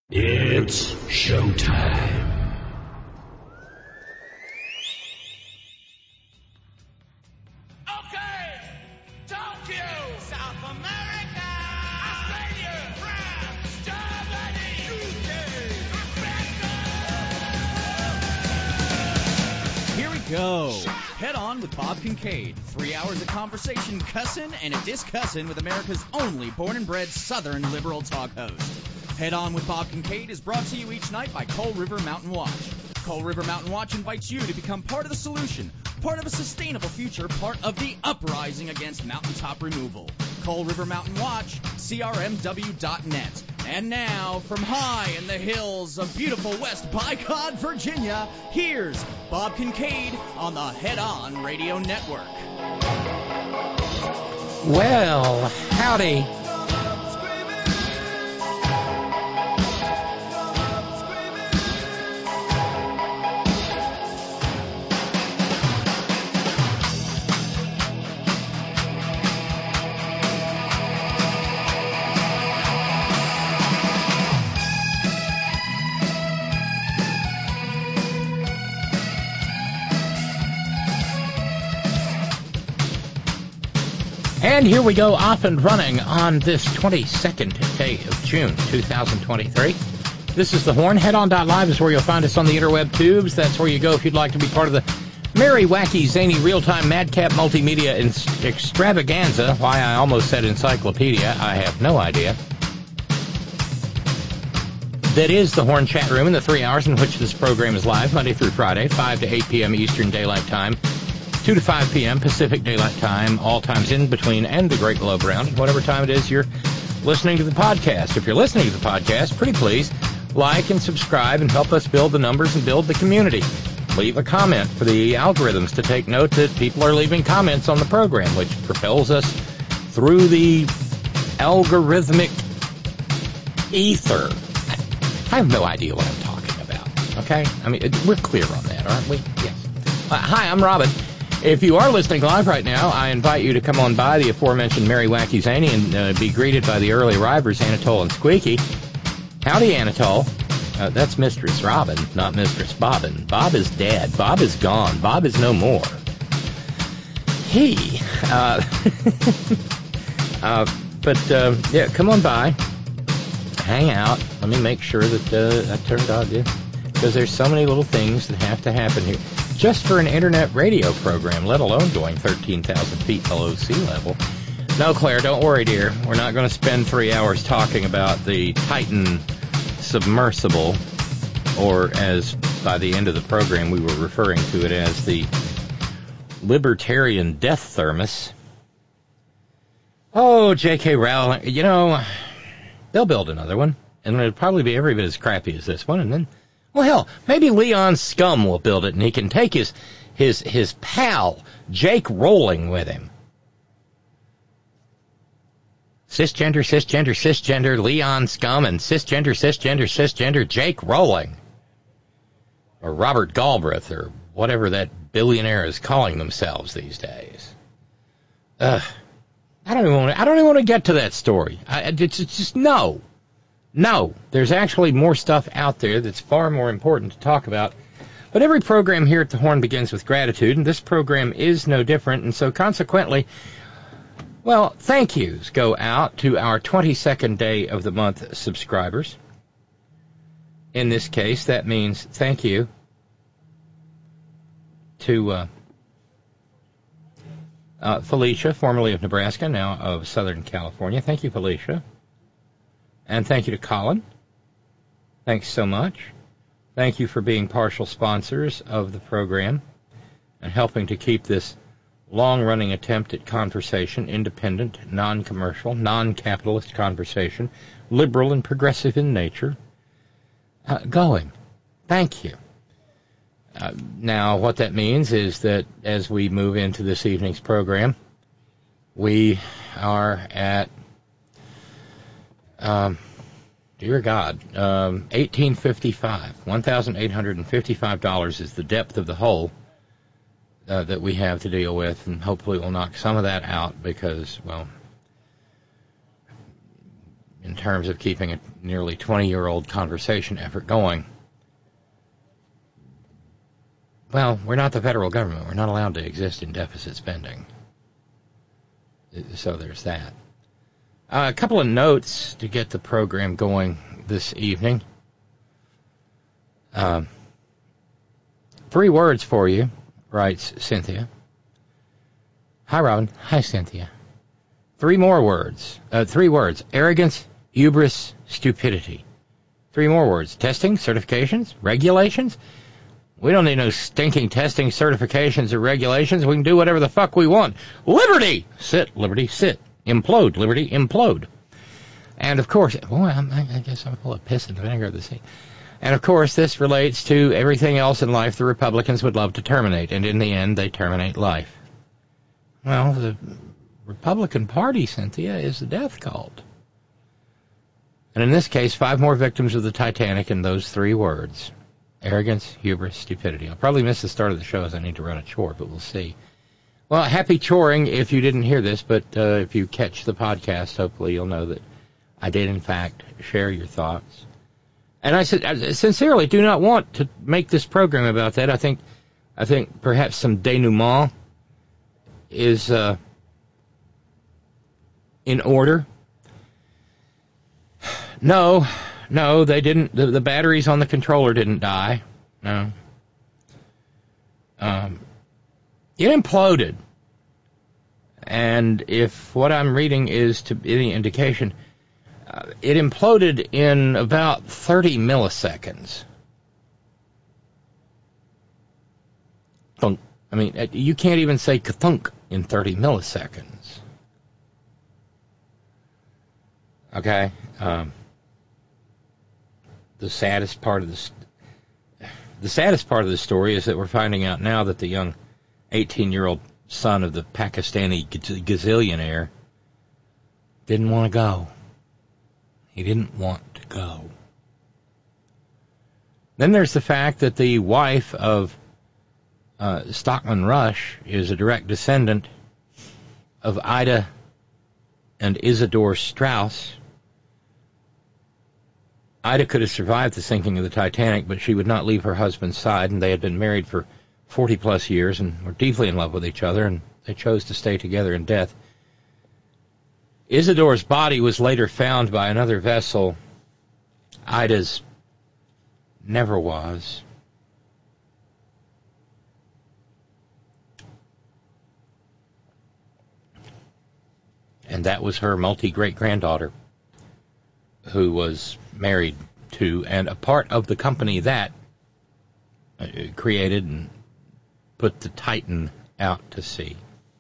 It's showtime. Okay, Tokyo, South America, Australia, France, Germany, UK, Here we go. Head on with Bob Kincaid. 3 hours of conversation, cussin' and a discussin' with America's only born and bred Southern liberal talk host. Head On with Bob Kincaid is brought to you each night by Coal River Mountain Watch. Coal River Mountain Watch invites you to become part of the solution, part of a sustainable future, part of the uprising against mountaintop removal. Coal River Mountain Watch, crmw.net. And now, from high in the hills of beautiful West Bicod, Virginia, here's Bob Kincaid on the Head On Radio Network. Well, howdy. And here we go, off and running on this 22nd day of June, 2023. This is The Horn. Headon.live is where you'll find us on the interweb tubes. That's where you go if you'd like to be part of the merry, wacky, zany, real-time, madcap multimedia extravaganza. Why I almost said encyclopedia, I have no idea. That is the Horn Chat Room in the 3 hours in which this program is live, Monday through Friday, 5 to 8 p.m. Eastern Daylight Time. 2 to 5 p.m. Pacific Daylight Time, all times in between and the Great Globe Round, whatever time it is you're listening to the podcast. If you're listening to the podcast, pretty please like and subscribe and help us build the numbers and build the community. Leave a comment for the algorithms to take note that people are leaving comments on the program, which propels us through the algorithmic ether. I have no idea what I'm talking about, okay? I mean, we're clear on that, aren't we? Yes. Hi, I'm Robin. If you are listening live right now, I invite you to come on by the aforementioned Merry Wacky Zany and be greeted by the early arrivers, Anatole and Squeaky. Howdy, Anatole. That's Mistress Robin, not Mistress Bobbin. Bob is dead. Bob is gone. Bob is no more. Yeah, come on by. Hang out. Let me make sure that I turned on you, because there's so many little things that have to happen here. Just for an internet radio program, let alone going 13,000 feet below sea level. No, Claire, don't worry, dear. We're not going to spend 3 hours talking about the Titan submersible, or as by the end of the program we were referring to it as the Libertarian Death Thermos. Oh, J.K. Rowling, you know, they'll build another one, and it'll probably be every bit as crappy as this one, and then, well, hell, maybe Leon Scum will build it, and he can take his pal, Jake Rowling, with him. Cisgender, Leon Scum, and cisgender, Jake Rowling. Or Robert Galbraith, or whatever that billionaire is calling themselves these days. I don't even want to get to that story. It's just no. No, there's actually more stuff out there that's far more important to talk about. But every program here at the Horn begins with gratitude, and this program is no different. And so consequently, well, thank yous go out to our 22nd day of the month subscribers. In this case, that means thank you to Felicia, formerly of Nebraska, now of Southern California. Thank you, Felicia. And thank you to Colin. Thanks so much. Thank you for being partial sponsors of the program and helping to keep this long-running attempt at conversation, independent, non-commercial, non-capitalist conversation, liberal and progressive in nature, going. Thank you. Now, what that means is that as we move into this evening's program, we are at dear God, $1,855 is the depth of the hole that we have to deal with, and hopefully we'll knock some of that out because, well, in terms of keeping a nearly 20-year-old conversation effort going. Well, we're not the federal government. We're not allowed to exist in deficit spending. So there's that. A couple of notes to get the program going this evening. 3 words for you, writes Cynthia. Hi, Robin. Hi, Cynthia. 3 more words. 3 words. Arrogance, hubris, stupidity. 3 more words. Testing, certifications, regulations. We don't need no stinking testing, certifications, or regulations. We can do whatever the fuck we want. Liberty! Sit, liberty, sit. Implode, liberty, implode. And, of course, boy, I guess I'm full of piss and vinegar this evening. And, of course, this relates to everything else in life the Republicans would love to terminate, and in the end, they terminate life. Well, the Republican Party, Cynthia, is the death cult. And in this case, 5 more victims of the Titanic in those 3 words. Arrogance, hubris, stupidity. I'll probably miss the start of the show as I need to run a chore, but we'll see. Well, happy choring if you didn't hear this, but if you catch the podcast, hopefully you'll know that I did, in fact, share your thoughts. And I sincerely do not want to make this program about that. I think perhaps some denouement is in order. No, they didn't. The batteries on the controller didn't die. No. It imploded. And if what I'm reading is to any indication, it imploded in about 30 milliseconds. Thunk. I mean, you can't even say ka-thunk in 30 milliseconds. Okay? The saddest part of the story is that we're finding out now that the young 18-year-old son of the Pakistani gazillionaire didn't want to go. He didn't want to go. Then there's the fact that the wife of Stockman Rush is a direct descendant of Ida and Isidore Straus. Ida could have survived the sinking of the Titanic, but she would not leave her husband's side, and they had been married for 40-plus years and were deeply in love with each other, and they chose to stay together in death. Isidore's body was later found by another vessel. Ida's never was. And that was her multi-great-granddaughter, who was married to and a part of the company that created and put the Titan out to sea.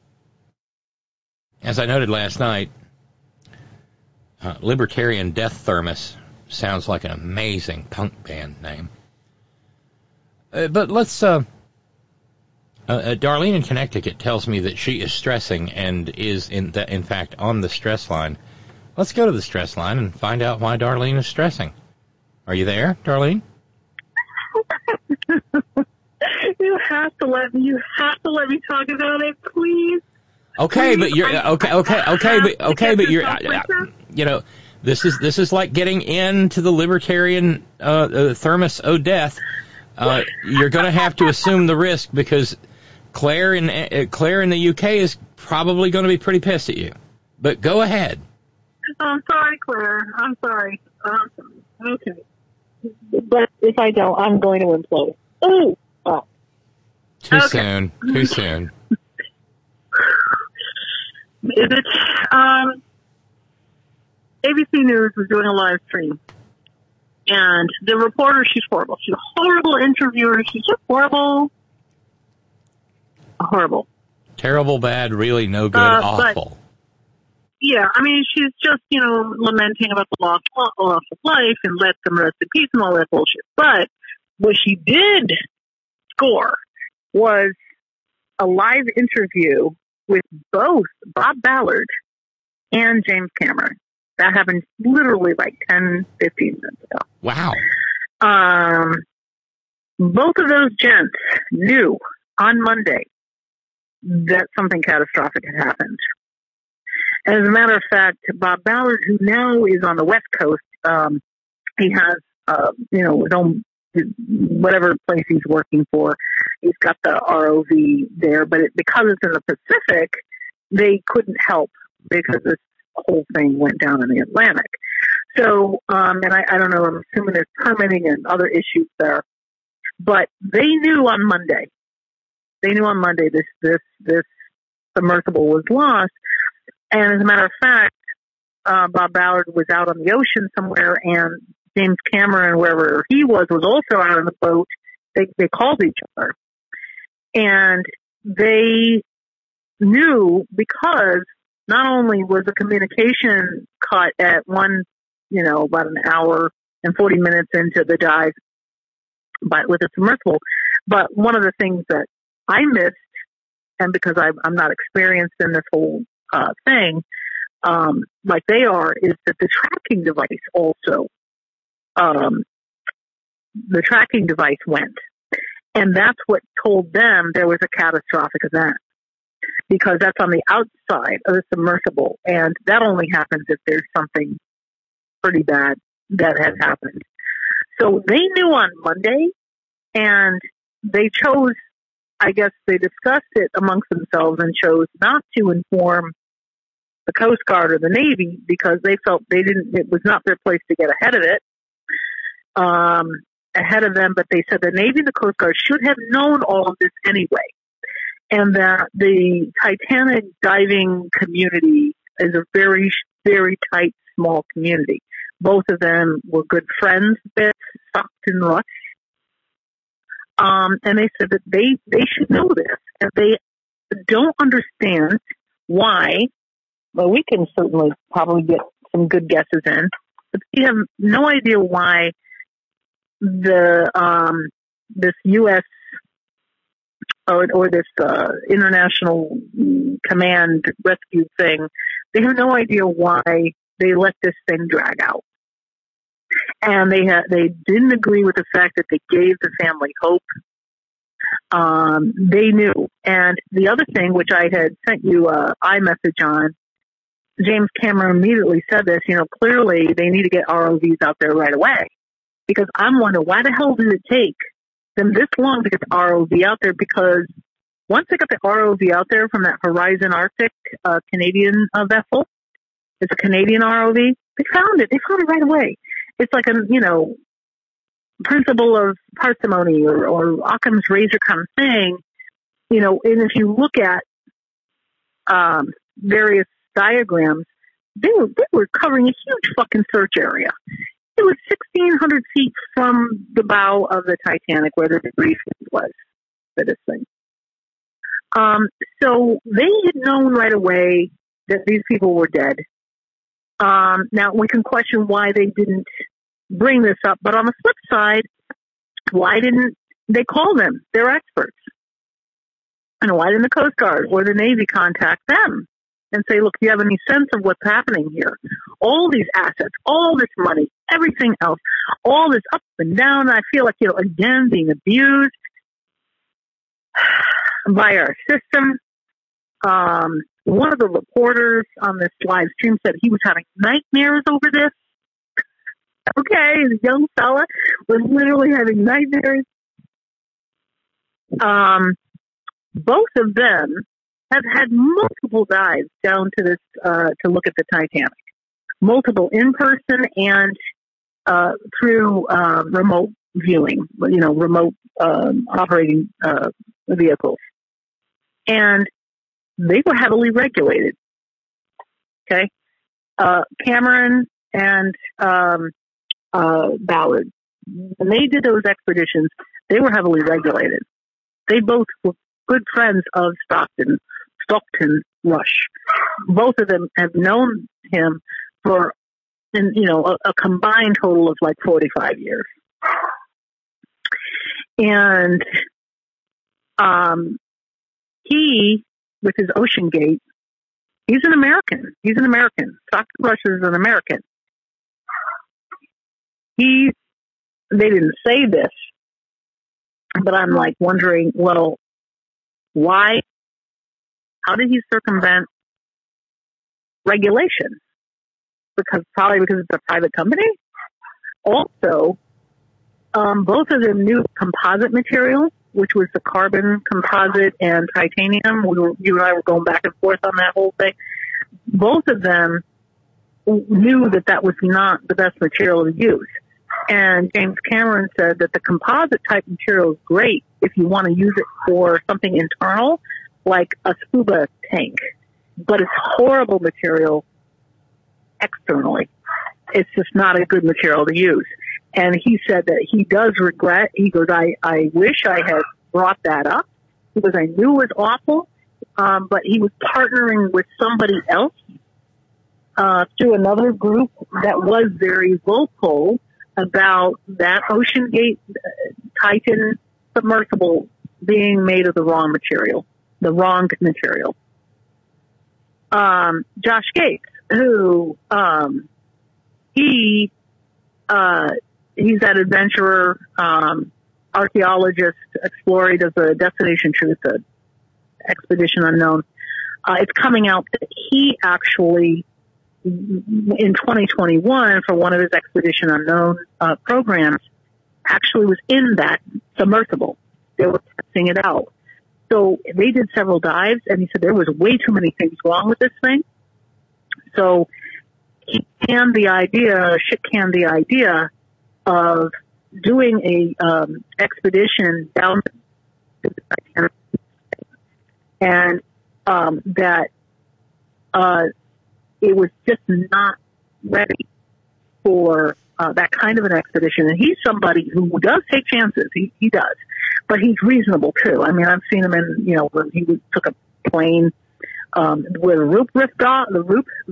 As I noted last night, Libertarian Death Thermos sounds like an amazing punk band name. But let's... Darlene in Connecticut tells me that she is stressing and is, in fact, on the stress line. Let's go to the stress line and find out why Darlene is stressing. Are you there, Darlene? You have to let me talk about it, please. Okay, please. But you're but you're you know, this is like getting into the Libertarian Thermos o' death. You're going to have to assume the risk because Claire in the UK is probably going to be pretty pissed at you. But go ahead. I'm sorry, Claire. I'm sorry. Okay. But if I don't, I'm going to implode. Ooh. Oh. Too soon. Too soon. Is it? ABC News was doing a live stream. And the reporter, she's horrible. She's a horrible interviewer. She's just horrible. Horrible. Terrible, bad, really no good, awful. Yeah, I mean, she's just, lamenting about the loss of life and let them rest in peace and all that bullshit. But what she did score was a live interview with both Bob Ballard and James Cameron. That happened literally like 10, 15 minutes ago. Wow. Both of those gents knew on Monday that something catastrophic had happened. And as a matter of fact, Bob Ballard, who now is on the West Coast, he has, his own, whatever place he's working for, he's got the ROV there, but because it's in the Pacific, they couldn't help because this whole thing went down in the Atlantic. So, and I don't know, I'm assuming there's permitting and other issues there, but they knew on Monday this submersible was lost. And as a matter of fact, Bob Ballard was out on the ocean somewhere, and James Cameron, wherever he was also out on the boat. They called each other. And they knew, because not only was the communication cut at about an hour and 40 minutes into the dive, but with a submersible, but one of the things that I missed, and because I'm not experienced in this whole thing, like they are, is that the tracking device also, the tracking device went. And that's what told them there was a catastrophic event, because that's on the outside of the submersible. And that only happens if there's something pretty bad that has happened. So they knew on Monday, and they chose, I guess they discussed it amongst themselves and chose not to inform the Coast Guard or the Navy, because they felt it was not their place to get ahead of it, ahead of them. But they said the Navy and the Coast Guard should have known all of this anyway. And that the Titanic diving community is a very, very tight, small community. Both of them were good friends with Stockton Rush. And they said that they should know this. And they don't understand why. Well, we can certainly probably get some good guesses in, but they have no idea why this U.S. or this international command rescue thing, they have no idea why they let this thing drag out. And they didn't agree with the fact that they gave the family hope. They knew. And the other thing, which I had sent you an iMessage on, James Cameron immediately said this, clearly they need to get ROVs out there right away. Because I'm wondering, why the hell did it take them this long to get the ROV out there? Because once they got the ROV out there from that Horizon Arctic Canadian vessel, it's a Canadian ROV, they found it. They found it right away. It's like a, principle of parsimony or Occam's razor kind of thing, and if you look at various diagrams, they were covering a huge fucking search area. It was 1,600 feet from the bow of the Titanic where the debris was for this thing. So they had known right away that these people were dead. Now, we can question why they didn't bring this up, but on the flip side, why didn't they call them? They're experts. And why didn't the Coast Guard or the Navy contact them and say, look, do you have any sense of what's happening here? All these assets, all this money, everything else, all this up and down. I feel like, again, being abused by our system. One of the reporters on this live stream said he was having nightmares over this. Okay, the young fella was literally having nightmares. Both of them have had multiple dives down to this to look at the Titanic, multiple in person and through remote viewing, remote operating vehicles, and they were heavily regulated. Okay, Cameron and Ballard, when they did those expeditions, they were heavily regulated. They both were good friends of Stockton Rush. Both of them have known him for, a combined total of like 45 years. And he, with his Ocean Gate, he's an American. Stockton Rush is an American. They didn't say this, but I'm like wondering, well, why? How did he circumvent regulation probably because it's a private company. Also, both of them knew composite material, which was the carbon composite and titanium. You and I were going back and forth on that whole thing. Both of them knew that was not the best material to use. And James Cameron said that the composite type material is great if you want to use it for something internal, like a scuba tank. But it's horrible material externally. It's just not a good material to use. And he said that he does regret. He goes, I wish I had brought that up because I knew it was awful. But he was partnering with somebody else through another group that was very vocal about that Ocean Gate Titan submersible being made of the wrong material. Josh Gates, who he's that adventurer, archaeologist, explorer. He does a Destination Truth, Expedition Unknown. It's coming out that he actually, in 2021, for one of his Expedition Unknown programs, actually was in that submersible. They were testing it out. So they did several dives, and he said there was way too many things wrong with this thing. So he canned the idea of doing a expedition down to the Titanic, and that it was just not ready for that kind of an expedition. And he's somebody who does take chances. He does, but he's reasonable too. I mean, I've seen him when he took a plane where the roof ripped off. The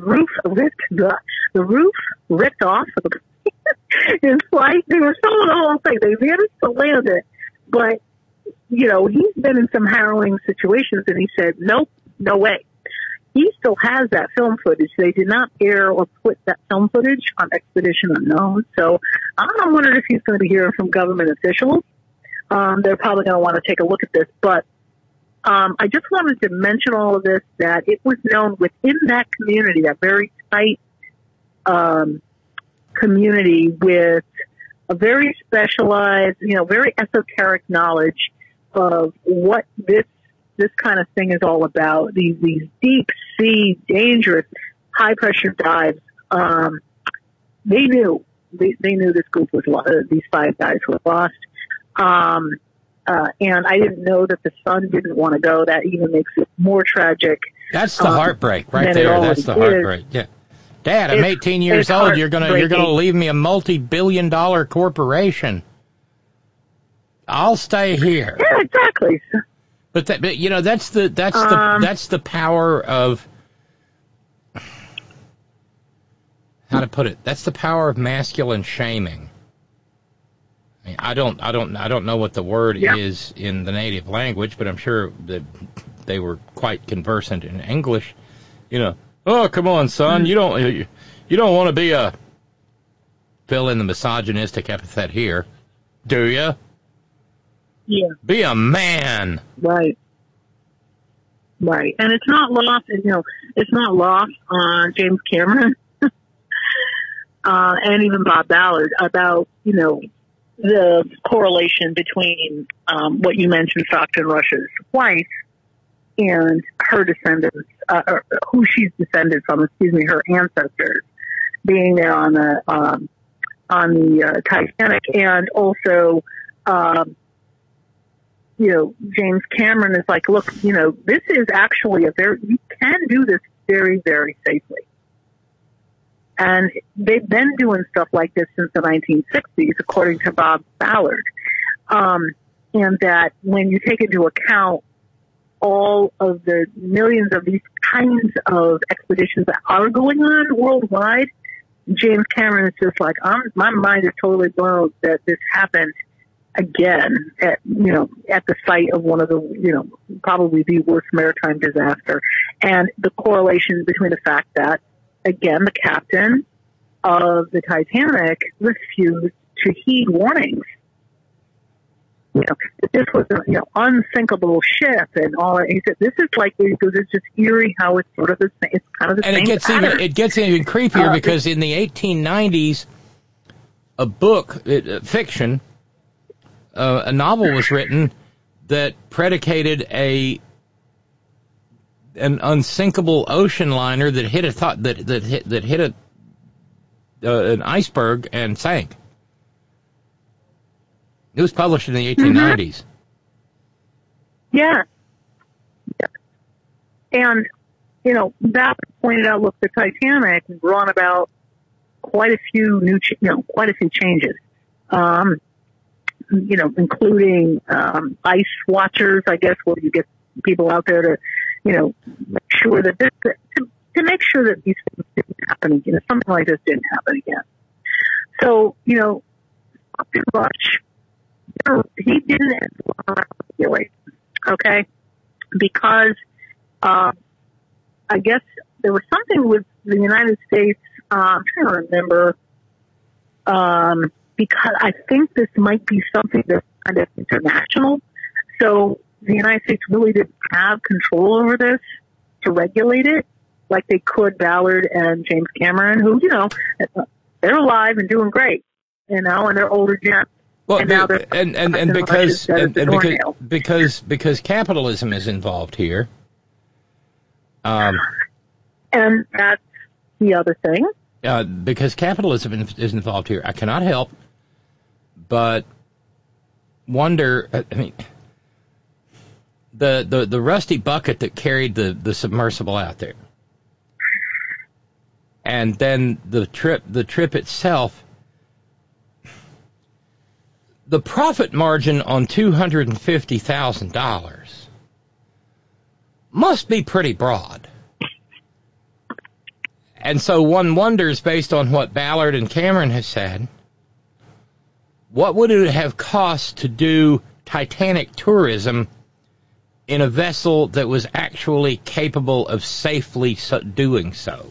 roof ripped off. It's like they were selling the whole thing. They managed to land it, but he's been in some harrowing situations, and he said, "Nope, no way." He still has that film footage. They did not air or put that film footage on Expedition Unknown. So I'm wondering if he's going to be hearing from government officials. They're probably going to want to take a look at this. But I just wanted to mention all of this, that it was known within that community, that very tight community with a very specialized, very esoteric knowledge of what this kind of thing is all about. These deep sea, dangerous, high pressure dives. They knew this group was lost. These 5 guys were lost. And I didn't know that the son didn't want to go. That even makes it more tragic. That's the heartbreak right there. That's the heartbreak. Yeah. Dad, I'm 18 years old. You're gonna leave me a multi-billion-dollar corporation. I'll stay here. Yeah, exactly. But that's the power of, how to put it. That's the power of masculine shaming. I mean, I don't know what the word is in the native language, but I'm sure that they were quite conversant in English. Oh, come on, son, you don't want to be a, fill in the misogynistic epithet here, do you? Yeah. Be a man. Right. And it's not lost, it's not lost on James Cameron and even Bob Ballard about, the correlation between what you mentioned, Stockton Rush's wife and her descendants, or who she's descended from, her ancestors being there on the Titanic, and also, James Cameron is like, look, this is actually you can do this very, very safely. And they've been doing stuff like this since the 1960s, according to Bob Ballard. And that when you take into account all of the millions of these kinds of expeditions that are going on worldwide, James Cameron is just like, my mind is totally blown that this happened again at the site of one of the, probably the worst maritime disaster. And the correlation between the fact that, again, the captain of the Titanic refused to heed warnings. this was an unsinkable ship and all that. He said, this is like, because it's just eerie how it's sort of the same, it's kind of the and same pattern. it gets even creepier because in the 1890s, a book, fiction, a novel was written that predicated an unsinkable ocean liner that hit an iceberg and sank. It was published in the 1890s. Yeah. And, that pointed out, look, the Titanic brought about quite a few changes. Including ice watchers, I guess, where you get people out there to, make sure that to make sure that these things didn't happen again, something like this didn't happen again. So, Captain Rush, he didn't regulate, okay? Because I guess there was something with the United States, I'm trying to remember, because I think this might be something that's kind of international. So the United States really didn't have control over this to regulate it like they could Ballard and James Cameron, who, they're alive and doing great, and they're older gents. Well, and now because capitalism is involved here. And that's the other thing. Because capitalism is involved here, I cannot help but wonder. I mean, the rusty bucket that carried the submersible out there, and then the trip itself. The profit margin on $250,000 must be pretty broad. And so one wonders, based on what Ballard and Cameron have said, what would it have cost to do Titanic tourism in a vessel that was actually capable of safely doing so?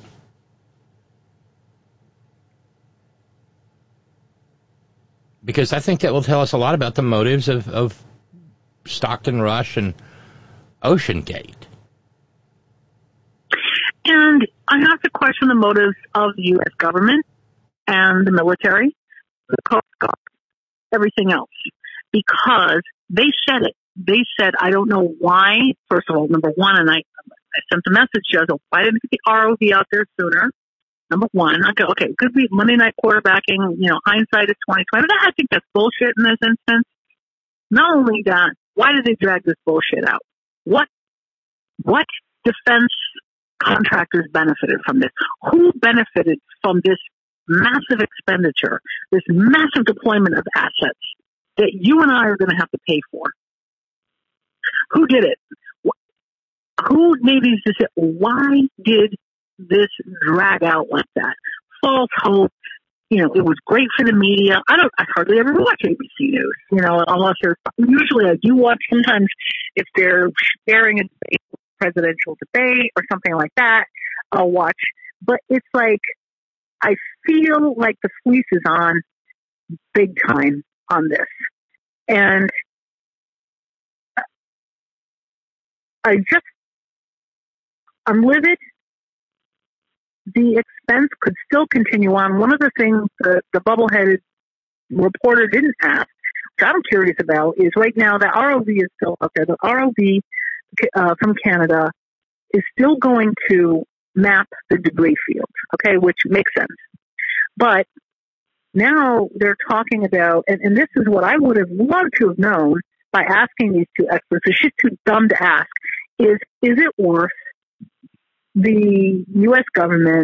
Because I think that will tell us a lot about the motives of Stockton Rush and Ocean Gate. And I have to question the motives of the U.S. government and the military, the Coast Guard, everything else. Because they said it. They said, I don't know why. First of all, number one, and I sent the message, why didn't get the ROV out there sooner? Number one, okay, it could be Monday night quarterbacking, hindsight is 2020. But I think that's bullshit in this instance. Not only that, why did they drag this bullshit out? What defense contractors benefited from this? Who benefited from this massive expenditure, this massive deployment of assets that you and I are going to have to pay for? Who did it? Who made these decisions? Why did this drag out like that? False hope. It was great for the media. I hardly ever watch ABC News, unless usually I do watch sometimes if they're sharing a presidential debate or something like that, I'll watch. But it's like, I feel like the fleece is on big time on this. And I'm livid. The expense could still continue on. One of the things the bubble-headed reporter didn't ask, which I'm curious about, is right now the ROV is still out there. The ROV from Canada is still going to map the debris field, okay, which makes sense. But now they're talking about, and this is what I would have loved to have known by asking these two experts. It's just too dumb to ask. Is it worth the U.S. government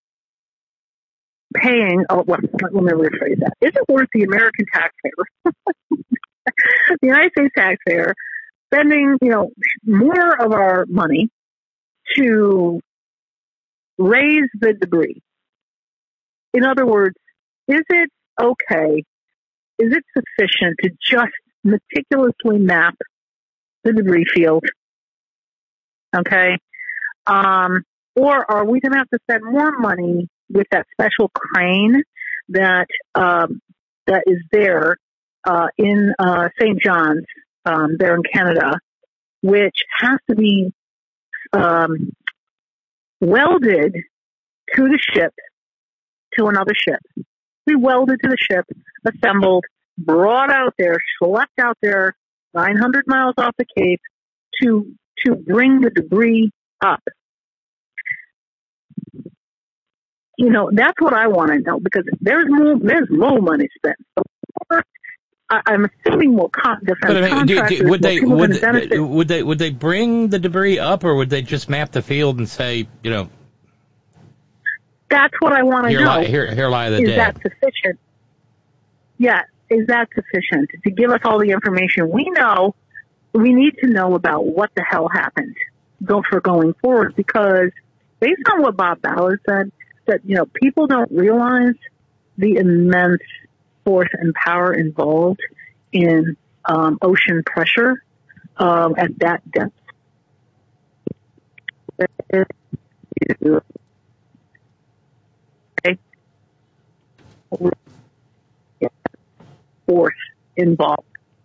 paying, let me rephrase that. Is it worth the American taxpayer, the United States taxpayer, spending, more of our money to raise the debris? In other words, is it okay? Is it sufficient to just meticulously map the debris field? Okay. Or are we going to have to spend more money with that special crane that is there in St. John's, there in Canada, which has to be welded to the ship, to another ship. We welded to the ship, assembled, brought out there, schlepped out there 900 miles off the Cape to bring the debris up. You know, that's what I want to know, because there's more money spent. I'm assuming more defense contractors. Would they bring the debris up, or would they just map the field and say, you know? That's what I want to know. Here lie the dead. Is that sufficient? Yeah, is that sufficient to give us all the information we know? We need to know about what the hell happened for going forward, because based on what Bob Ballard said, that, you know, people don't realize the immense force and power involved in ocean pressure at that depth. Force involved.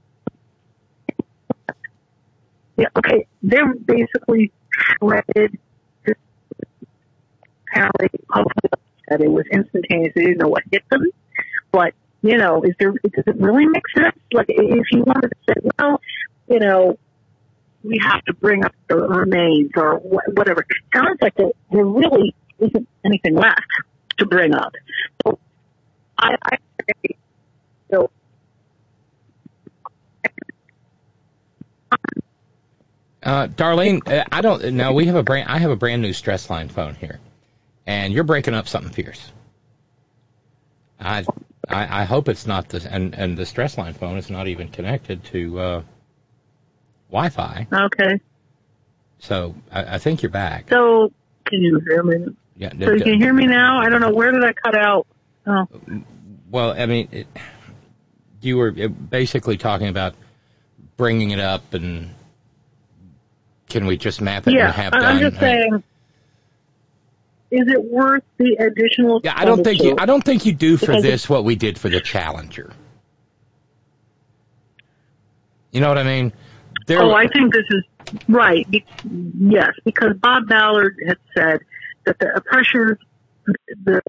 Yeah, okay, they're basically shredded. Apparently, that it was instantaneous. They didn't know what hit them. But, you know, does it really make sense? Like, if you wanted to say, well, you know, we have to bring up the remains or whatever. It sounds like there really isn't anything left to bring up. So, I say, so, Darlene, I don't know. I have a brand new stress line phone here, and you're breaking up something fierce. I hope it's not this, and the stress line phone is not even connected to Wi-Fi. Okay. So I think you're back. So can you hear me? Yeah. So you can hear me now? I don't know, where did I cut out? Oh. Well, I mean, you were basically talking about bringing it up, and can we just map it and have done? I'm just saying, is it worth the additional? Yeah, I don't think you do for this what we did for the Challenger. You know what I mean? I think this is right. Yes, because Bob Ballard had said that the pressure, the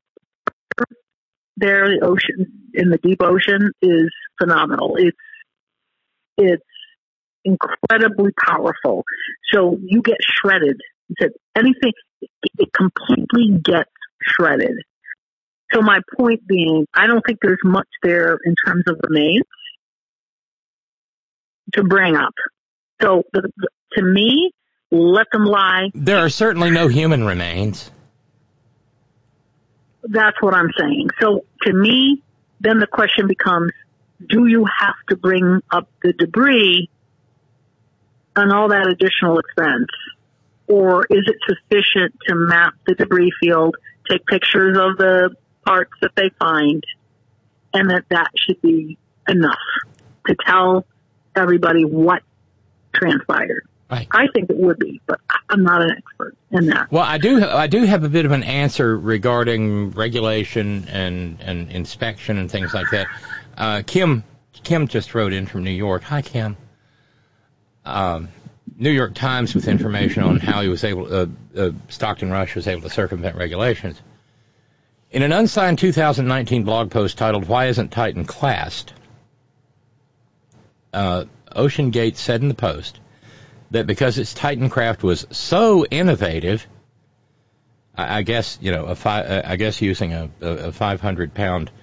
there, the ocean, in the deep ocean, is phenomenal. It's incredibly powerful. So you get shredded. He said anything, it completely gets shredded. So my point being, I don't think there's much there in terms of remains to bring up. So to me, let them lie. There are certainly no human remains. That's what I'm saying. So to me, then the question becomes, do you have to bring up the debris and all that additional expense? Or is it sufficient to map the debris field, take pictures of the parts that they find, and that should be enough to tell everybody what transpired? Right. I think it would be, but I'm not an expert in that. Well, I do have a bit of an answer regarding regulation and inspection and things like that. Kim just wrote in from New York. Hi, Kim. New York Times with information on how he was able, Stockton Rush was able to circumvent regulations. In an unsigned 2019 blog post titled, "Why Isn't Titan Classed?" Ocean Gate said in the post that because its Titan craft was so innovative, I guess, you know, I guess using a 500-pound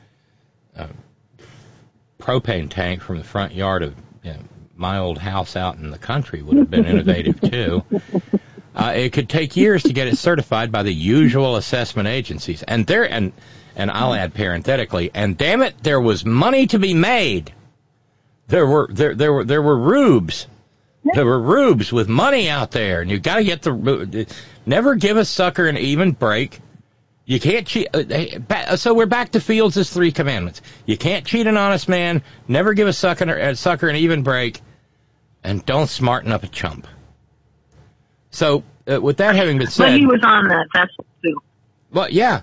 propane tank from the front yard of, you know, my old house out in the country would have been innovative too. It could take years to get it certified by the usual assessment agencies, and I'll add parenthetically, and damn it, there was money to be made. There were rubes. There were rubes with money out there, and you got to get never give a sucker an even break. You can't cheat. So we're back to Fields' 3 commandments. You can't cheat an honest man. Never give a sucker an even break, and don't smarten up a chump. So with that having been said, but he was on that. That's true. Well, yeah.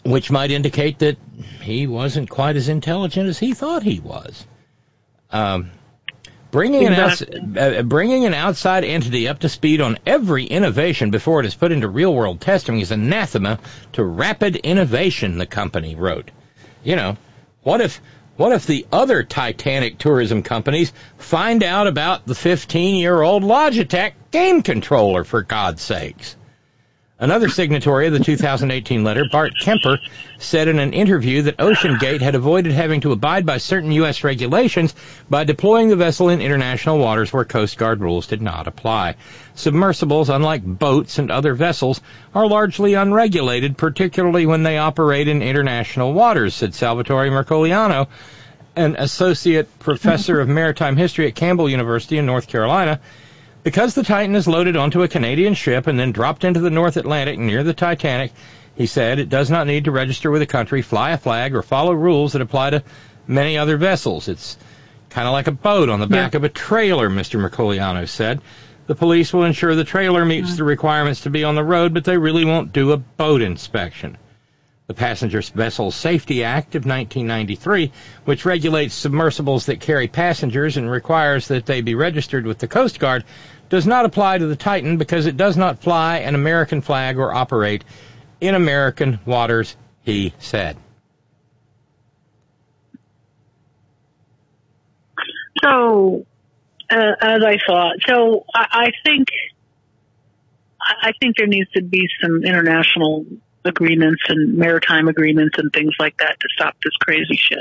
which might indicate that he wasn't quite as intelligent as he thought he was. Bringing an outside entity up to speed on every innovation before it is put into real-world testing is anathema to rapid innovation, the company wrote. You know, what if the other Titanic tourism companies find out about the 15-year-old Logitech game controller, for God's sakes? Another signatory of the 2018 letter, Bart Kemper, said in an interview that OceanGate had avoided having to abide by certain U.S. regulations by deploying the vessel in international waters where Coast Guard rules did not apply. Submersibles, unlike boats and other vessels, are largely unregulated, particularly when they operate in international waters, said Salvatore Mercoliano, an associate professor of maritime history at Campbell University in North Carolina. Because the Titan is loaded onto a Canadian ship and then dropped into the North Atlantic near the Titanic, he said, it does not need to register with a country, fly a flag, or follow rules that apply to many other vessels. It's kind of like a boat on the back of a trailer, Mr. Mercoliano said. The police will ensure the trailer meets the requirements to be on the road, but they really won't do a boat inspection. The Passenger Vessel Safety Act of 1993, which regulates submersibles that carry passengers and requires that they be registered with the Coast Guard, does not apply to the Titan because it does not fly an American flag or operate in American waters, he said. So, as I thought, so I think there needs to be some international agreements and maritime agreements and things like that to stop this crazy shit.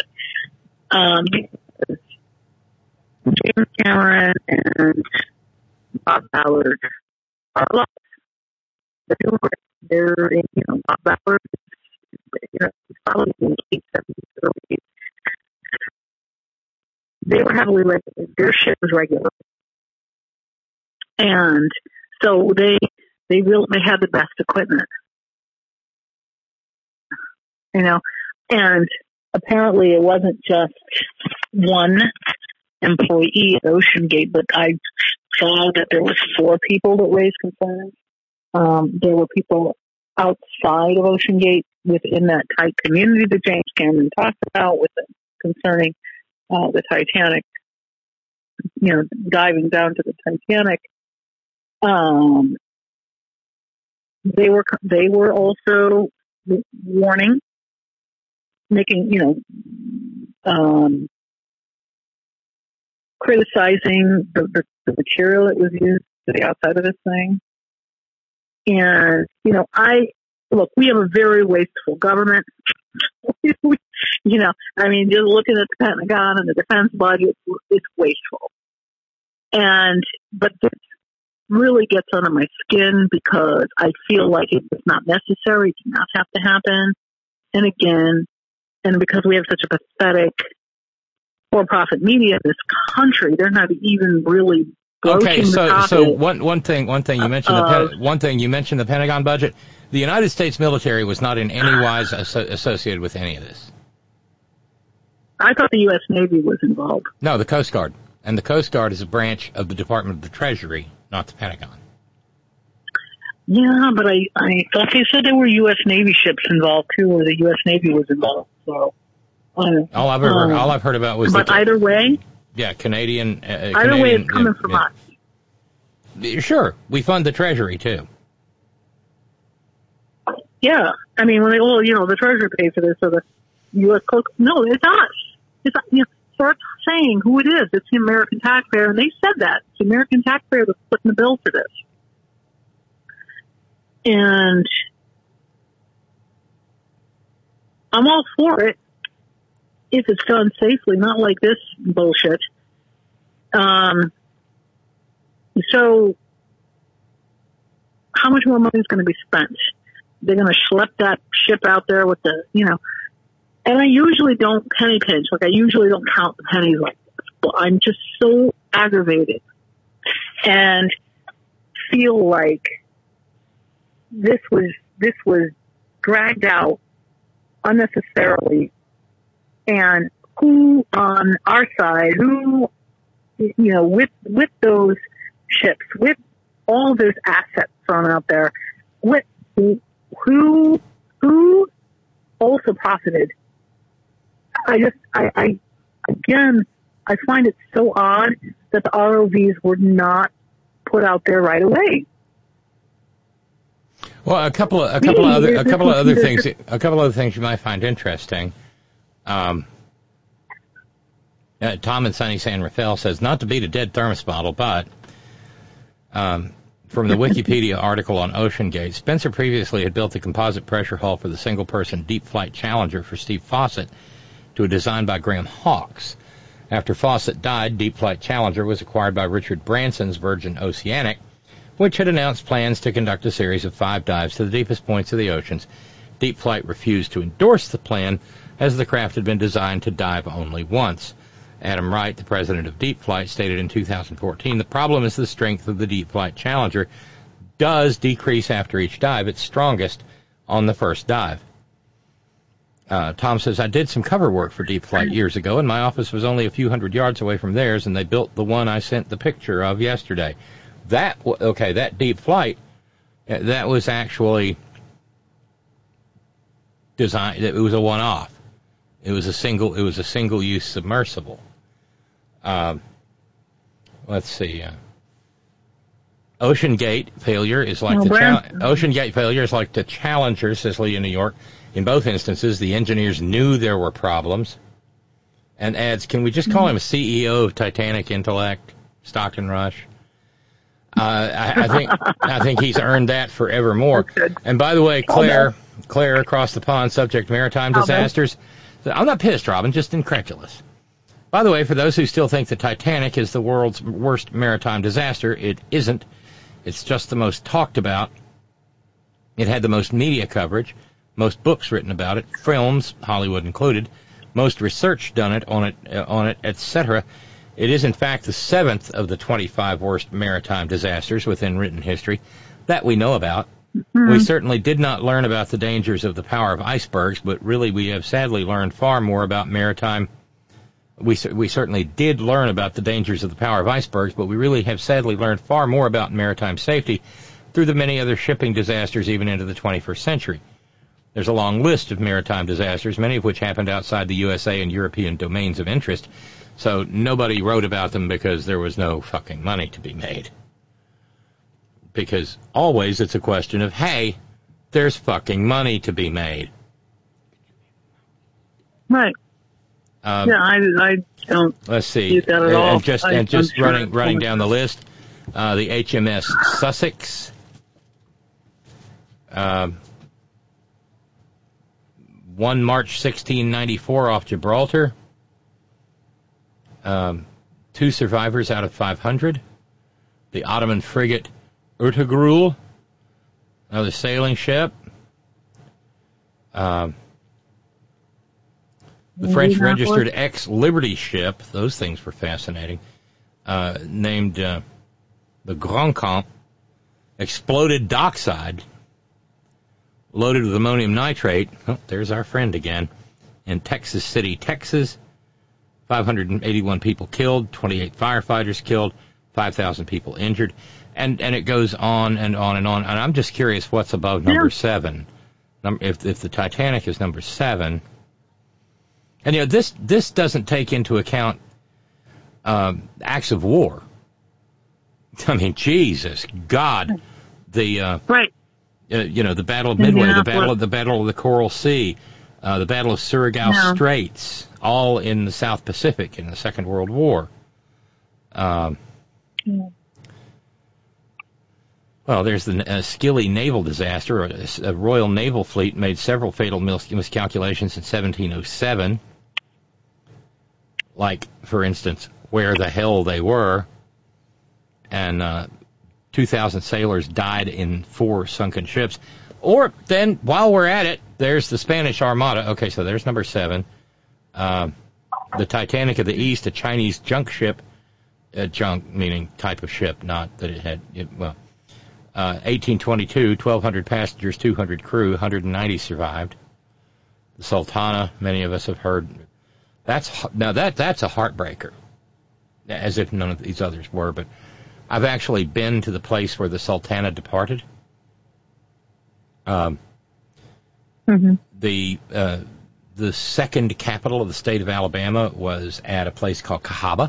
James Cameron and Bob Ballard are lost. They're doing great. They're, Bob Ballard, he's probably in the late 70s, early 80s. They were heavily regulated. Their ship was regulated. And so they had the best equipment. And apparently it wasn't just one employee at OceanGate, but I saw that there was 4 people that raised concerns. There were people outside of OceanGate within that tight community that James Cameron talked about concerning the Titanic, diving down to the Titanic. They were also warning, making, criticizing the material that was used to the outside of this thing. And, we have a very wasteful government. Just looking at the Pentagon and the defense budget, it's wasteful. But this really gets under my skin because I feel like it's not necessary, it does not have to happen. And again, and because we have such a pathetic for-profit media in this country, they're not even really broaching the topic. So one thing you mentioned you mentioned the Pentagon budget. The United States military was not in any wise associated with any of this. I thought the U.S. Navy was involved. No, the Coast Guard, and the Coast Guard is a branch of the Department of the Treasury, not the Pentagon. Yeah, but I thought they said there were U.S. Navy ships involved too, or the U.S. Navy was involved. So all I've heard about was. But either way. Yeah, Canadian. Either way, it's coming from us. Sure, we fund the Treasury too. Yeah, when the Treasury pays for this, so the U.S. Coast. No, it's us. It's start saying who it is. It's the American taxpayer, and they said that it's the American taxpayer that's footing the bill for this. And I'm all for it if it's done safely, not like this bullshit. So how much more money is going to be spent? They're going to schlep that ship out there with the, and I usually don't penny pinch. Like I usually don't count the pennies like this, but I'm just so aggravated and feel like this was dragged out unnecessarily, and who on our side, who with those ships, with all those assets thrown out there, who also profited. I find it so odd that the ROVs were not put out there right away. Well, a couple of other things you might find interesting. Tom in sunny San Rafael says, not to beat a dead thermos bottle, but from the Wikipedia article on OceanGate, Spencer previously had built the composite pressure hull for the single-person Deep Flight Challenger for Steve Fawcett to a design by Graham Hawkes. After Fawcett died, Deep Flight Challenger was acquired by Richard Branson's Virgin Oceanic, which had announced plans to conduct a series of 5 dives to the deepest points of the oceans. Deep Flight refused to endorse the plan, as the craft had been designed to dive only once. Adam Wright, the president of Deep Flight, stated in 2014, the problem is the strength of the Deep Flight Challenger does decrease after each dive. It's strongest on the first dive. Tom says, I did some cover work for Deep Flight years ago, and my office was only a few hundred yards away from theirs, and they built the one I sent the picture of yesterday. That Deep Flight, that was actually designed, it was a one-off. It was a single-use submersible. Let's see. OceanGate failure is like OceanGate failure is like the Challenger, Sicily in New York. In both instances, the engineers knew there were problems. And adds, can we just call him a CEO of Titanic Intellect, Stockton Rush? I think he's earned that forevermore. And by the way, Claire across the pond, subject maritime disasters. I'm not pissed, Robin, just incredulous. By the way, for those who still think the Titanic is the world's worst maritime disaster, it isn't. It's just the most talked about. It had the most media coverage, most books written about it, films, Hollywood included, most research done on it, etc. It is, in fact, the 7th of the 25 worst maritime disasters within written history that we know about. Mm-hmm. We certainly did not learn about the dangers of the power of icebergs, but really we have sadly learned far more about maritime. We certainly did learn about the dangers of the power of icebergs, but we really have sadly learned far more about maritime safety through the many other shipping disasters even into the 21st century. There's a long list of maritime disasters, many of which happened outside the USA and European domains of interest, so nobody wrote about them because there was no fucking money to be made. Because always it's a question of, hey, there's fucking money to be made. Right. I don't. Let's see. That at all. Just running down the list, the HMS Sussex, 1 March 1694 off Gibraltar, 2 survivors out of 500. The Ottoman frigate Ertugrul, another sailing ship. The French registered ex-Liberty ship, those things were fascinating, named the Grand Camp, exploded dockside, loaded with ammonium nitrate. Oh, there's our friend again. In Texas City, Texas, 581 people killed, 28 firefighters killed, 5,000 people injured. And it goes on and on and on. And I'm just curious what's above number 7. If the Titanic is number 7. And, you know, this doesn't take into account acts of war. I mean, Jesus, God, the right. The Battle of Midway, the Battle of the Coral Sea, the Battle of Surigao Straits, all in the South Pacific in the Second World War. Well, there's the Scilly naval disaster. A Royal Naval fleet made several fatal miscalculations in 1707. Like, for instance, where the hell they were. And 2,000 sailors died in 4 sunken ships. Or then, while we're at it, there's the Spanish Armada. Okay, so there's number 7. The Titanic of the East, a Chinese junk ship. Junk meaning type of ship, not that it had... 1822, 1,200 passengers, 200 crew, 190 survived. The Sultana, many of us have heard. That's a heartbreaker, as if none of these others were. But I've actually been to the place where the Sultana departed. The second capital of the state of Alabama was at a place called Cahaba,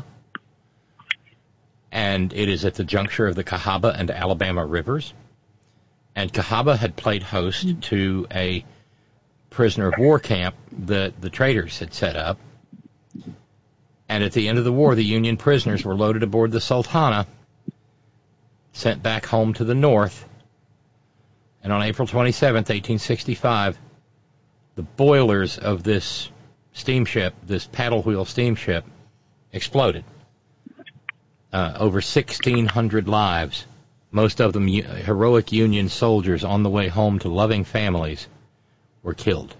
and it is at the juncture of the Cahaba and Alabama rivers. And Cahaba had played host to a prisoner of war camp that the traders had set up. And at the end of the war, the Union prisoners were loaded aboard the Sultana, sent back home to the north. And on April 27th, 1865, the boilers of this steamship, this paddle wheel steamship, exploded. Over 1,600 lives, most of them heroic Union soldiers on the way home to loving families, were killed.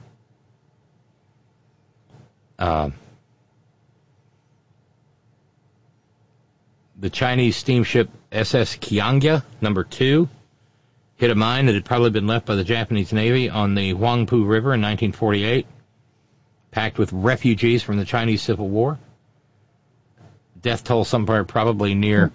The Chinese steamship SS Qiange, number 2, hit a mine that had probably been left by the Japanese Navy on the Huangpu River in 1948, packed with refugees from the Chinese Civil War. Death toll somewhere probably near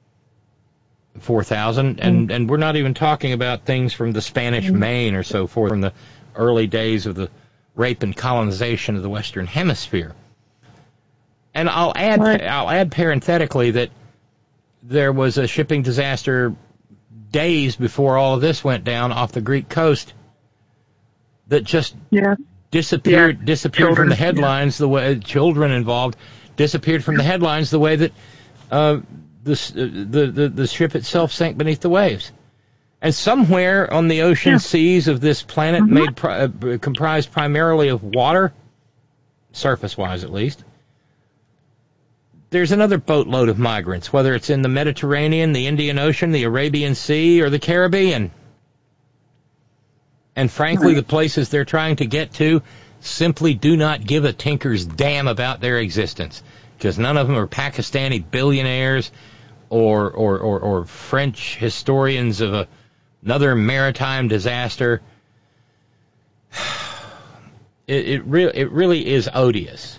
4,000, and we're not even talking about things from the Spanish Main or so forth, from the early days of the rape and colonization of the Western Hemisphere. And I'll add parenthetically that there was a shipping disaster days before all of this went down off the Greek coast that just disappeared from the headlines, the way children involved disappeared from the headlines, the way that the ship itself sank beneath the waves. And somewhere on the ocean seas of this planet, comprised primarily of water, surface-wise at least, there's another boatload of migrants, whether it's in the Mediterranean, the Indian Ocean, the Arabian Sea, or the Caribbean. And frankly, the places they're trying to get to simply do not give a tinker's damn about their existence, because none of them are Pakistani billionaires or French historians of another maritime disaster. It really is odious.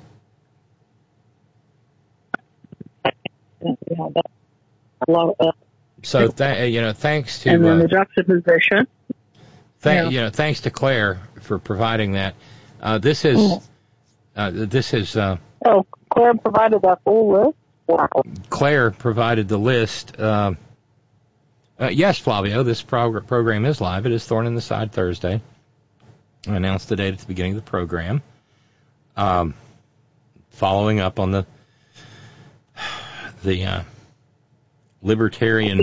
So thanks to and then the juxtaposition. Thanks to Claire for providing that. This is Claire provided that full list. Wow. Claire provided the list. Yes, Flavio, this program is live. It is Thorn in the Side Thursday. I announced the date at the beginning of the program. Following up on the libertarian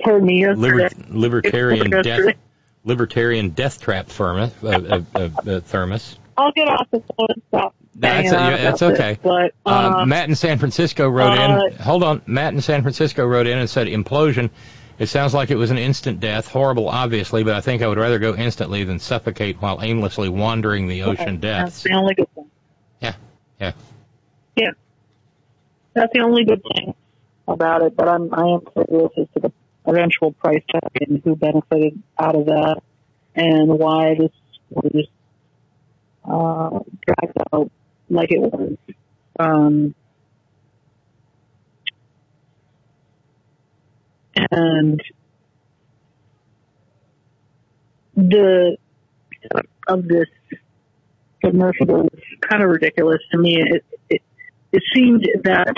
death trap thermos. I'll get off the phone and stop. That's okay. But, Matt in San Francisco wrote in. Hold on. Matt in San Francisco wrote in and said, implosion. It sounds like it was an instant death. Horrible, obviously, but I think I would rather go instantly than suffocate while aimlessly wandering the ocean depths. That's the only good thing. Yeah. That's the only good thing about it, but I am curious as to the eventual price tag and who benefited out of that and why this was dragged out like it was. And the of this submersible is kind of ridiculous to me. It seemed that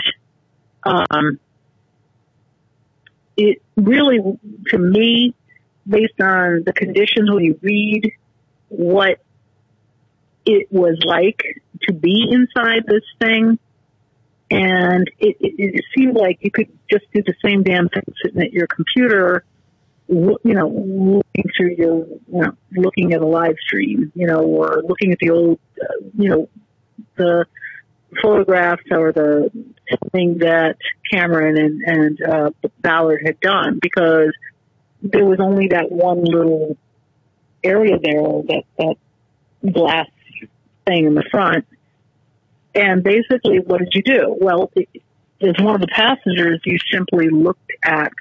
it really, to me, based on the conditions when you read what it was like to be inside this thing, and it seemed like you could just do the same damn thing sitting at your computer, looking through your, looking at a live stream, or looking at the old, the photographs or the thing that Cameron and Ballard had done, because there was only that one little area there, that glass thing in the front. And basically, what did you do? Well, as one of the passengers, you simply looked at,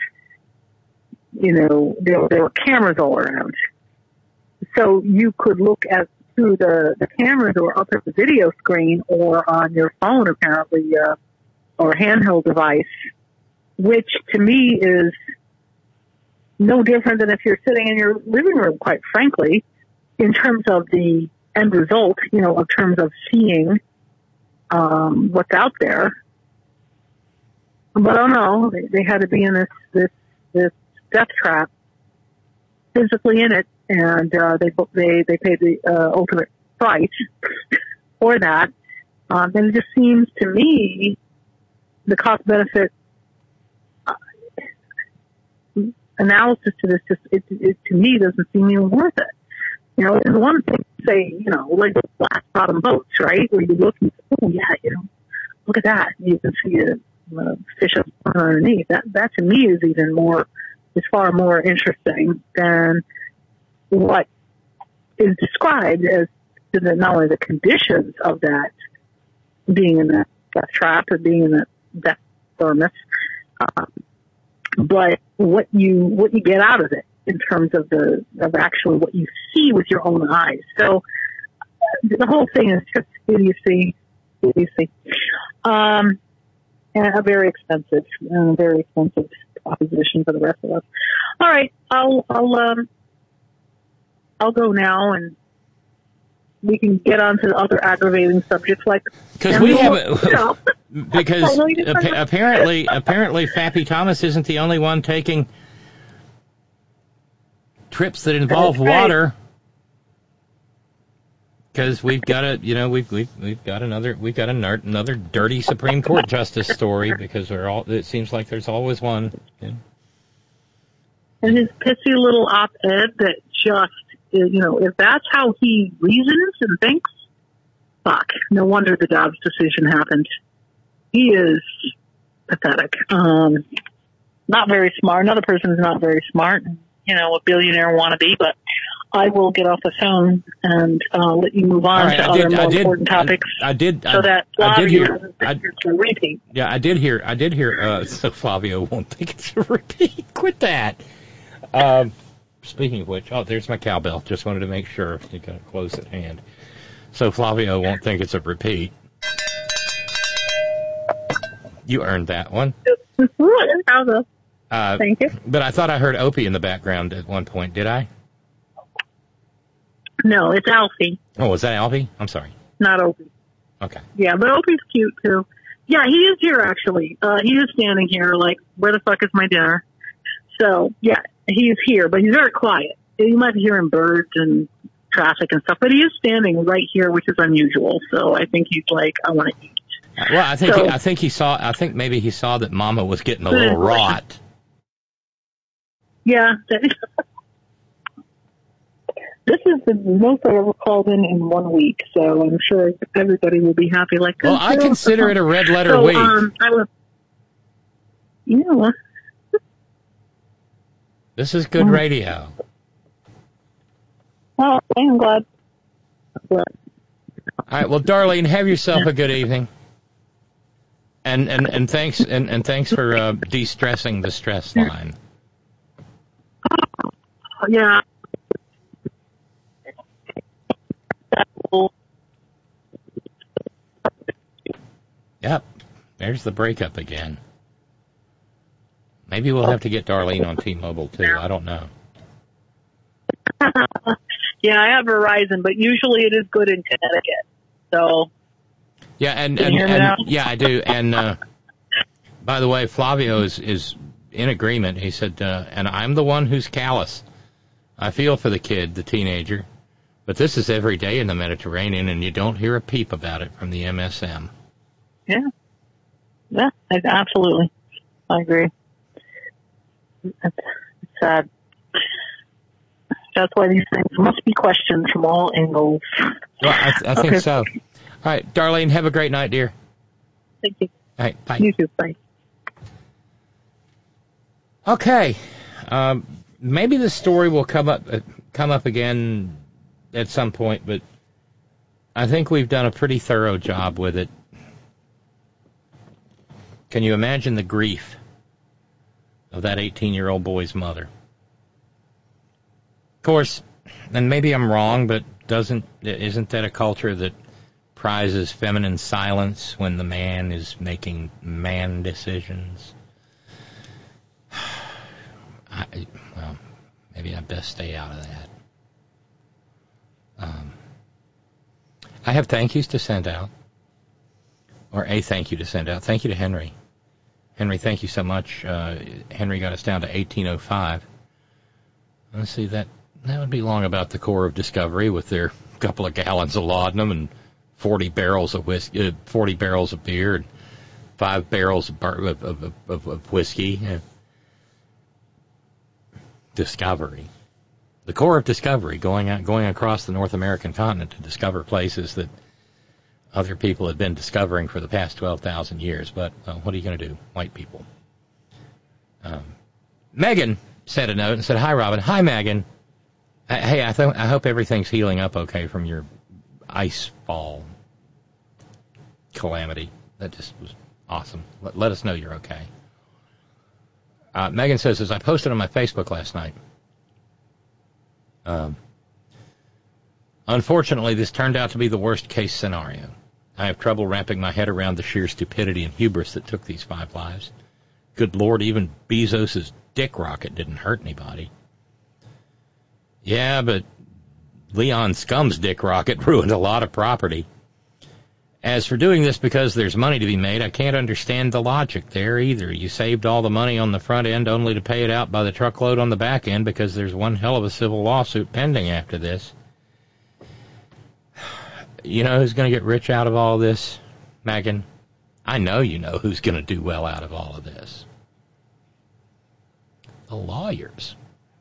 there were cameras all around. So you could look at through the cameras or up at the video screen or on your phone, apparently, or handheld device, which to me is no different than if you're sitting in your living room, quite frankly. in terms of the end result, in terms of seeing what's out there. But oh no, they had to be in this death trap, physically in it, and they paid the ultimate price for that. And it just seems to me the cost benefit analysis to this it to me doesn't seem even worth it. It's one thing to say, like the flat bottom boats, right? Where you look and say, oh yeah, look at that. You can see a fish underneath. That to me is far more interesting than what is described as not only the conditions of that being in that death trap or being in that death thermos, but what you get out of it in terms of actually what you see with your own eyes. So the whole thing is just idiocy, and a very expensive proposition for the rest of us. All right, I'll go now, and we can get on to the other aggravating subjects like because we have because apparently Fappy Thomas isn't the only one taking trips that involve water. Because we've got another dirty Supreme Court justice story, because it seems like there's always one. Yeah. And his pissy little op-ed that just, if that's how he reasons and thinks, fuck, no wonder the Dobbs decision happened. He is pathetic. Not very smart. Another person is not very smart. A billionaire wannabe, but I will get off the phone and let you move on to other more important topics. I did hear it's a repeat. Yeah, I did hear. So Flavio won't think it's a repeat. Quit that. Speaking of which, there's my cowbell. Just wanted to make sure you got it close at hand. So Flavio won't think it's a repeat. You earned that one. Thank you. But I thought I heard Opie in the background at one point. Did I? No, it's Alfie. Oh, was that Alfie? I'm sorry. Not Opie. Okay. Yeah, but Opie's cute, too. Yeah, he is here, actually. He is standing here like, where the fuck is my dinner? So, yeah, he's here, but he's very quiet. You might be hearing birds and traffic and stuff, but he is standing right here, which is unusual. So I think he's like, I want to eat. Well, I think maybe he saw that Mama was getting a little rot. Yeah. This is the most I've ever called in 1 week, so I'm sure everybody will be happy. Well, I consider it a red letter week. This is good radio. Well, I'm glad. All right, well, Darlene, have yourself a good evening. And thanks for de-stressing the stress line. Yeah. Yep. There's the breakup again. Maybe we'll have to get Darlene on T-Mobile, too. I don't know. Yeah, I have Verizon, but usually it is good in Connecticut. So. Yeah, and yeah, I do. And by the way, Flavio is in agreement. He said, and I'm the one who's callous. I feel for the kid, the teenager, but this is every day in the Mediterranean, and you don't hear a peep about it from the MSM. Yeah, absolutely. I agree. It's sad. That's why these things must be questioned from all angles. Well, I think so. All right, Darlene, have a great night, dear. Thank you. All right, bye. You too, bye. Okay. Maybe the story will come up again at some point, but I think we've done a pretty thorough job with it. Can you imagine the grief of that 18-year-old boy's mother? Of course, and maybe I'm wrong, but isn't that a culture that prizes feminine silence when the man is making man decisions? Well, maybe I best stay out of that. I have thank yous to send out, or a thank you to send out. Thank you to Henry. Henry, thank you so much. Henry got us down to 1805. Let's see, that would be long about the Corps of Discovery with their couple of gallons of laudanum and 40 barrels of whiskey, 40 barrels of beer, and 5 barrels of whiskey. Discovery. The Corps of Discovery going across the North American continent to discover places that other people have been discovering for the past 12,000 years. But what are you going to do? White people. Megan sent a note and said, "Hi, Robin." Hi, Megan. Hey, I hope everything's healing up okay from your ice fall calamity. That just was awesome. Let us know you're okay. Megan says, as I posted on my Facebook last night, unfortunately, this turned out to be the worst-case scenario. I have trouble wrapping my head around the sheer stupidity and hubris that took these 5 lives. Good Lord, even Bezos's dick rocket didn't hurt anybody. Yeah, but Leon Scum's dick rocket ruined a lot of property. As for doing this because there's money to be made, I can't understand the logic there either. You saved all the money on the front end only to pay it out by the truckload on the back end because there's one hell of a civil lawsuit pending after this. You know who's going to get rich out of all this, Megan? I know you know who's going to do well out of all of this. The lawyers.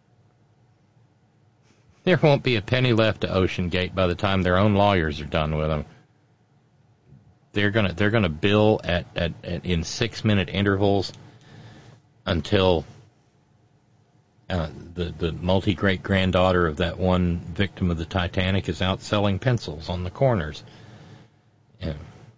There won't be a penny left to Ocean Gate by the time their own lawyers are done with them. They're gonna bill at in 6-minute intervals until the multi-great-granddaughter of that one victim of the Titanic is out selling pencils on the corners. Yeah.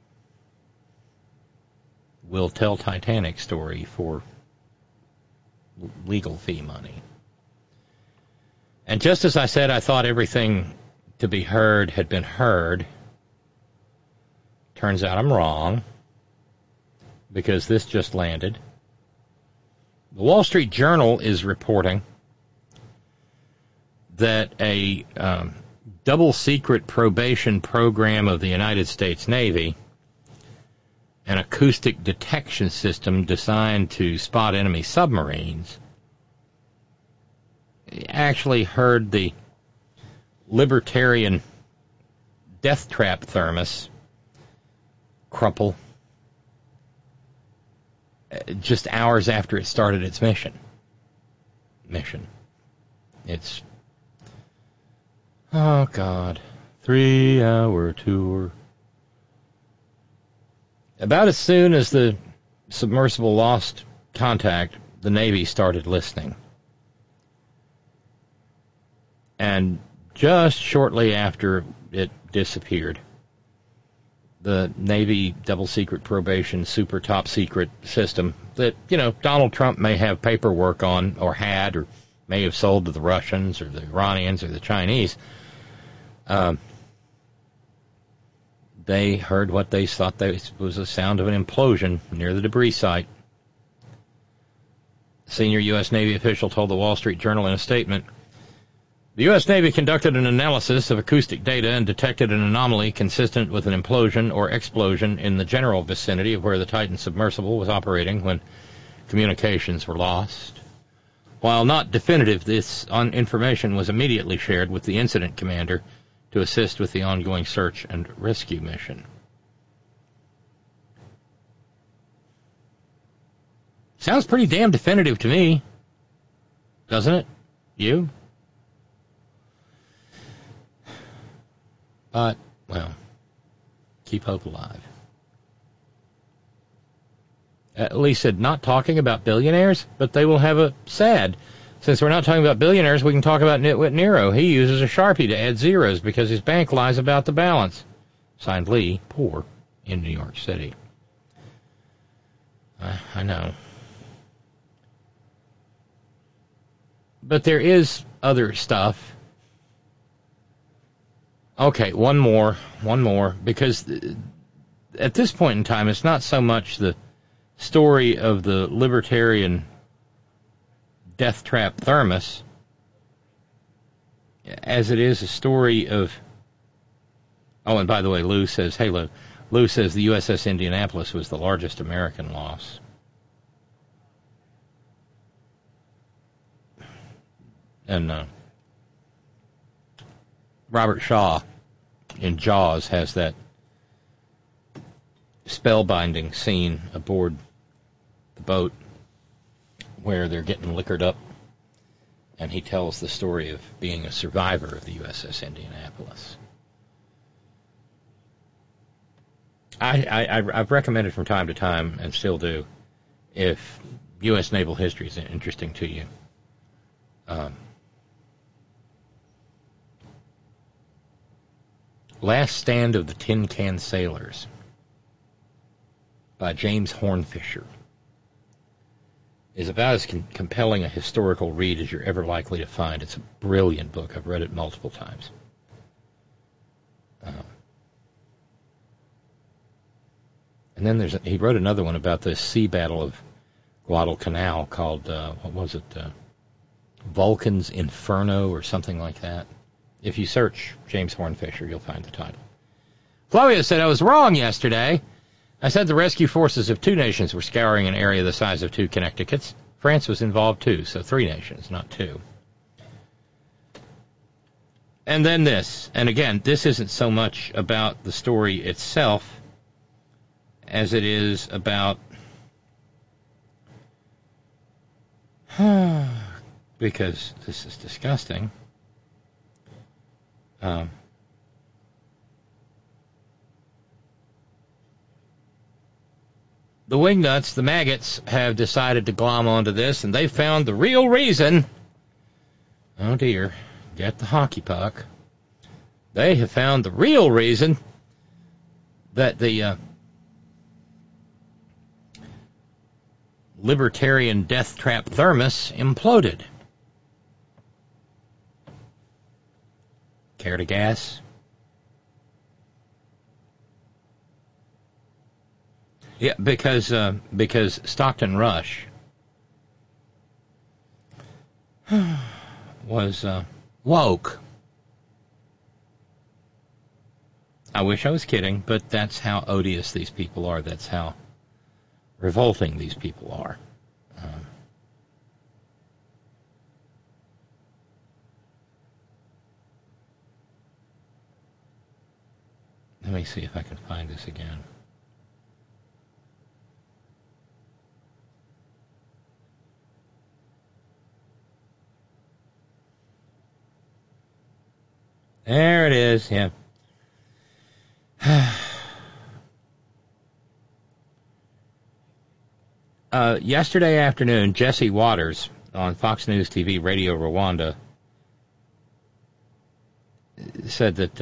We'll tell Titanic story for legal fee money. And just as I said, I thought everything to be heard had been heard. Turns out I'm wrong, because this just landed. The Wall Street Journal is reporting that a double-secret probation program of the United States Navy, an acoustic detection system designed to spot enemy submarines, actually heard the libertarian death trap thermos crumple just hours after it started its mission. It's, oh God, 3-hour tour. About as soon as the submersible lost contact, the Navy started listening. And just shortly after it disappeared, the Navy double-secret probation, super top-secret system that, Donald Trump may have paperwork on, or had, or may have sold to the Russians, or the Iranians, or the Chinese, they heard what they thought was the sound of an implosion near the debris site. A senior U.S. Navy official told the Wall Street Journal in a statement, "The U.S. Navy conducted an analysis of acoustic data and detected an anomaly consistent with an implosion or explosion in the general vicinity of where the Titan submersible was operating when communications were lost. While not definitive, this information was immediately shared with the incident commander to assist with the ongoing search and rescue mission." Sounds pretty damn definitive to me, doesn't it? You? But, well, keep hope alive. Lee said, not talking about billionaires, but they will have a sad. Since we're not talking about billionaires, we can talk about Nitwit Nero. He uses a Sharpie to add zeros because his bank lies about the balance. Signed, Lee, poor, in New York City. I know. But there is other stuff. Okay, one more, because at this point in time, it's not so much the story of the libertarian death trap thermos as it is a story of Oh, and by the way, Lou says, hey, Lou. Lou says the USS Indianapolis was the largest American loss. And Robert Shaw in Jaws has that spellbinding scene aboard the boat where they're getting liquored up, and he tells the story of being a survivor of the USS Indianapolis. I've recommended from time to time, and still do, if U.S. naval history is interesting to you. Last Stand of the Tin Can Sailors by James Hornfisher is about as compelling a historical read as you're ever likely to find. It's a brilliant book. I've read it multiple times. And then he wrote another one about the sea battle of Guadalcanal called, Vulcan's Inferno or something like that. If you search James Hornfisher, you'll find the title. Flavia said I was wrong yesterday. I said the rescue forces of 2 nations were scouring an area the size of 2 Connecticuts. France was involved too, so 3 nations, not 2. And then this, and again, this isn't so much about the story itself as it is about, because this is disgusting, the wingnuts, the maggots, have decided to glom onto this, and they found the real reason. Oh dear, get the hockey puck. They have found the real reason that the libertarian death trap thermos imploded. Care to guess? Yeah, because Stockton Rush was woke. I wish I was kidding, but that's how odious these people are. That's how revolting these people are. Let me see if I can find this again. There it is, yeah. Yesterday afternoon, Jesse Waters on Fox News TV Radio Rwanda said that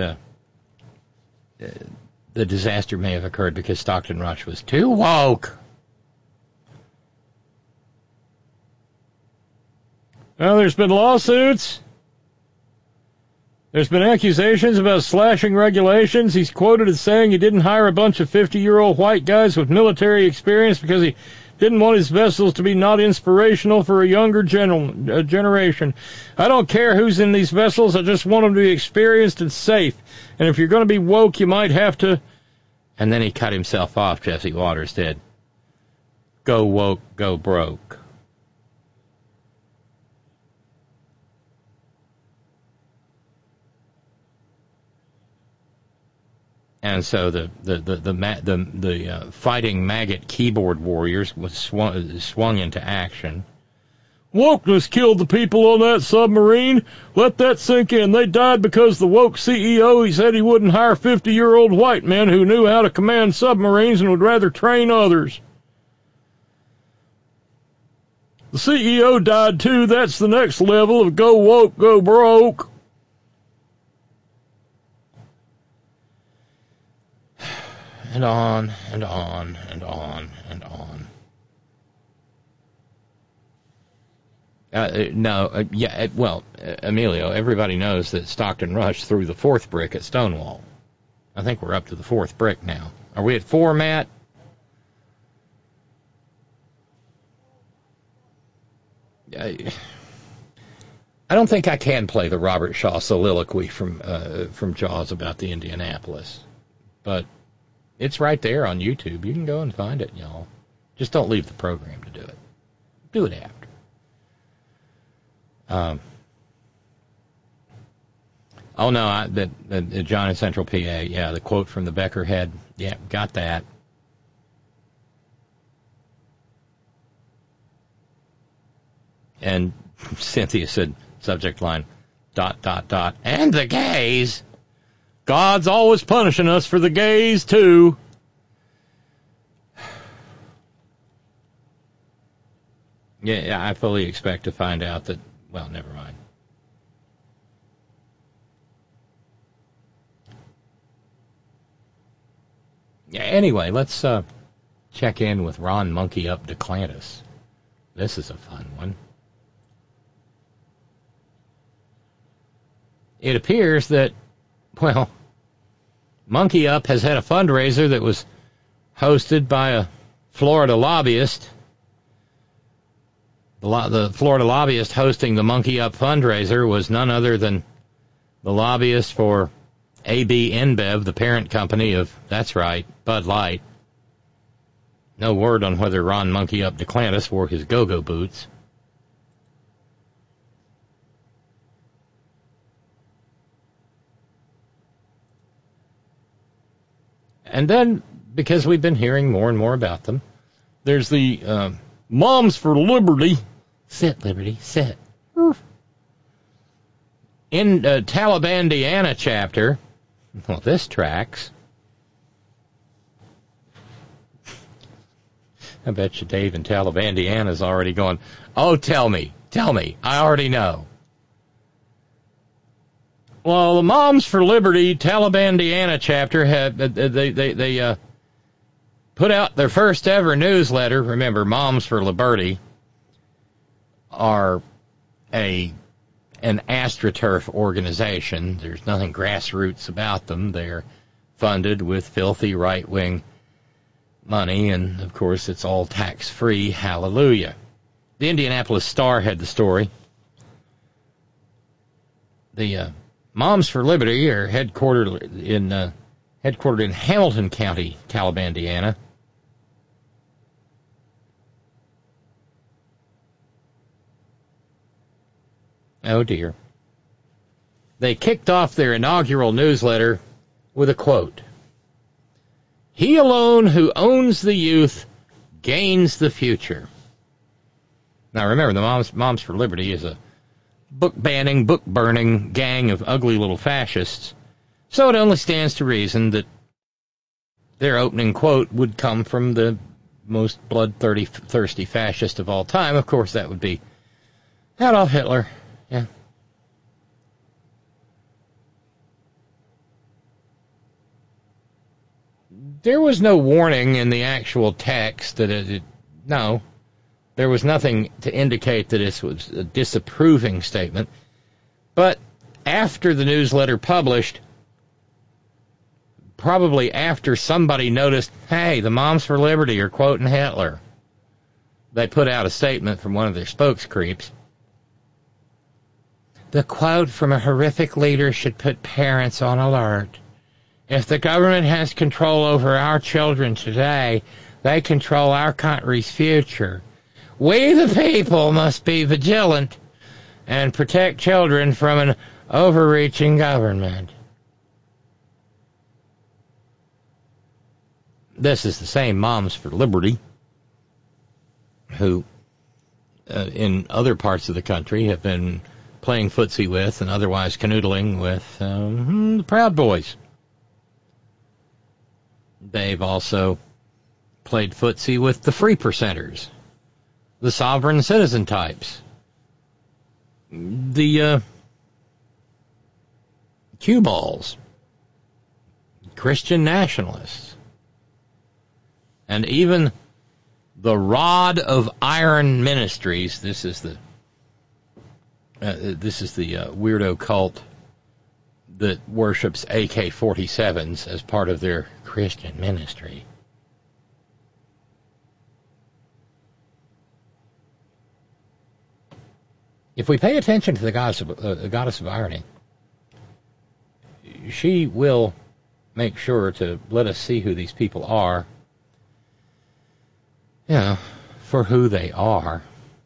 the disaster may have occurred because Stockton Rush was too woke. Well, there's been lawsuits. There's been accusations about slashing regulations. He's quoted as saying he didn't hire a bunch of 50-year-old white guys with military experience because he didn't want his vessels to be not inspirational for a younger generation. I don't care who's in these vessels. I just want them to be experienced and safe. And if you're going to be woke, you might have to... And then he cut himself off, Jesse Waters did. Go woke, go broke. And so the fighting maggot keyboard warriors was swung into action. Wokeness killed the people on that submarine. Let that sink in. They died because the woke CEO, he said he wouldn't hire 50-year-old white men who knew how to command submarines and would rather train others. The CEO died too. That's the next level of go woke, go broke. And on, and on, and on, and on. Emilio, everybody knows that Stockton Rush threw the 4th brick at Stonewall. I think we're up to the 4th brick now. Are we at 4, Matt? I don't think I can play the Robert Shaw soliloquy from Jaws about the Indianapolis, but it's right there on YouTube. You can go and find it, y'all. Just don't leave the program to do it. Do it after. Oh no, the John in Central PA. Yeah, the quote from the Becker head. Yeah, got that. And Cynthia said, subject line, ... and the gays. God's always punishing us for the gays, too. Yeah, I fully expect to find out that, well, never mind. Yeah, anyway, let's check in with Ron Monkey Up DeClantis. This is a fun one. It appears that, well, Monkey Up has had a fundraiser that was hosted by a Florida lobbyist. The Florida lobbyist hosting the Monkey Up fundraiser was none other than the lobbyist for AB InBev, the parent company of, that's right, Bud Light. No word on whether Ron Monkey Up DeClantis wore his go-go boots. And then, because we've been hearing more and more about them, there's the Moms for Liberty. Sit, Liberty, sit. In Talibandiana chapter, well, this tracks. I bet you Dave in Talibandiana's already going, oh, tell me, I already know. Well, the Moms for Liberty Talibandiana chapter have they put out their first ever newsletter. Remember, Moms for Liberty are an AstroTurf organization. There's nothing grassroots about them. They're funded with filthy right-wing money, and of course it's all tax-free. Hallelujah. The Indianapolis Star had the story. The Moms for Liberty are headquartered in Hamilton County, Talibandiana. Oh dear. They kicked off their inaugural newsletter with a quote. He alone who owns the youth gains the future. Now remember, the Moms for Liberty is a book-banning, book-burning gang of ugly little fascists, so it only stands to reason that their opening quote would come from the most bloodthirsty fascist of all time. Of course, that would be Adolf Hitler. Yeah. There was no warning in the actual text that no. There was nothing to indicate that this was a disapproving statement. But after the newsletter published, probably after somebody noticed, hey, the Moms for Liberty are quoting Hitler, they put out a statement from one of their spokescreeps. The quote from a horrific leader should put parents on alert. If the government has control over our children today, they control our country's future. We, the people, must be vigilant and protect children from an overreaching government. This is the same Moms for Liberty who, in other parts of the country, have been playing footsie with and otherwise canoodling with the Proud Boys. They've also played footsie with the Free Percenters, the sovereign citizen types, the cue balls, Christian nationalists, and even the Rod of Iron Ministries. This is the weirdo cult that worships AK-47s as part of their Christian ministry. if we pay attention to the goddess of irony, she will make sure to let us see who these people are, for who they are.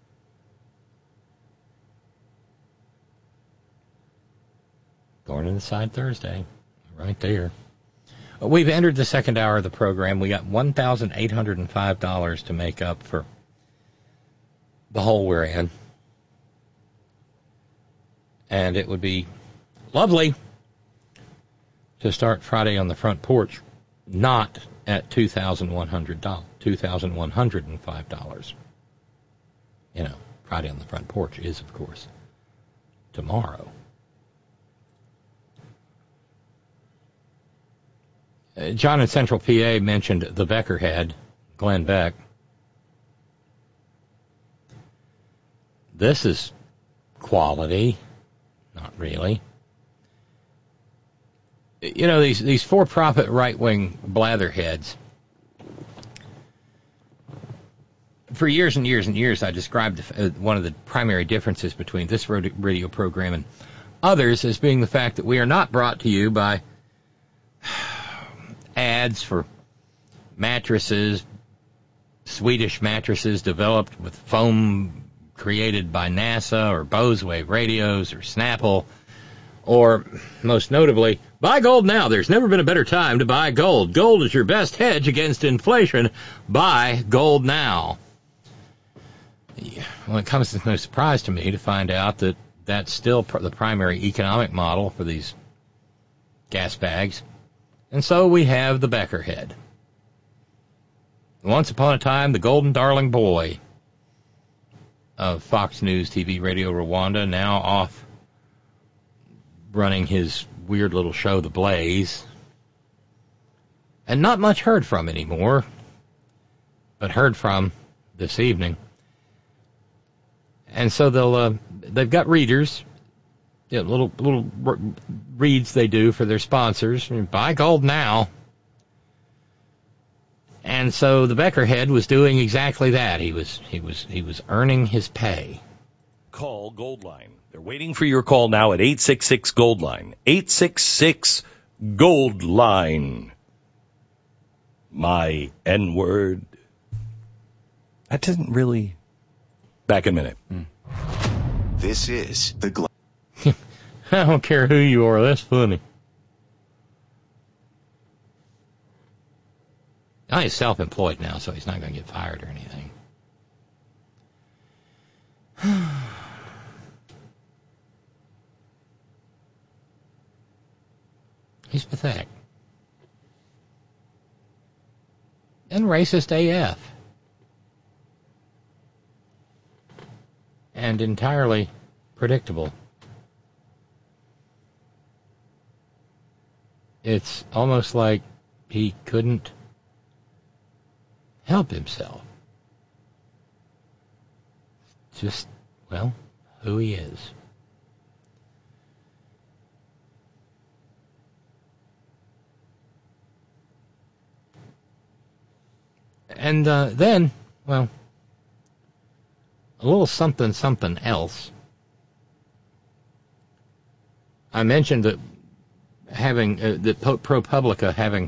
Going inside Thursday, right there. We've entered the second hour of the program. We got $1,805 to make up for the hole we're in. And it would be lovely to start Friday on the front porch, not at $2,105. Friday on the front porch is, of course, tomorrow. John in Central PA mentioned the Beckerhead, Glenn Beck. This is quality. Not really. These for-profit right-wing blatherheads. For years and years and years, I described one of the primary differences between this radio program and others as being the fact that we are not brought to you by ads for mattresses, Swedish mattresses developed with foam created by NASA, or Bose Wave radios, or Snapple, or, most notably, buy gold now. There's never been a better time to buy gold. Gold is your best hedge against inflation. Buy gold now. Well, it comes as no surprise to me to find out that that's still the primary economic model for these gas bags. And so we have the Beckerhead. Once upon a time, the golden darling boy of Fox News TV Radio Rwanda, now off running his weird little show, The Blaze. And not much heard from anymore, but heard from this evening. And so they've got readers, little reads they do for their sponsors. Buy gold now. And so the Beckerhead was doing exactly that. He was earning his pay. Call Goldline. They're waiting for your call now at 866-GOLDLINE. 866-GOLDLINE. My N-word. That didn't really... Back in a minute. This is the... I don't care who you are. That's funny. He's self-employed now, so he's not going to get fired or anything. He's pathetic. And racist AF. And entirely predictable. It's almost like he couldn't help himself. Just, who he is. And then, a little something else. I mentioned that that ProPublica having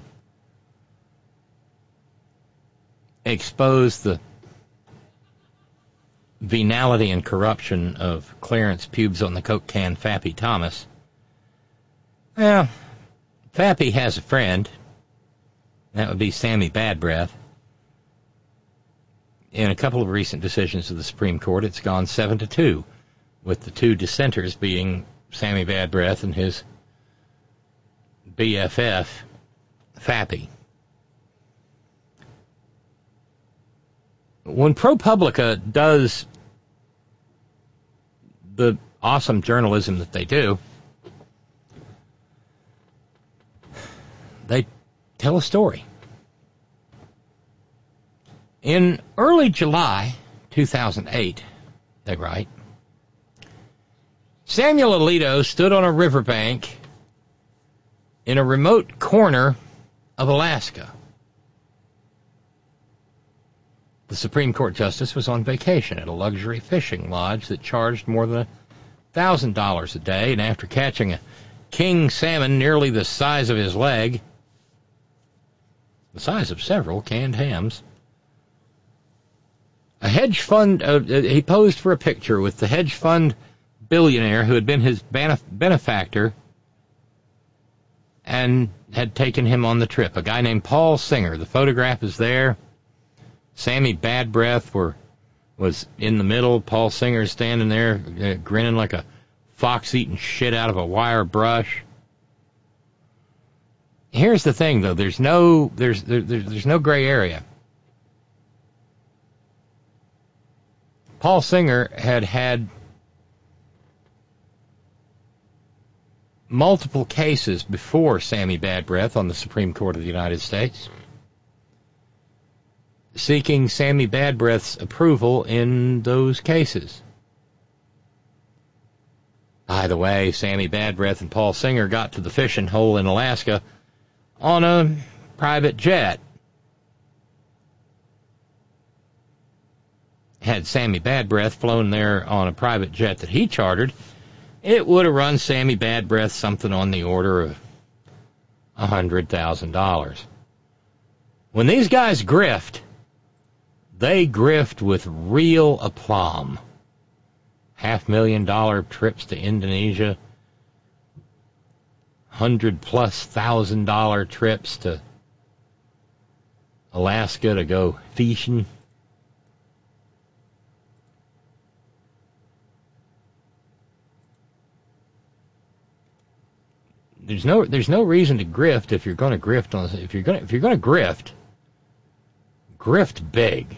exposed the venality and corruption of Clarence Pubes on the Coke can, Fappy Thomas. Well, Fappy has a friend. That would be Sammy Bad Breath. In a couple of recent decisions of the Supreme Court, it's gone 7-2, with the two dissenters being Sammy Bad Breath and his BFF, Fappy. When ProPublica does the awesome journalism that they do, they tell a story. In early July 2008, they write, Samuel Alito stood on a riverbank in a remote corner of Alaska. The Supreme Court justice was on vacation at a luxury fishing lodge that charged more than $1,000 a day, and after catching a king salmon nearly the size of his leg, the size of several canned hams, a hedge fund, he posed for a picture with the hedge fund billionaire who had been his benefactor and had taken him on the trip, a guy named Paul Singer. The photograph is there. Sammy Bad Breath was in the middle. Paul Singer standing there grinning like a fox eating shit out of a wire brush. Here's the thing, though. There's no gray area. Paul Singer had multiple cases before Sammy Bad Breath on the Supreme Court of the United States, seeking Sammy Bad Breath's approval in those cases. By the way, Sammy Bad Breath and Paul Singer got to the fishing hole in Alaska on a private jet. Had Sammy Bad Breath flown there on a private jet that he chartered, it would have run Sammy Bad Breath something on the order of $100,000. When these guys grift, they grift with real aplomb. $500,000 trips to Indonesia, $100,000+ trips to Alaska to go fishing. There's no reason to grift if you're going to grift on. If you're going to grift big.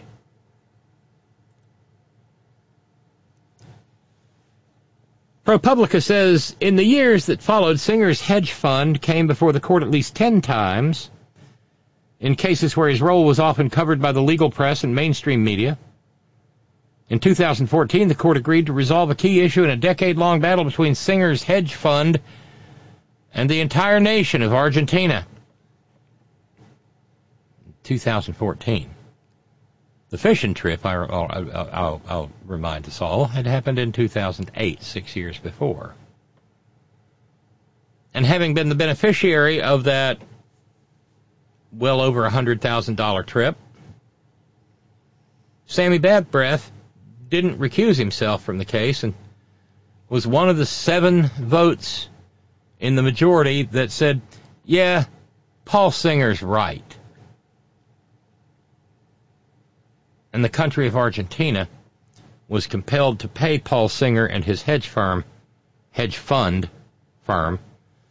ProPublica says, in the years that followed, Singer's hedge fund came before the court at least 10 times, in cases where his role was often covered by the legal press and mainstream media. In 2014, the court agreed to resolve a key issue in a decade-long battle between Singer's hedge fund and the entire nation of Argentina. 2014. The fishing trip, I'll remind us all, had happened in 2008, 6 years before. And having been the beneficiary of that well over $100,000 trip, Sammy Bad Breath didn't recuse himself from the case and was one of the 7 votes in the majority that said, yeah, Paul Singer's right. And the country of Argentina was compelled to pay Paul Singer and his hedge fund firm,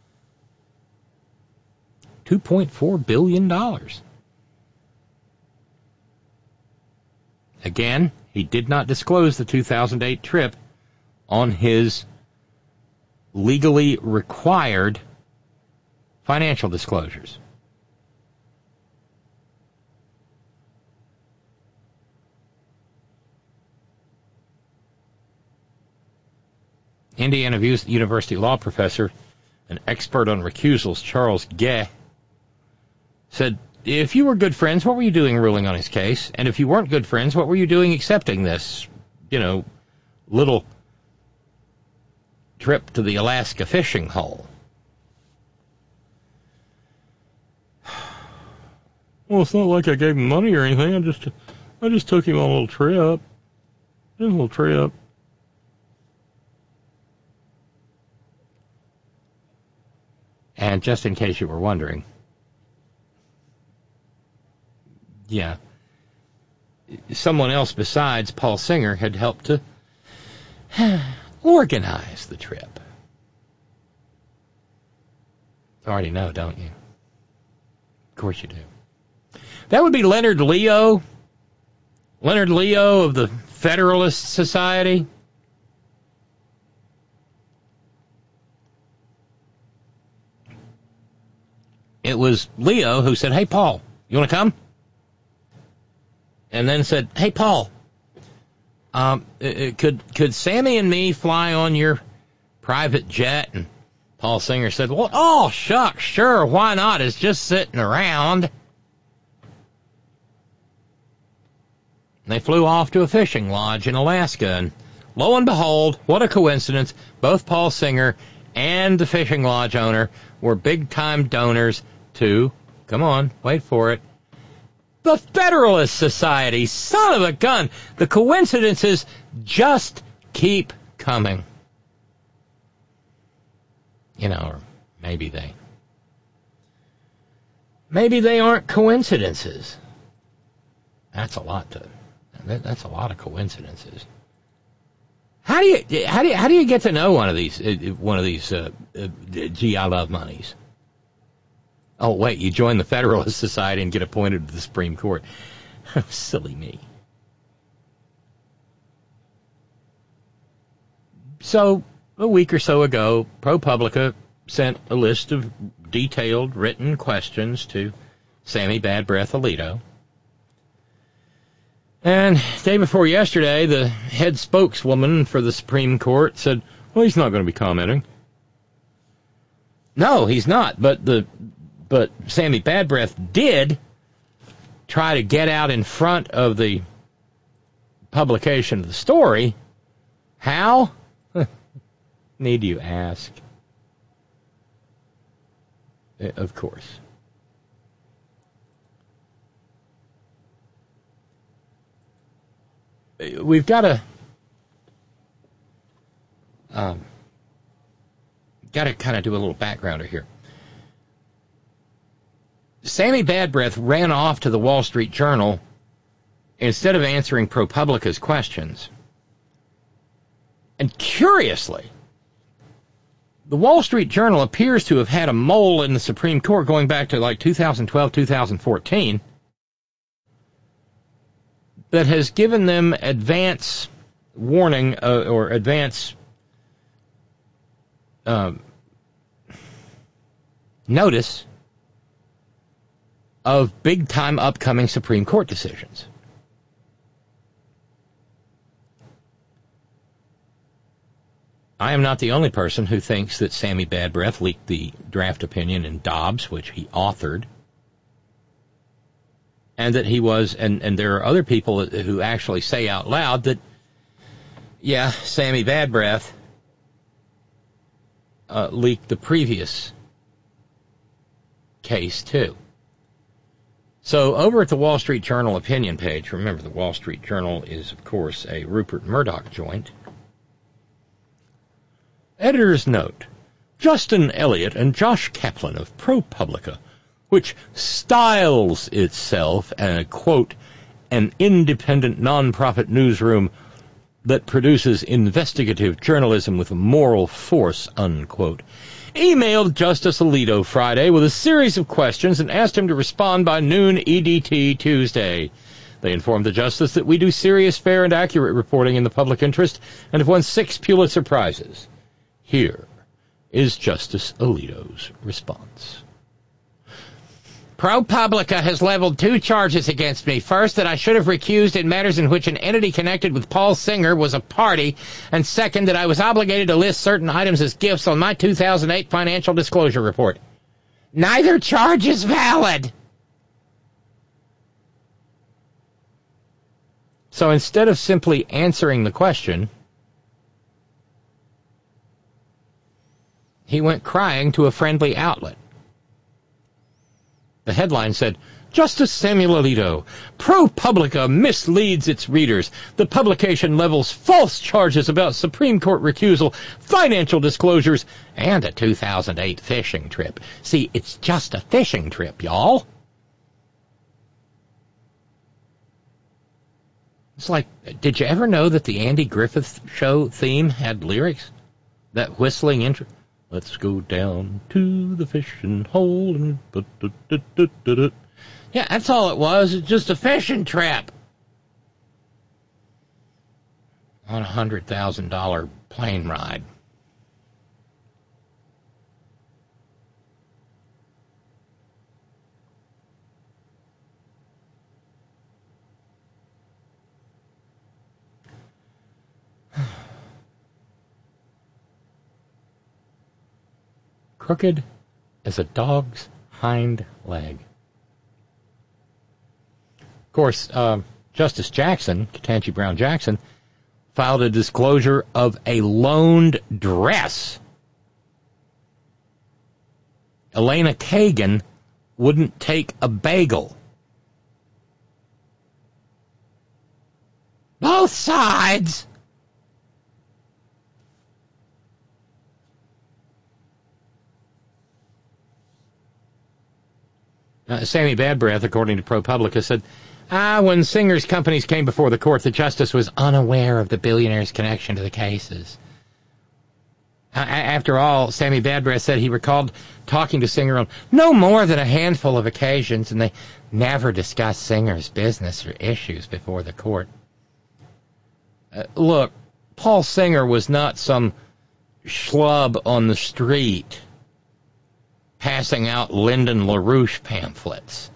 $2.4 billion. Again, he did not disclose the 2008 trip on his legally required financial disclosures. Indiana University law professor, an expert on recusals, Charles Gay, said, if you were good friends, what were you doing ruling on his case? And if you weren't good friends, what were you doing accepting this, little trip to the Alaska fishing hole? Well, it's not like I gave him money or anything. I just took him on a little trip. Just a little trip. And just in case you were wondering, yeah, someone else besides Paul Singer had helped to organize the trip. You already know, don't you? Of course you do. That would be Leonard Leo. Leonard Leo of the Federalist Society. It was Leo who said, hey, Paul, you want to come? And then said, hey, Paul, could Sammy and me fly on your private jet? And Paul Singer said, well, oh, shucks, sure, why not? It's just sitting around. They flew off to a fishing lodge in Alaska, and lo and behold, what a coincidence, both Paul Singer and the fishing lodge owner were big-time donors to, come on, wait for it, the Federalist Society. Son of a gun! The coincidences just keep coming. You know, or maybe they aren't coincidences. That's a lot of coincidences. How do you get to know one of these gee, I love monies? Oh wait, you join the Federalist Society and get appointed to the Supreme Court. Silly me. So a week or so ago, ProPublica sent a list of detailed written questions to Sammy Bad Breath Alito. And day before yesterday, the head spokeswoman for the Supreme Court said, well, he's not going to be commenting. No, he's not, but Sammy Bad Breath did try to get out in front of the publication of the story. How? Need you ask? Of course. We've got to kind of do a little backgrounder here. Sammy Bad Breath ran off to the Wall Street Journal instead of answering ProPublica's questions. And curiously, the Wall Street Journal appears to have had a mole in the Supreme Court going back to like 2012, 2014, that has given them advance warning or advance notice of big-time upcoming Supreme Court decisions. I am not the only person who thinks that Sammy Bad Breath leaked the draft opinion in Dobbs, which he authored, and that he was, and there are other people who actually say out loud that, yeah, Sammy Bad Breath leaked the previous case, too. So over at the Wall Street Journal opinion page, remember the Wall Street Journal is, of course, a Rupert Murdoch joint. Editor's note, Justin Elliott and Josh Kaplan of ProPublica, which styles itself as, quote, an independent nonprofit newsroom that produces investigative journalism with moral force, unquote, emailed Justice Alito Friday with a series of questions and asked him to respond by noon EDT Tuesday. They informed the justice that we do serious, fair, and accurate reporting in the public interest and have won 6 Pulitzer Prizes. Here is Justice Alito's response. ProPublica has leveled 2 charges against me. First, that I should have recused in matters in which an entity connected with Paul Singer was a party. And second, that I was obligated to list certain items as gifts on my 2008 financial disclosure report. Neither charge is valid. So instead of simply answering the question, he went crying to a friendly outlet. The headline said, Justice Samuel Alito, ProPublica misleads its readers. The publication levels false charges about Supreme Court recusal, financial disclosures, and a 2008 fishing trip. See, it's just a fishing trip, y'all. It's like, did you ever know that the Andy Griffith Show theme had lyrics? That whistling intro. Let's go down to the fishing hole. And yeah, that's all it was. It's just a fishing trip. On a $100,000 plane ride. Crooked as a dog's hind leg. Of course, Justice Jackson, Ketanji Brown Jackson, filed a disclosure of a loaned dress. Elena Kagan wouldn't take a bagel. Both sides. Sammy Badbreath, according to ProPublica, said, when Singer's companies came before the court, the justice was unaware of the billionaire's connection to the cases. After all, Sammy Badbreath said he recalled talking to Singer on no more than a handful of occasions, and they never discussed Singer's business or issues before the court. Look, Paul Singer was not some schlub on the street passing out Lyndon LaRouche pamphlets.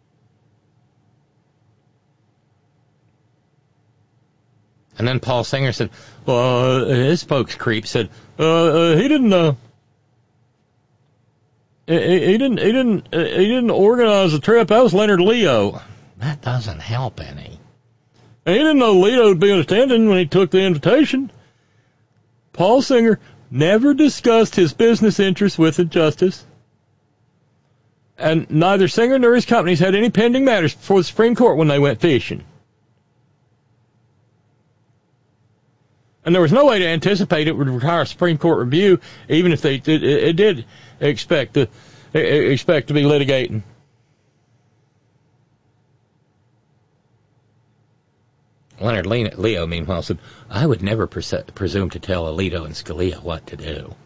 And then Paul Singer said, his spokescreep said, he didn't organize the trip. That was Leonard Leo. That doesn't help any. He didn't know Leo would be in attendance when he took the invitation. Paul Singer never discussed his business interests with the justice, and neither Singer nor his companies had any pending matters before the Supreme Court when they went fishing. And there was no way to anticipate it would require Supreme Court review, even if they did expect to be litigating. Leonard Leo, meanwhile, said, I would never presume to tell Alito and Scalia what to do.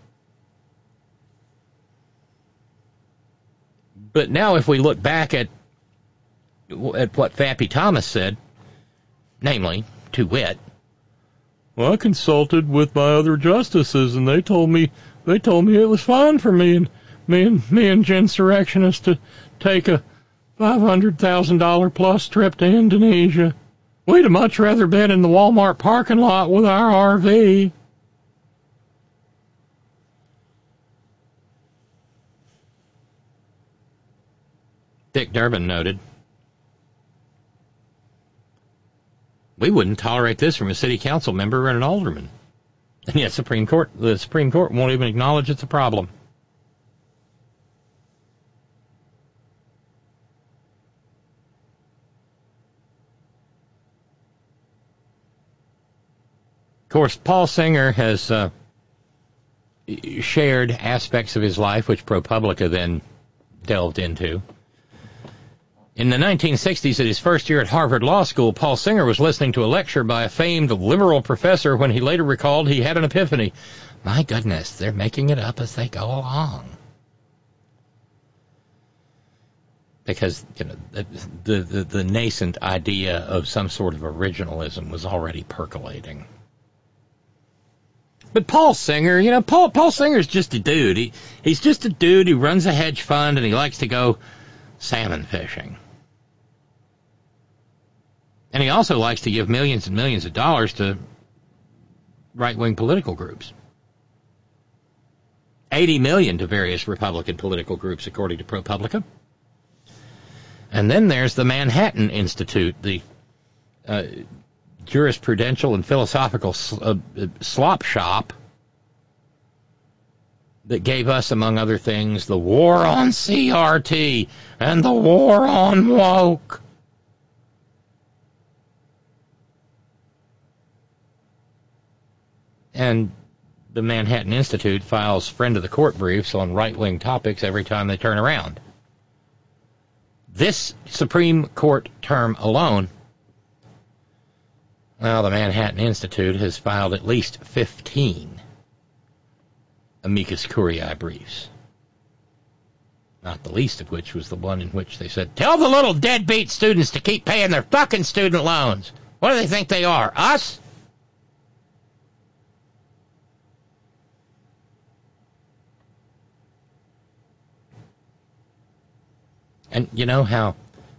But now if we look back at what Fappy Thomas said, namely, to wit, well, I consulted with my other justices, and they told me it was fine for me and Gensurrectionists to take a $500,000 plus trip to Indonesia. We'd have much rather been in the Walmart parking lot with our RV. Dick Durbin noted, we wouldn't tolerate this from a city council member and an alderman. And yet the Supreme Court won't even acknowledge it's a problem. Of course, Paul Singer has shared aspects of his life, which ProPublica then delved into. In the 1960s, at his first year at Harvard Law School, Paul Singer was listening to a lecture by a famed liberal professor when he later recalled he had an epiphany. My goodness, they're making it up as they go along. Because the nascent idea of some sort of originalism was already percolating. But Paul Singer, Paul Singer's just a dude. He's just a dude who runs a hedge fund and he likes to go salmon fishing. And he also likes to give millions and millions of dollars to right-wing political groups. $80 million to various Republican political groups, according to ProPublica. And then there's the Manhattan Institute, the jurisprudential and philosophical slop shop that gave us, among other things, the war on CRT and the war on woke. And the Manhattan Institute files friend of the court briefs on right-wing topics every time they turn around. This Supreme Court term alone, well, the Manhattan Institute has filed at least 15 amicus curiae briefs. Not the least of which was the one in which they said, tell the little deadbeat students to keep paying their fucking student loans. What do they think they are, us? And you know how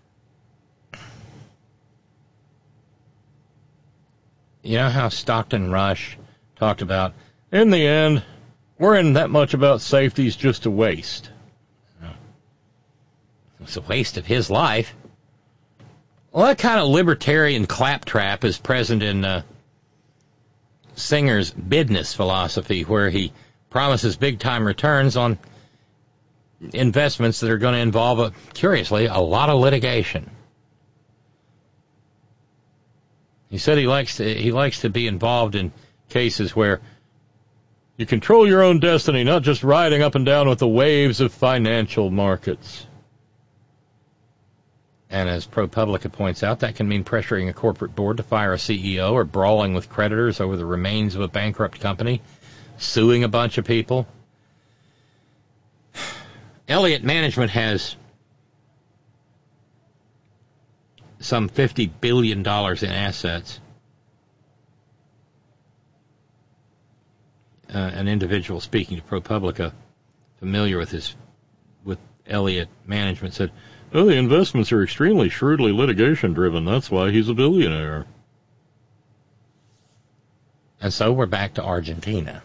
Stockton Rush talked about, in the end, worrying that much about safety is just a waste. It's a waste of his life. Well, that kind of libertarian claptrap is present in Singer's business philosophy, where he promises big-time returns on investments that are going to involve, curiously, a lot of litigation. He said he likes to be involved in cases where you control your own destiny, not just riding up and down with the waves of financial markets. And as ProPublica points out, that can mean pressuring a corporate board to fire a CEO or brawling with creditors over the remains of a bankrupt company, suing a bunch of people. Elliott Management has some $50 billion in assets. An individual speaking to ProPublica, familiar with Elliott Management, said, "Oh, the investments are extremely shrewdly litigation-driven. That's why he's a billionaire." And so we're back to Argentina.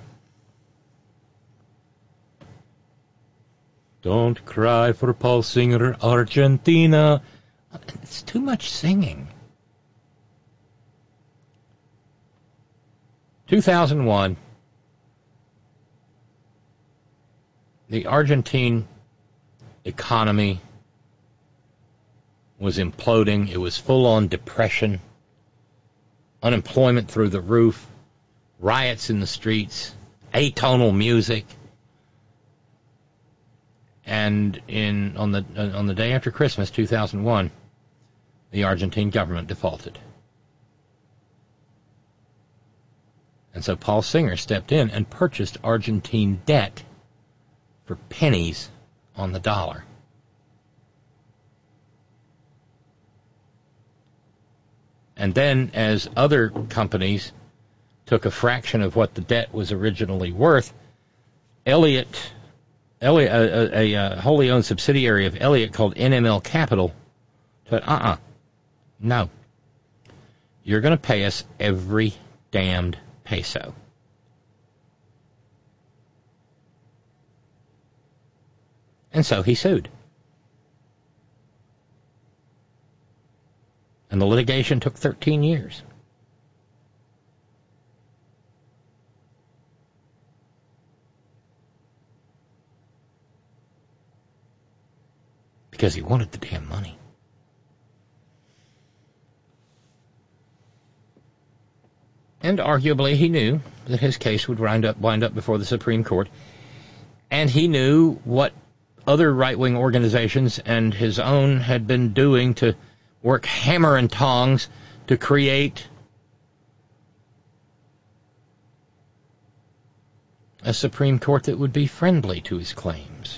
Don't cry for Paul Singer, Argentina. It's too much singing. 2001, the Argentine economy was imploding. It was full-on depression, unemployment through the roof, riots in the streets, atonal music. And on the day after Christmas, 2001, the Argentine government defaulted. And so Paul Singer stepped in and purchased Argentine debt for pennies on the dollar. And then, as other companies took a fraction of what the debt was originally worth, a wholly owned subsidiary of Elliott called NML Capital said, no. You're going to pay us every damned peso. And so he sued. And the litigation took 13 years. Because he wanted the damn money. And arguably he knew that his case would wind up before the Supreme Court. And he knew what other right-wing organizations and his own had been doing to work hammer and tongs to create a Supreme Court that would be friendly to his claims.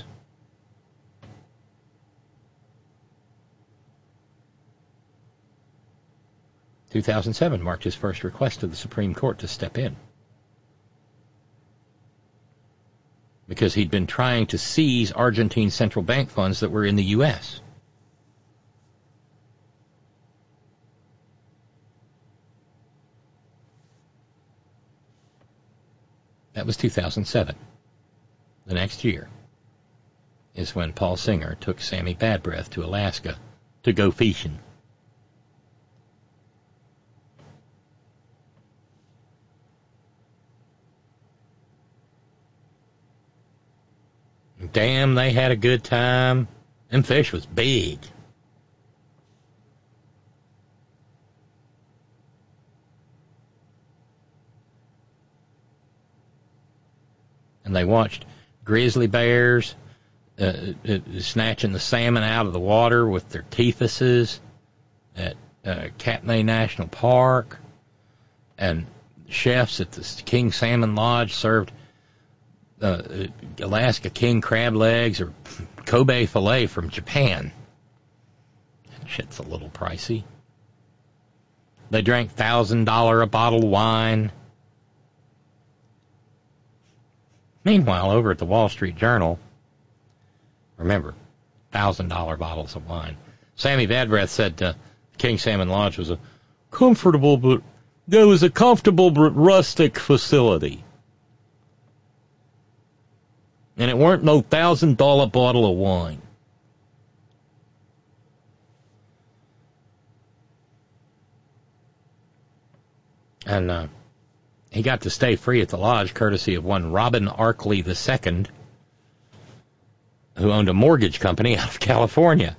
In 2007 marked his first request to the Supreme Court to step in, because he'd been trying to seize Argentine central bank funds that were in the U.S. That was 2007. The next year is when Paul Singer took Sammy Bad Breath to Alaska to go fishing. Damn, they had a good time. Them fish was big. And they watched grizzly bears snatching the salmon out of the water with their teethuses at Katmai National Park. And chefs at the King Salmon Lodge served Alaska king crab legs or Kobe filet from Japan. That shit's a little pricey. They drank $1,000 a bottle of wine. Meanwhile, over at the Wall Street Journal, remember, $1,000 bottles of wine. Sammy Bad Breath said King Salmon Lodge was a comfortable but rustic facility. And it weren't no $1,000 bottle of wine. And he got to stay free at the lodge courtesy of one Robin Arkley II, who owned a mortgage company out of California,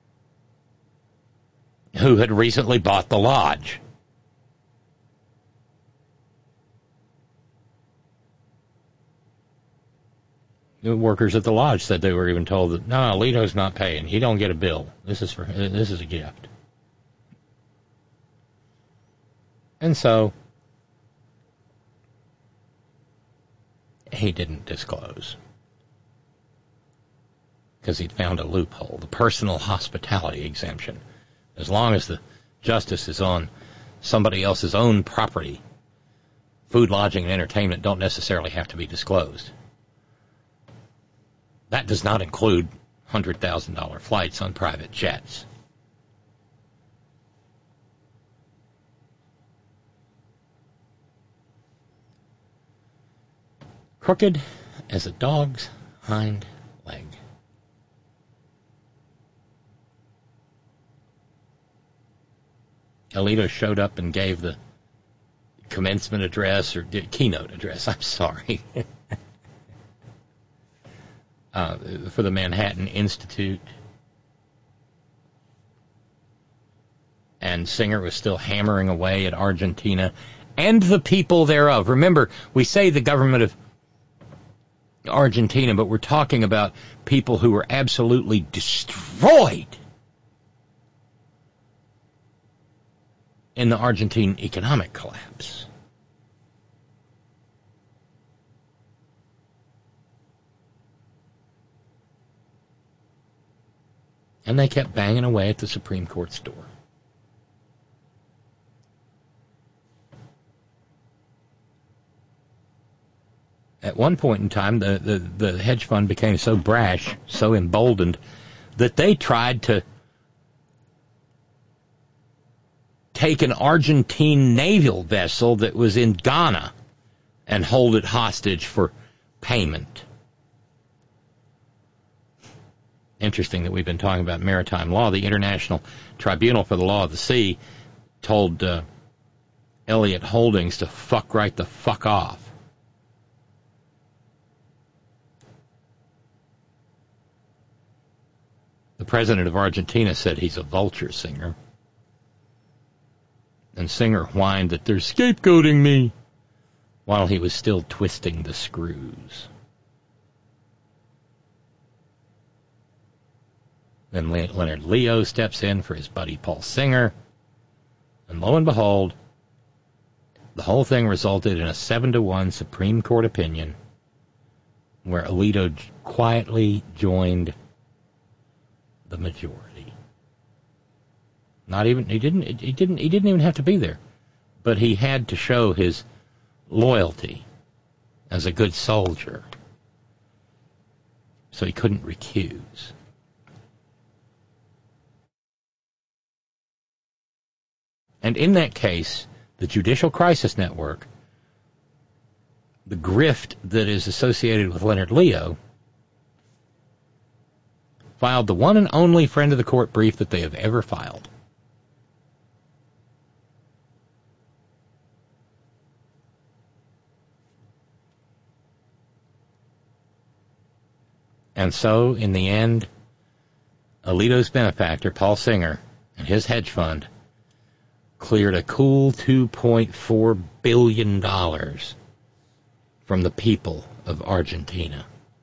who had recently bought the lodge. The workers at the lodge said they were even told that, no, Alito's not paying. He don't get a bill. This is a gift. And so he didn't disclose because he'd found a loophole, the personal hospitality exemption. As long as the justice is on somebody else's own property, food, lodging, and entertainment don't necessarily have to be disclosed. That does not include $100,000 flights on private jets. Crooked as a dog's hind leg. Alito showed up and gave the commencement address, or keynote address, I'm sorry, for the Manhattan Institute. And Singer was still hammering away at Argentina and the people thereof. Remember, we say the government of Argentina, but we're talking about people who were absolutely destroyed in the Argentine economic collapse. And they kept banging away at the Supreme Court's door. At one point in time, the hedge fund became so brash, so emboldened, that they tried to take an Argentine naval vessel that was in Ghana and hold it hostage for payment. Interesting that we've been talking about maritime law. The International Tribunal for the Law of the Sea told Elliott Holdings to fuck right the fuck off. The president of Argentina said he's a vulture, Singer. And Singer whined that they're scapegoating me while he was still twisting the screws. Then Leonard Leo steps in for his buddy Paul Singer. And lo and behold, the whole thing resulted in a 7-1 Supreme Court opinion where Alito quietly joined the majority. He didn't even have to be there, but he had to show his loyalty as a good soldier, so he couldn't recuse. And in that case, the Judicial Crisis Network, the grift that is associated with Leonard Leo, filed the one and only friend of the court brief that they have ever filed. And so, in the end, Alito's benefactor, Paul Singer, and his hedge fund cleared a cool $2.4 billion from the people of Argentina.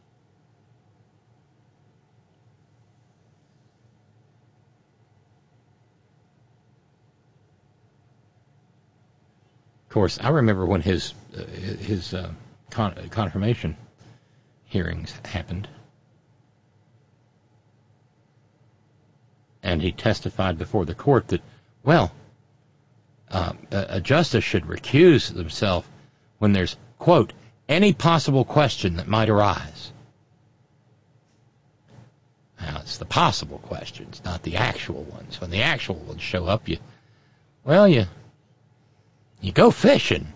Of course, I remember when his confirmation hearings happened, and he testified before the court that, well, a justice should recuse themselves when there's, quote, any possible question that might arise. Now, it's the possible questions, not the actual ones. When the actual ones show up, you go fishing.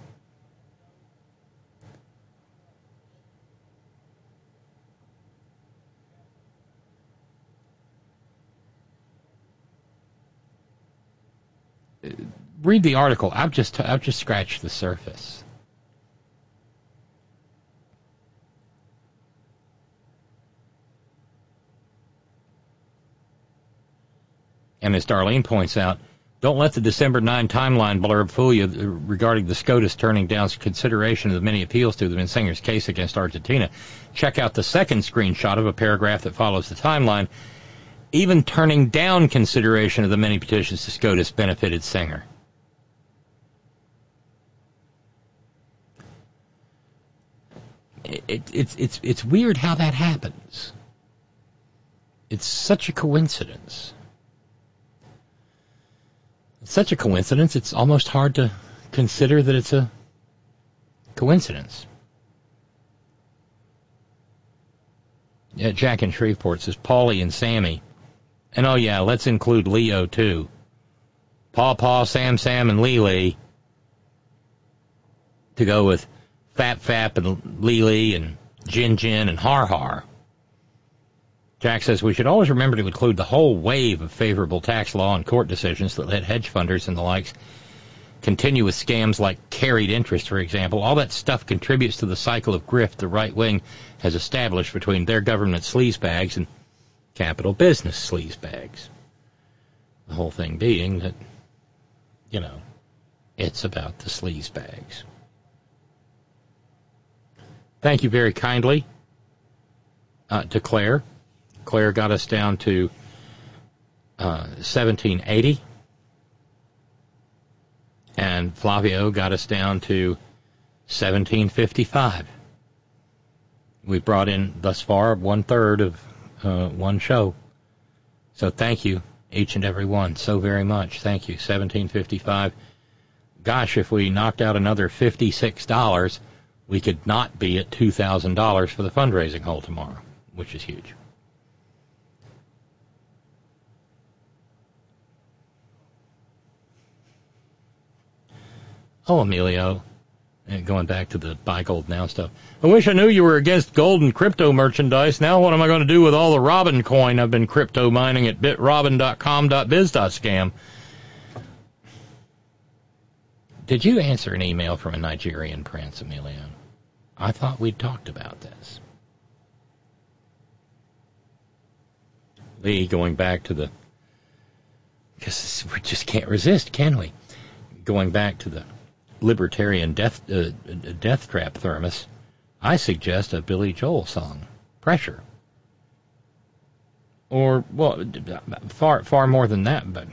read the article. I've just scratched the surface. And as Darlene points out, don't let the December 9 timeline blurb fool you regarding the SCOTUS turning down consideration of the many appeals to the Minsinger's case against Argentina. Check out the second screenshot of a paragraph that follows the timeline. Even turning down consideration of the many petitions to SCOTUS benefited Singer. It's weird how that happens. It's such a coincidence. It's such a coincidence, it's almost hard to consider that it's a coincidence. Yeah, Jack in Shreveport says, Paulie and Sammy. And oh yeah, let's include Leo too. Paw, Sam, and Lee. To go with Fap, and Lee, and Jin, and Har. Jack says we should always remember to include the whole wave of favorable tax law and court decisions that let hedge funders and the likes continue with scams like carried interest, for example. All that stuff contributes to the cycle of grift the right wing has established between their government sleazebags and capital business sleazebags. The whole thing being that, it's about the sleazebags. Thank you very kindly to Claire. Claire got us down to 1780, and Flavio got us down to 1755. We brought in thus far 1/3 of one show. So thank you, each and every one, so very much. Thank you. 1755. Gosh, if we knocked out another $56, we could not be at $2,000 for the fundraising hole tomorrow, which is huge. Oh, Emilio, and going back to the buy gold now stuff. I wish I knew you were against gold and crypto merchandise. Now what am I going to do with all the Robin coin I've been crypto mining at bitrobin.com.biz.scam? Did you answer an email from a Nigerian prince, Emilio? I thought we'd talked about this. Lee, going back to the... Because we just can't resist, can we? Going back to the libertarian death trap thermos, I suggest a Billy Joel song, Pressure. Or, well, far more than that, but...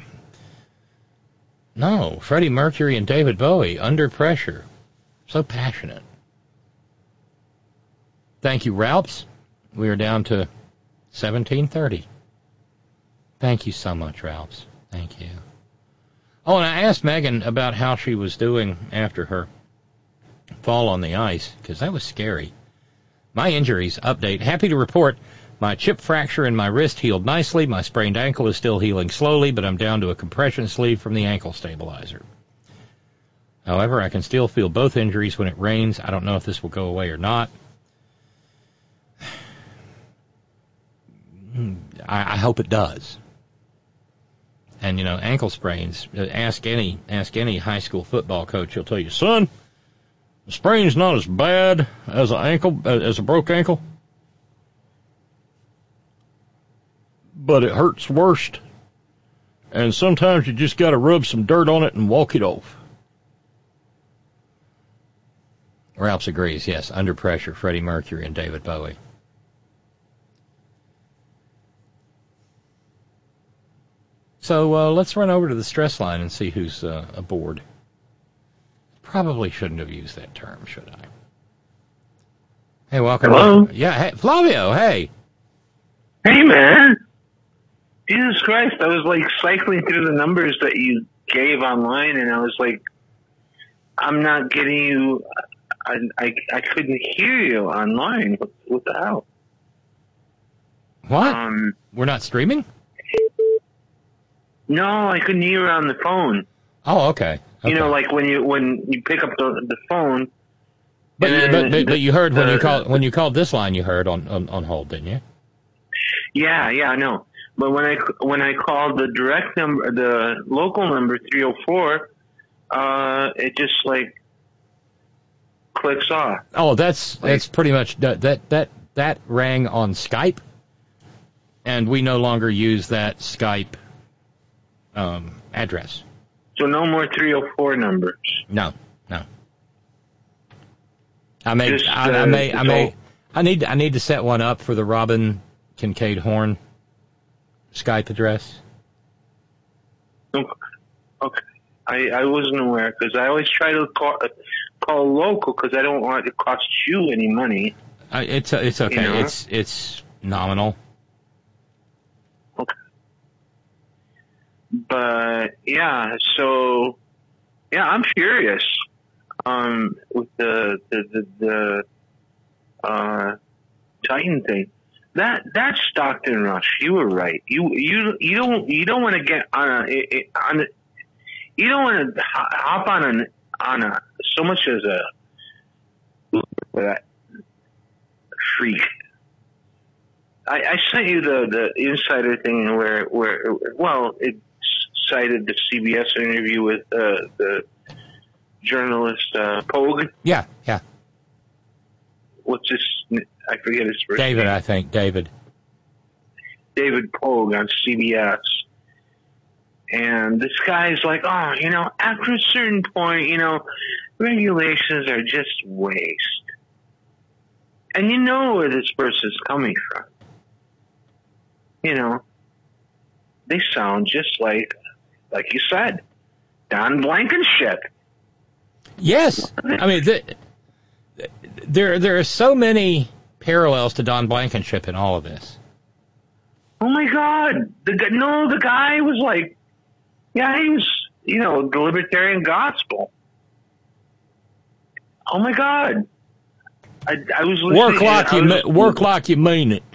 No, Freddie Mercury and David Bowie, Under Pressure. So passionate. Thank you, Ralphs. We are down to 1730. Thank you so much, Ralphs. Thank you. Oh, and I asked Megan about how she was doing after her fall on the ice, because that was scary. My injuries, update. Happy to report my chip fracture in my wrist healed nicely. My sprained ankle is still healing slowly, but I'm down to a compression sleeve from the ankle stabilizer. However, I can still feel both injuries when it rains. I don't know if this will go away or not. I hope it does. And, ankle sprains, ask any high school football coach, he'll tell you, son, the sprain's not as bad as a broke ankle, but it hurts worst. And sometimes you just got to rub some dirt on it and walk it off. Ralphs agrees, yes, Under Pressure, Freddie Mercury and David Bowie. So let's run over to the stress line and see who's aboard. Probably shouldn't have used that term, should I? Hey, welcome. Hello? Yeah, hey, Flavio, hey. Hey, man. Jesus Christ, I was cycling through the numbers that you gave online, and I was I'm not getting you. I couldn't hear you online. What the hell? What? We're not streaming? No, I couldn't hear it on the phone. Oh, okay. When you pick up the phone. But you heard when you called this line, you heard on hold, didn't you? Yeah, I know. But when I called the direct number, the local number 304, it just like clicks off. Oh, that's pretty much that rang on Skype, and we no longer use that Skype address. So no more 304 numbers. No. I need to set one up for the Robin Kincaid Horn Skype address. Okay. I wasn't aware because I always try to call local because I don't want it to cost you any money. It's okay. You know? It's nominal. Okay. But yeah, so yeah, I'm curious. With the Titan thing, that Stockton Rush, you were right. You don't want to get on you don't want to hop on a so much as a freak. I sent you the insider thing where it cited the CBS interview with the journalist Pogue. Yeah. What's his? I forget his first David, name. I think David Pogue on CBS. And this guy's like, after a certain point, regulations are just waste. And you know where this person's coming from. They sound just like you said, Don Blankenship. Yes. I mean, there are so many parallels to Don Blankenship in all of this. Oh my God! The guy was like, he was, the libertarian gospel. Oh my God! I was listening. Work like you mean it.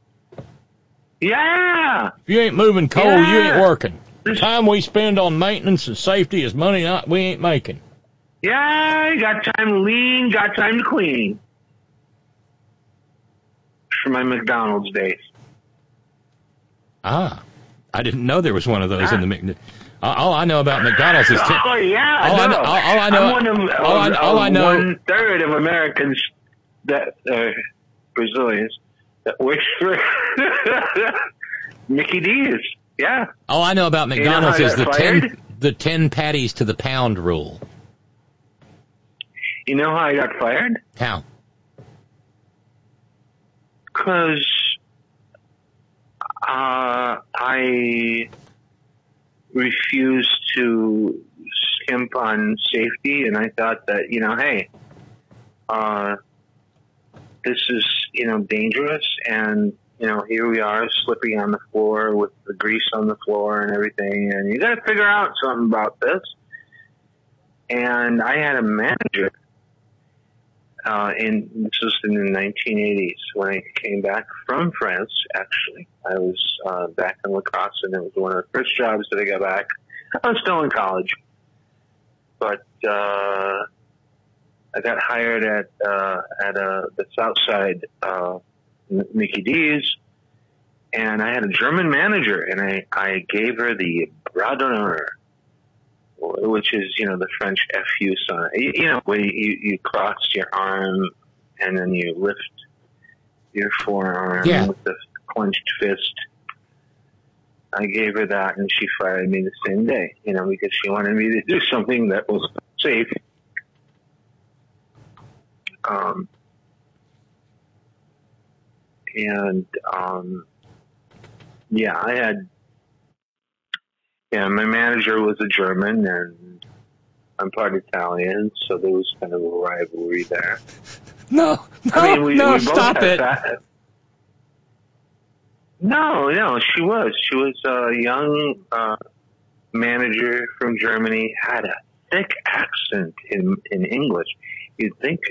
Yeah. If you ain't moving coal, you ain't working. The time we spend on maintenance and safety is money we ain't making. Yeah, got time to lean, got time to clean. For my McDonald's days. I didn't know there was one of those in the McDonald's. All I know about McDonald's is... Oh, yeah, all I know... I'm one-third of Americans that Brazilians that work for Mickey D's. Yeah. All I know about McDonald's is the 10 patties to the pound rule. You know how I got fired? How? Because I refused to skimp on safety, and I thought that, hey, this is, dangerous, and, here we are slipping on the floor with the grease on the floor and everything, and you got to figure out something about this. And I had a manager, this was in the 1980s when I came back from France, actually. I was back in La Crosse, and it was one of the first jobs that I got back. I was still in college. But I got hired at the South Side Mickey D's, and I had a German manager, and I gave her the bras d'honneur, which is, the French FU sign. Where you cross your arm and then you lift your forearm with the clenched fist. I gave her that, and she fired me the same day, because she wanted me to do something that was safe. My manager was a German, and I'm part Italian, so there was kind of a rivalry there. No, we both stop it. That. No, she was a young manager from Germany, had a thick accent in English. You'd think,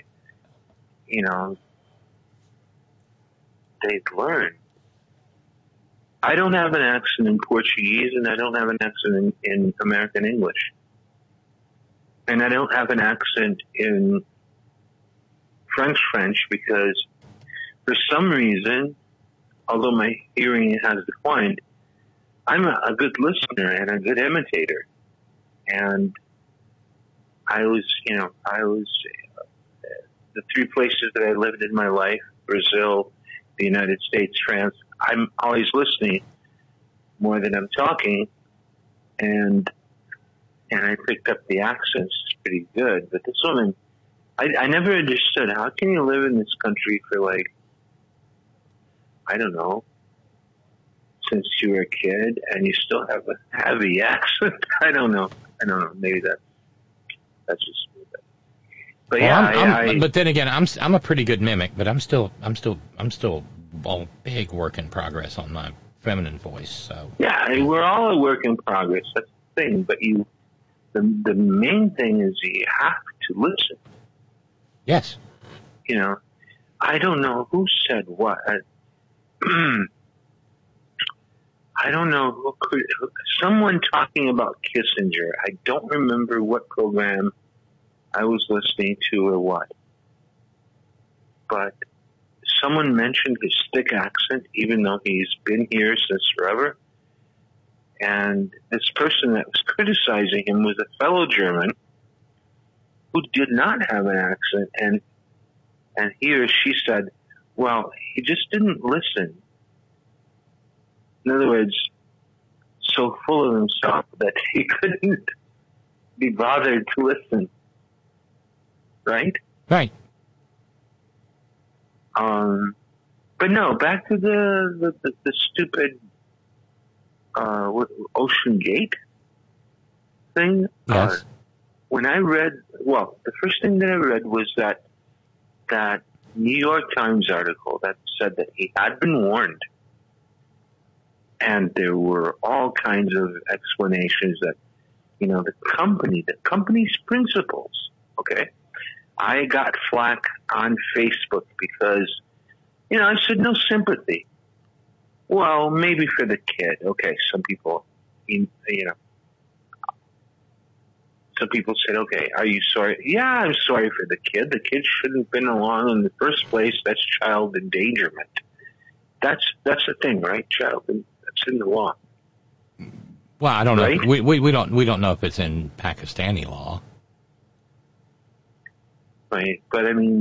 they'd learn. I don't have an accent in Portuguese, and I don't have an accent in American English. And I don't have an accent in French because for some reason, although my hearing has declined, I'm a good listener and a good imitator. And the three places that I lived in my life, Brazil, the United States, France. I'm always listening more than I'm talking, and I picked up the accents pretty good. But this woman, I never understood, how can you live in this country for, like, I don't know, since you were a kid, and you still have a heavy accent? I don't know. Maybe that's just me. But yeah, but then again, I'm a pretty good mimic, but I'm still a big work in progress on my feminine voice. So yeah, we're all a work in progress. That's the thing. But the main thing is you have to listen. Yes. You know, I don't know who said what. I don't know someone talking about Kissinger. I don't remember what program I was listening to or what. But someone mentioned his thick accent, even though he's been here since forever. And this person that was criticizing him was a fellow German who did not have an accent. And he or she said, well, he just didn't listen. In other words, so full of himself that he couldn't be bothered to listen. Right? Right. But no, back to the stupid Ocean Gate thing. Yes. When I read, the first thing that I read was that New York Times article that said that he had been warned. And there were all kinds of explanations that, the company's principles, okay? I got flack on Facebook because, I said no sympathy. Well, maybe for the kid. Okay, some people, some people said, okay, are you sorry? Yeah, I'm sorry for the kid. The kid shouldn't have been along in the first place. That's child endangerment. That's the thing, right? That's in the law. Well, I don't know. Right? We don't know if it's in Pakistani law. Right, but I mean,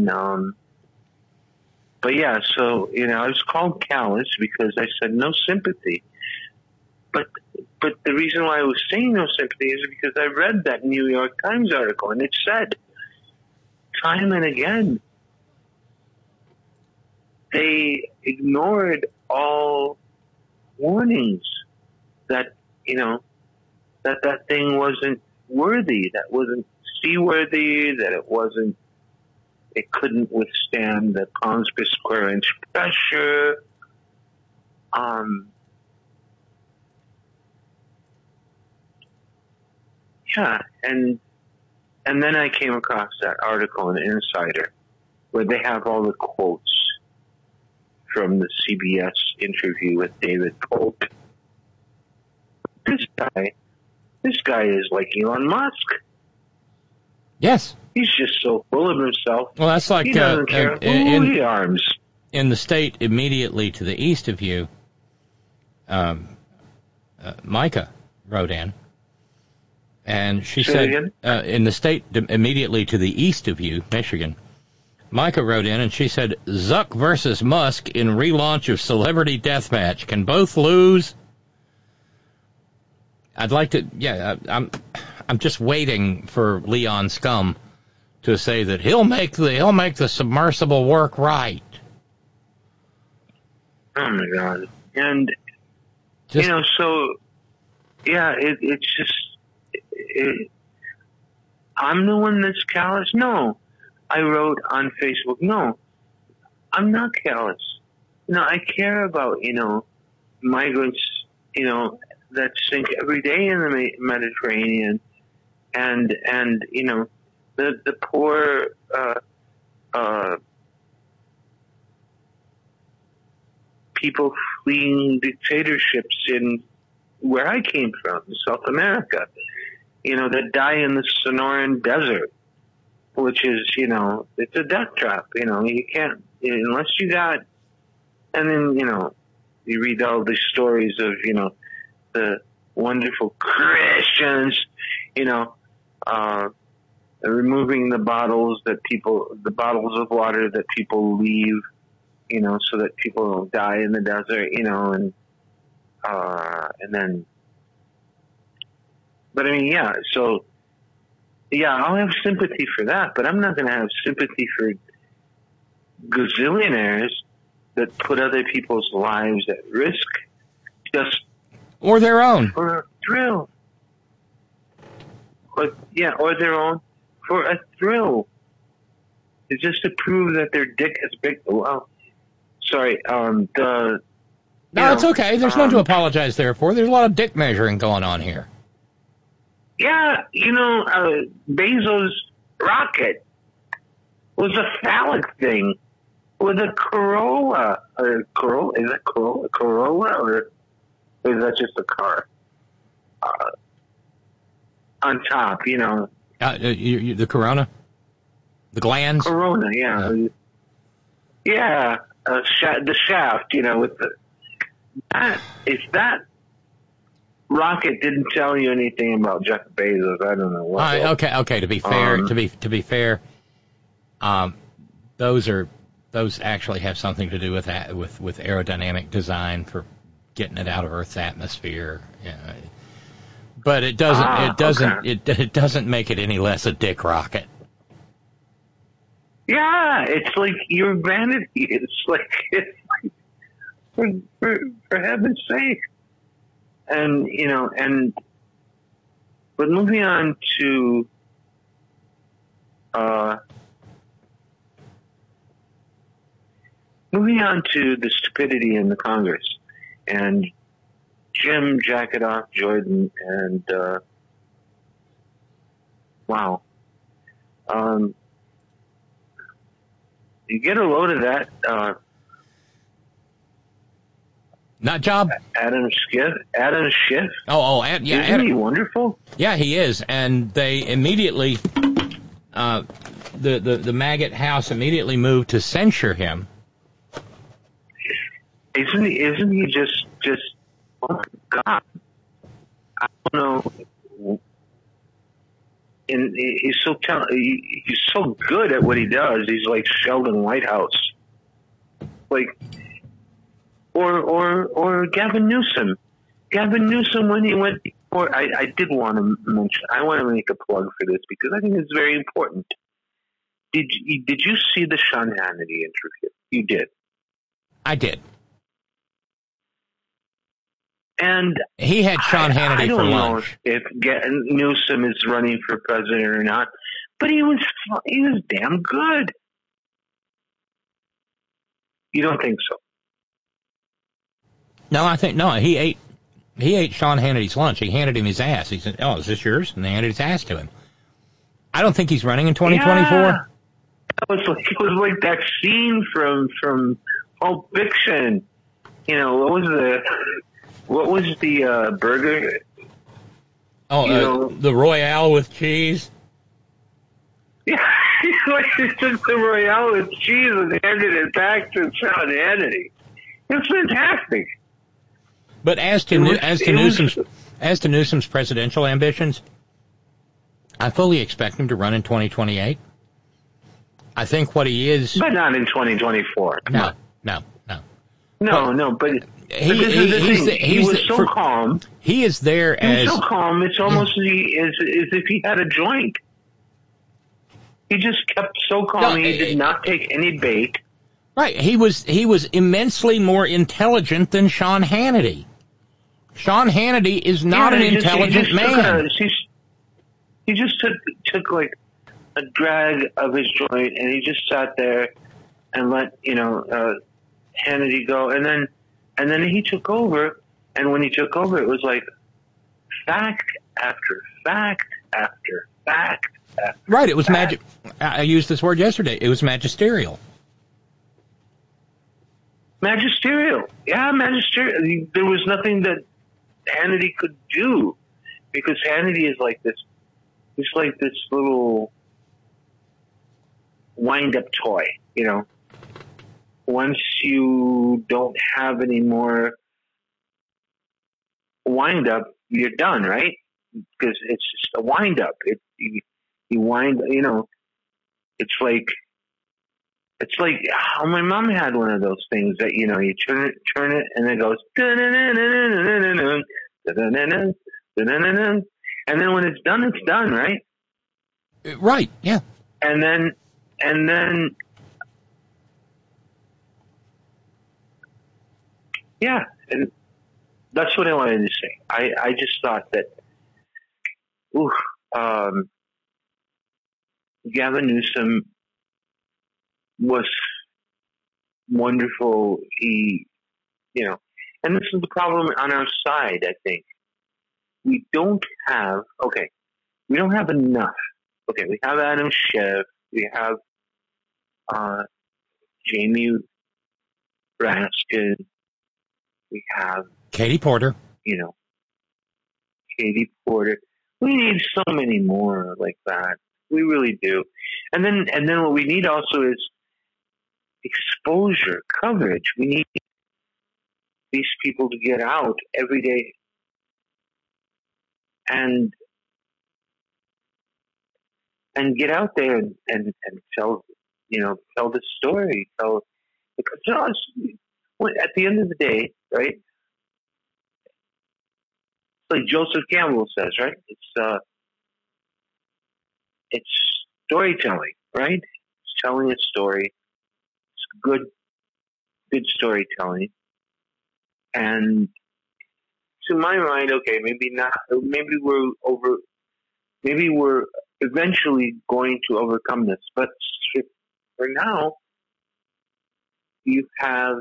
but yeah, so, I was called callous because I said no sympathy. But the reason why I was saying no sympathy is because I read that New York Times article, and it said time and again they ignored all warnings that, that thing wasn't worthy, that wasn't seaworthy, that it couldn't withstand the pounds per square inch pressure. Yeah, and then I came across that article in Insider where they have all the quotes from the CBS interview with David Polk. This guy is like Elon Musk. Yes. He's just so full of himself. Well, that's like he doesn't care who he harms. In the state immediately to the east of you, Micah wrote in, and she said, in the state immediately to the east of you, Michigan, Micah wrote in and she said, Zuck versus Musk in relaunch of Celebrity Deathmatch. Can both lose? I'd like to, I'm just waiting for Leon Scum to say that he'll make the submersible work right. Oh my God. And, so, yeah, it's just, I'm the one that's callous? No. I wrote on Facebook, no, I'm not callous. I care about, migrants, that sink every day in the Mediterranean and the poor, people fleeing dictatorships in where I came from, South America, that die in the Sonoran Desert, which is, it's a death trap. You can't, unless you got, and then, you read all these stories of, the wonderful Christians, removing the bottles of water that people leave, so that people don't die in the desert, and then, but I mean, yeah, so, yeah, I'll have sympathy for that, but I'm not going to have sympathy for gazillionaires that put other people's lives at risk just or their own for a thrill. Or their own for a thrill. It's just to prove that their dick is big. Well, sorry. No, it's okay. There's nothing to apologize there for. There's a lot of dick measuring going on here. Yeah, Bezos' rocket was a phallic thing with a Corolla. Is that Corolla, or is that just a car? On top, the Corona? The glands? Corona, yeah. Yeah, the shaft, with if that rocket didn't tell you anything about Jeff Bezos, I don't know what. Okay. To be fair, those actually have something to do with that, with aerodynamic design for getting it out of Earth's atmosphere. But it doesn't make it any less a dick rocket. Yeah, it's like your vanity. It's like for heaven's sake. And but moving on to the stupidity in the Congress and Jim Jacket-Off Jordan and wow. You get a load of that nut job? Adam Schiff. Yeah. Isn't he wonderful? Yeah, he is. And they immediately, the Maggot House immediately moved to censure him. Isn't he just? Oh my God! I don't know. And he's so good at what he does. He's like Sheldon Whitehouse, like, or Gavin Newsom. Gavin Newsom, when he went before, I did want to mention. I want to make a plug for this because I think it's very important. Did you see the Sean Hannity interview? You did. I did. And he had Sean Hannity for lunch. I don't know if Newsom is running for president or not, but he was damn good. You don't think so? No, he ate Sean Hannity's lunch. He handed him his ass. He said, "Oh, is this yours?" And they handed his ass to him. I don't think he's running in 2024. Yeah. It was like that scene from Pulp Fiction. What was the burger? Oh, the Royale with cheese? Yeah, he took the Royale with cheese and handed it back to Sean Hannity. It's fantastic. But as to Newsom's presidential ambitions, I fully expect him to run in 2028. I think what he is... But not in 2024. No. No, but he was so calm. He is there as... He was so calm, it's almost as if he had a joint. He just kept so calm, he did not take any bait. Right, he was immensely more intelligent than Sean Hannity. Sean Hannity is not an intelligent man. He just took like a drag of his joint, and he just sat there and let Hannity go, and then he took over. And when he took over, it was like fact after fact after fact after right. It was fact. magic. I used this word yesterday. It was magisterial. Magisterial. Yeah, magisterial. There was nothing that Hannity could do because Hannity is like this. It's like this little wind-up toy, Once you don't have any more wind-up, you're done, right? Because it's just a wind-up. You wind, it's like how my mom had one of those things that, you turn it, and it goes, and then when it's done, right? Right, yeah. And then, yeah, and that's what I wanted to say. I just thought that, Gavin Newsom was wonderful. He, and this is the problem on our side, I think. We don't have enough. Okay, we have Adam Schiff, we have Jamie Raskin, we have Katie Porter. Katie Porter. We need so many more like that. We really do. And then what we need also is exposure, coverage. We need these people to get out every day and get out there and tell the story. Because at the end of the day, right? Like Joseph Campbell says, right? It's storytelling, right? It's telling a story. It's good storytelling. And to my mind, okay, maybe not. Maybe we're eventually going to overcome this. But for now, you have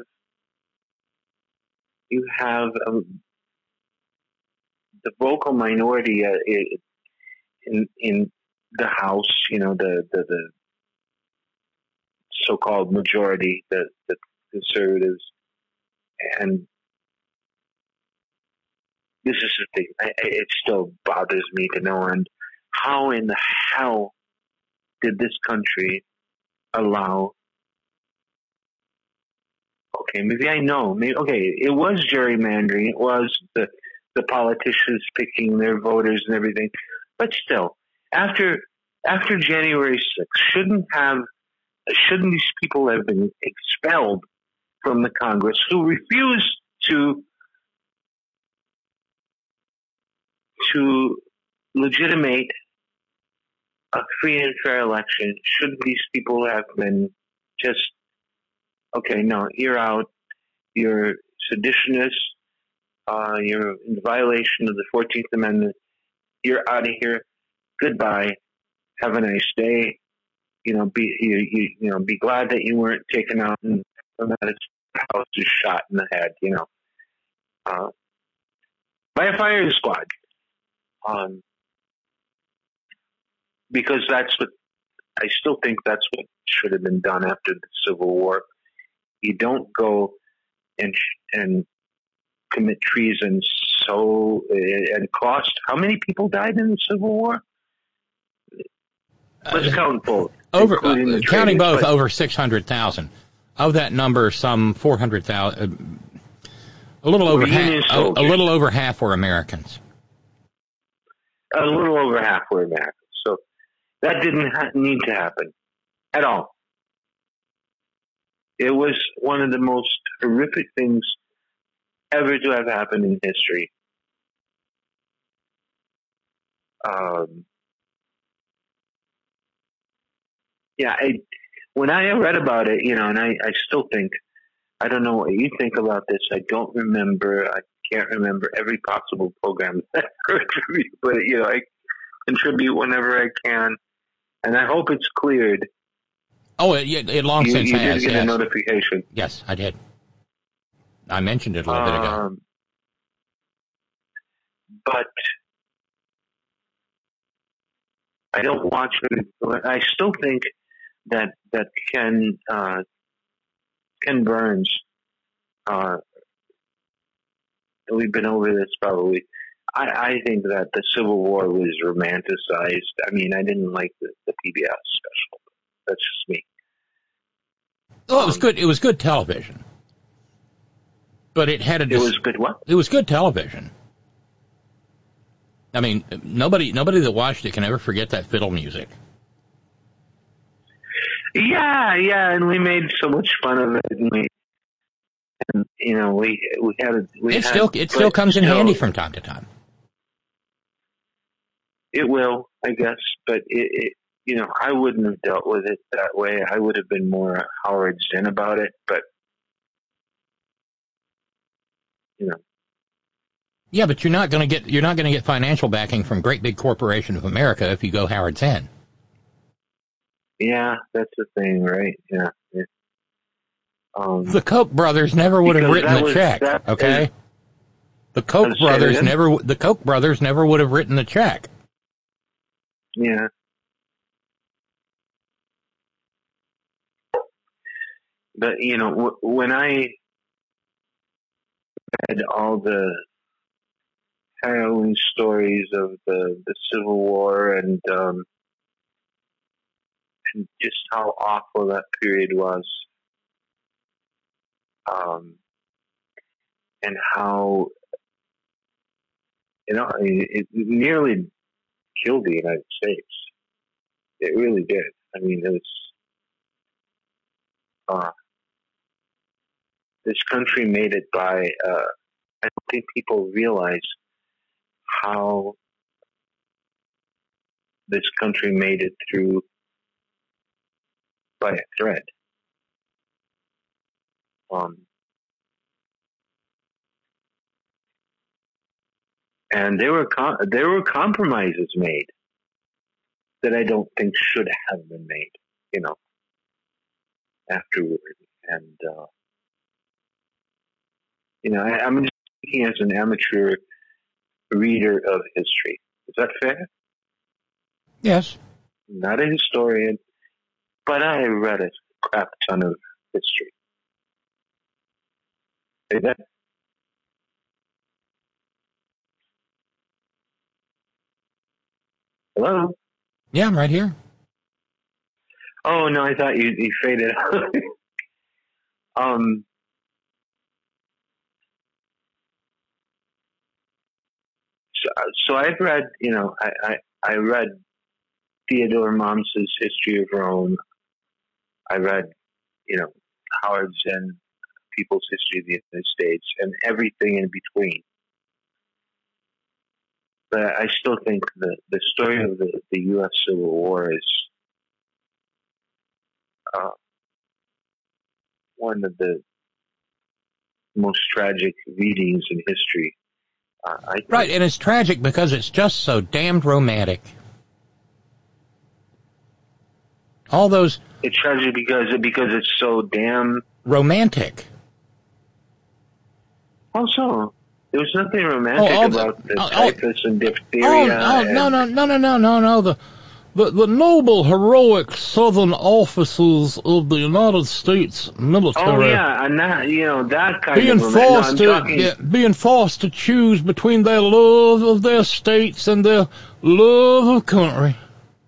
the vocal minority in the House, the so-called majority, the conservatives, and this is the thing. It still bothers me to no end. How in the hell did this country allow? Okay, maybe I know. It was gerrymandering. It was the politicians picking their voters and everything. But still, after January 6th, shouldn't these people have been expelled from the Congress who refused to legitimate a free and fair election? Shouldn't these people have been just, okay, no, you're out, you're seditionist, you're in violation of the 14th Amendment, you're out of here, goodbye, have a nice day, be glad that you weren't taken out and that his house is shot in the head, by a firing squad. Because I still think that's what should have been done after the Civil War. You don't go and commit treason and cost. How many people died in the Civil War? Let's count both. Counting both, over 600,000. Of that number, some 400,000, a little over half were Americans. A little over half were Americans. So that didn't need to happen at all. It was one of the most horrific things ever to have happened in history. When I read about it, and I still think, I don't know what you think about this. I can't remember every possible program that I heard from you, but I contribute whenever I can, and I hope it's cleared. Oh, it long since has. You did get a notification. Yes, I did. I mentioned it a little bit ago. But I don't watch it. I still think that Ken Burns, we've been over this probably. I think that the Civil War was romanticized. I mean, I didn't like the PBS special. That's just me. Oh, it was good. It was good television. But it had It was good what? It was good television. I mean, nobody that watched it can ever forget that fiddle music. Yeah, and we made so much fun of it, and we had It still comes in handy from time to time. It will, I guess, but I wouldn't have dealt with it that way. I would have been more Howard Zinn about it, but Yeah, but you're not going to get financial backing from Great Big Corporation of America if you go Howard Zinn. Yeah, that's the thing, right? Yeah. The Koch brothers never would have written the check. Okay. The Koch brothers never would have written the check. Yeah. But when I read all the harrowing stories of the Civil War and just how awful that period was, and how it nearly killed the United States. It really did. I mean, it was. This country made it by. I don't think people realize how this country made it through by a thread. And there were compromises made that I don't think should have been made, afterward. And I'm just speaking as an amateur reader of history. Is that fair? Yes. Not a historian, but I read a crap ton of history. Is that? Hello? Yeah, I'm right here. Oh, no, I thought you faded out. So I've read, I read Theodore Moms's History of Rome. I read, Howard Zinn, People's History of the United States, and everything in between. But I still think the story of the U.S. Civil War is one of the most tragic readings in history. Right, and it's tragic because it's just so damned romantic. All those. It's tragic because it's so damn romantic. Also, there was nothing romantic about the typhus and diphtheria. No. The noble, heroic Southern officers of the United States military. Oh yeah, and that that kind being forced to choose between their love of their states and their love of country.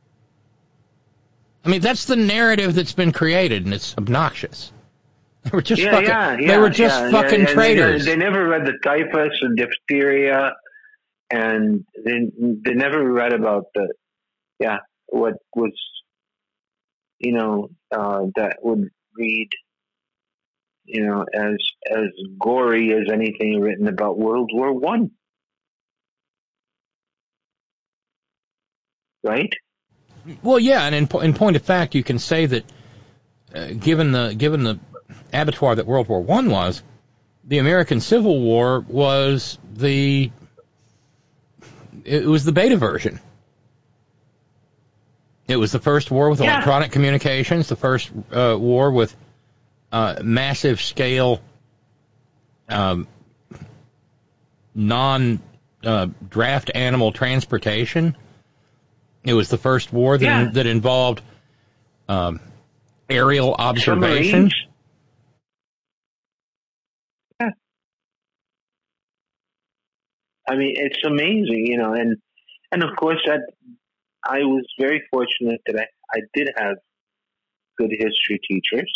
I mean, that's the narrative that's been created, and it's obnoxious. They were just fucking traitors. They never read the typhus and diphtheria, and they never read about what was, that would read, as gory as anything written about World War I. Right? Well, yeah, and in point of fact, you can say that given the abattoir that World War I was, the American Civil War was the beta version. It was the first war with electronic communications, the first war with massive scale non-draft animal transportation. It was the first war that involved aerial observation. Yeah. I mean, it's amazing, and of course that I was very fortunate that I did have good history teachers.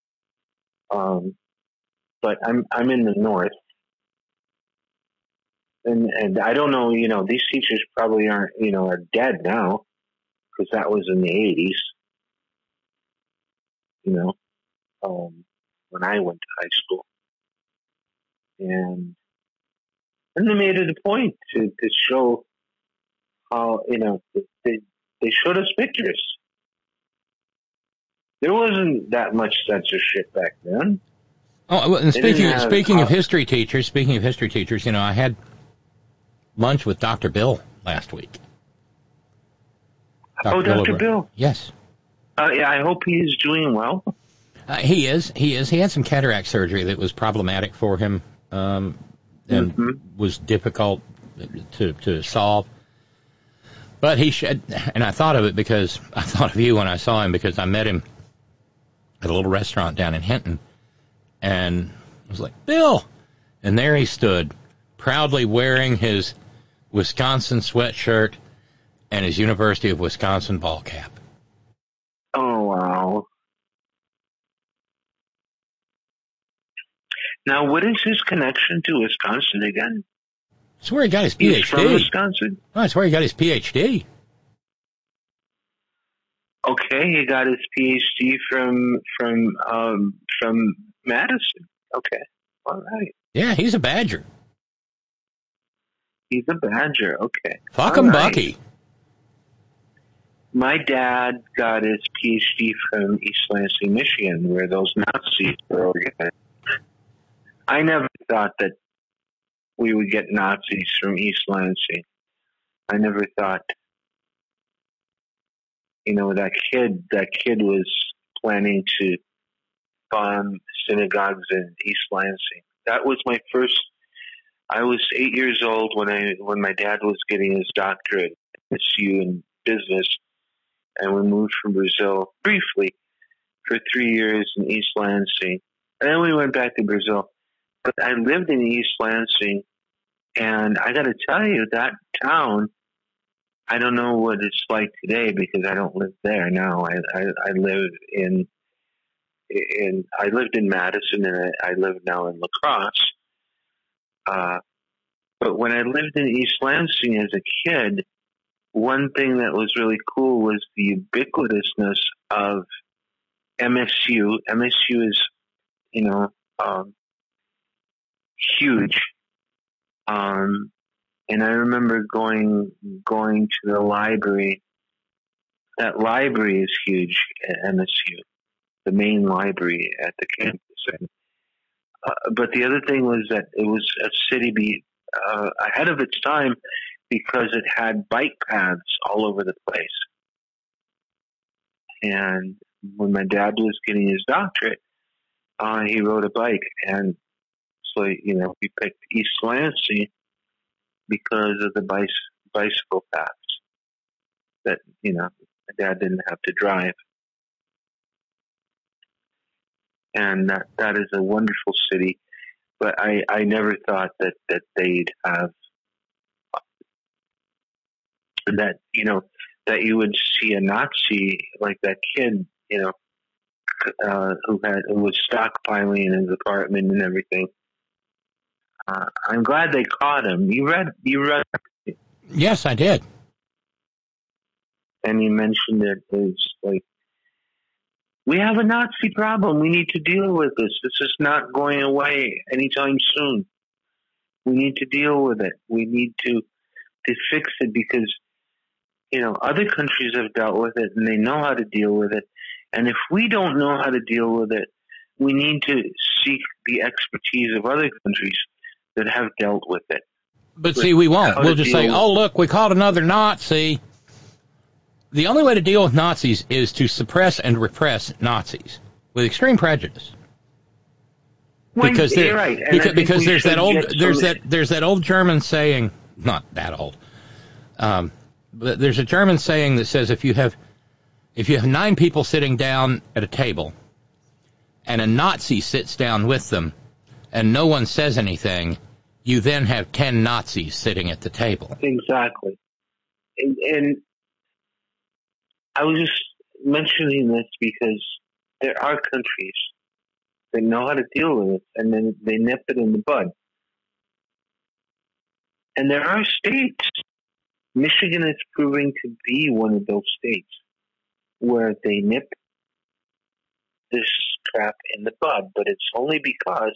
But I'm in the North, And I don't know, these teachers probably aren't, are dead now, because that was in the 80s, when I went to high school. And they made it a point to show how, they showed us pictures. There wasn't that much censorship back then. Oh, and speaking of history teachers, I had lunch with Dr. Bill last week. Dr. Bill. Yes. Yeah, I hope he is doing well. He is. He had some cataract surgery that was problematic for him, and was difficult to solve. But he should, and I thought of it because I thought of you when I saw him, because I met him at a little restaurant down in Hinton, and I was like, Bill! And there he stood, proudly wearing his Wisconsin sweatshirt and his University of Wisconsin ball cap. Oh, wow. Now, what is his connection to Wisconsin again? That's where he got his PhD. He's from Wisconsin? Oh, that's where he got his PhD. Okay, he got his PhD from Madison. Okay, all right. Yeah, he's a Badger. He's a Badger. Okay. Fuck him, right. Bucky. My dad got his PhD from East Lansing, Michigan, where those Nazis were organized. I never thought that we would get Nazis from East Lansing. I never thought, that kid was planning to bomb synagogues in East Lansing. That was my first. I was 8 years old when my dad was getting his doctorate at SU in business, and we moved from Brazil briefly for 3 years in East Lansing, and then we went back to Brazil. But I lived in East Lansing, and I got to tell you, that town, I don't know what it's like today because I don't live there now. I live I lived in Madison, and I live now in La Crosse. But when I lived in East Lansing as a kid, one thing that was really cool was the ubiquitousness of MSU. MSU is, huge. And I remember going to the library. That library is huge at MSU, the main library at the campus. And, but the other thing was that it was a city ahead of its time because it had bike paths all over the place. And when my dad was getting his doctorate, he rode a bike. And so, we picked East Lansing because of the bicycle paths that, my dad didn't have to drive. And that is a wonderful city. But I never thought that they'd have that, that you would see a Nazi like that kid, who was stockpiling in his apartment and everything. I'm glad they caught him. You read? Yes, I did. And he mentioned it as like, we have a Nazi problem. We need to deal with this. This is not going away anytime soon. We need to deal with it. We need to fix it because, other countries have dealt with it and they know how to deal with it. And if we don't know how to deal with it, we need to seek the expertise of other countries that have dealt with it. But see, we won't. We'll just say, oh, look, we caught another Nazi. The only way to deal with Nazis is to suppress and repress Nazis with extreme prejudice. Because you're right. Because there's that old German saying, not that old, but there's a German saying that says if you have 9 people sitting down at a table and a Nazi sits down with them and no one says anything, you then have 10 Nazis sitting at the table. Exactly. And I was just mentioning this because there are countries that know how to deal with it, and then they nip it in the bud. And there are states. Michigan is proving to be one of those states where they nip this crap in the bud, but it's only because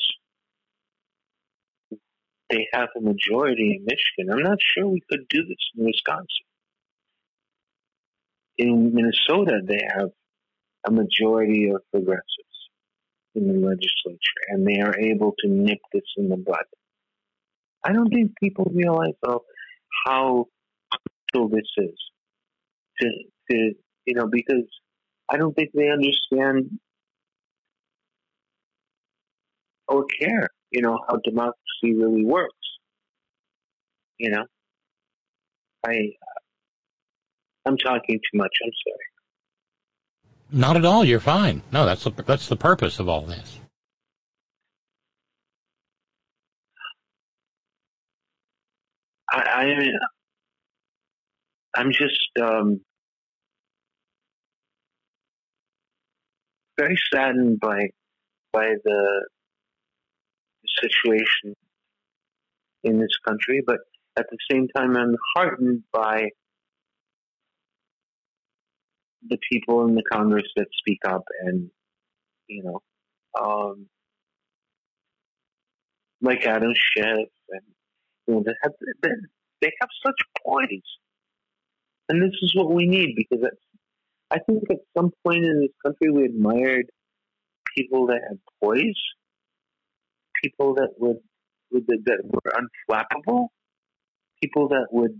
they have a majority in Michigan. I'm not sure we could do this in Wisconsin. In Minnesota, they have a majority of progressives in the legislature, and they are able to nip this in the bud. I don't think people realize how crucial this is to because I don't think they understand or care, how democracy really works. I'm talking too much. I'm sorry. Not at all. You're fine. No, that's the purpose of all this. I'm just very saddened by the situation in this country, but at the same time, I'm heartened by the people in the Congress that speak up and, like Adam Schiff, and they have such poise, and this is what we need, because I think at some point in this country we admired people that had poise, people that were unflappable, people that would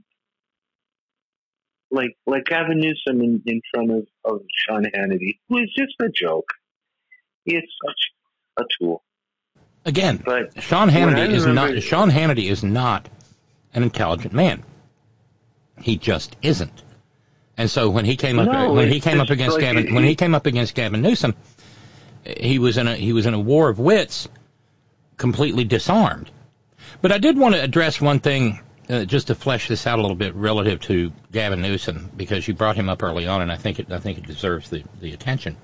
like Gavin Newsom in front of Sean Hannity, who is just a joke. He is such a tool. Again, but Sean Hannity is not an intelligent man. He just isn't. And so when he came up against Gavin Newsom, he was in a war of wits, completely disarmed. But I did want to address one thing, just to flesh this out a little bit relative to Gavin Newsom, because you brought him up early on, and I think it deserves the attention.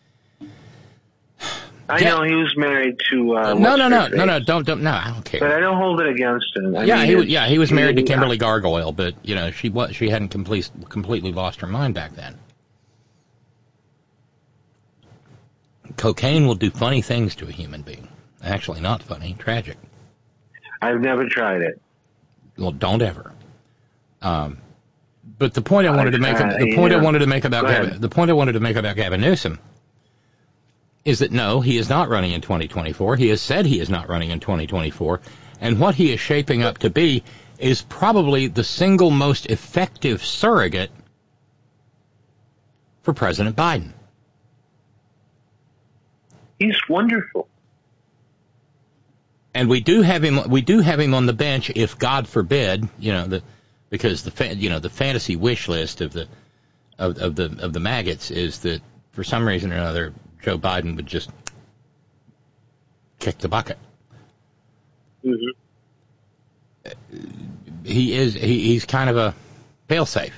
I know he was married to. No, don't. No, I don't care. But I don't hold it against him. He was married to Kimberly Gargoyle, but she hadn't completely lost her mind back then. Cocaine will do funny things to a human being. Actually, not funny, tragic. I've never tried it. Well, don't ever. But the point I wanted to make about Gavin Newsom is that no, he is not running in 2024. He has said he is not running in 2024, and what he is shaping up to be is probably the single most effective surrogate for President Biden. He's wonderful. And we do have him on the bench if, God forbid, because the fantasy wish list of the maggots is that for some reason or another Joe Biden would just kick the bucket. Mm-hmm. He's kind of a fail-safe.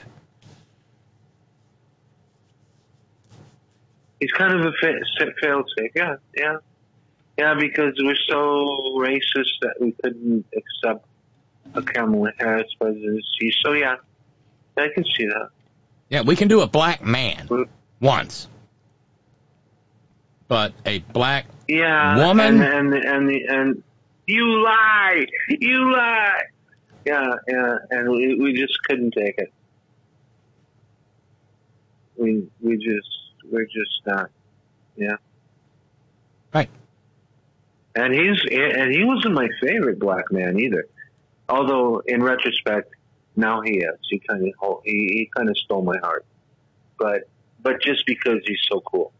He's kind of a fail-safe, yeah, because we're so racist that we couldn't accept a Kamala Harris presidency. So yeah, I can see that. Yeah, we can do a black man once. But a black woman, and you lie, yeah, and we just couldn't take it. We're just not, yeah. Right. And he wasn't my favorite black man either. Although in retrospect, now he is. He kind of stole my heart, but just because he's so cool.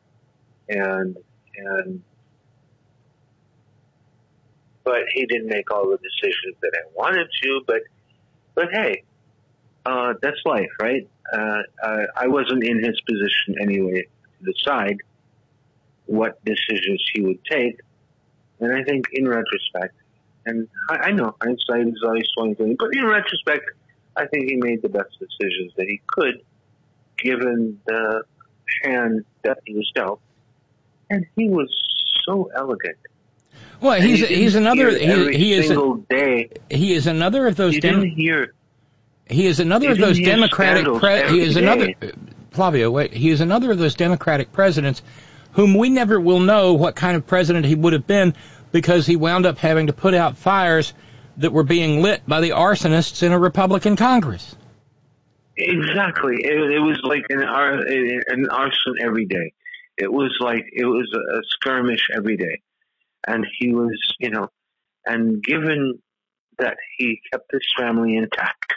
But he didn't make all the decisions that I wanted to. But hey, that's life, right? I wasn't in his position anyway to decide what decisions he would take. And I think in retrospect, and I know hindsight is always 20/20, but in retrospect, I think he made the best decisions that he could, given the hand that he was dealt. And he was so elegant. Well, he's another he is single day. He is another of those. You didn't hear. He is another of those Democratic. He is another. Flavio, wait. He is another of those Democratic presidents whom we never will know what kind of president he would have been, because he wound up having to put out fires that were being lit by the arsonists in a Republican Congress. Exactly. It was like an arson every day. It was like it was a skirmish every day. And he was, and given that he kept his family intact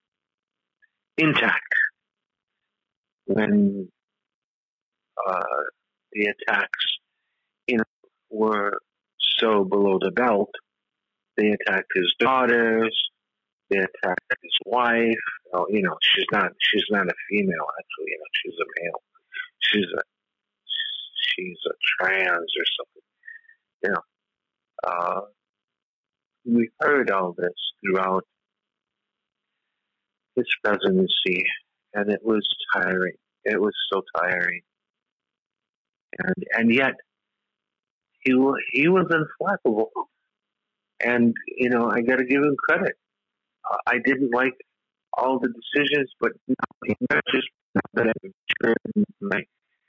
when the attacks, were so below the belt. They attacked his daughters. They attacked his wife. Oh, she's not a female, actually. She's a male. She's a trans or something. We heard all this throughout his presidency, and it was tiring. It was so tiring. And yet, he was unflappable. And, I got to give him credit. I didn't like all the decisions, but not just that I'm sure my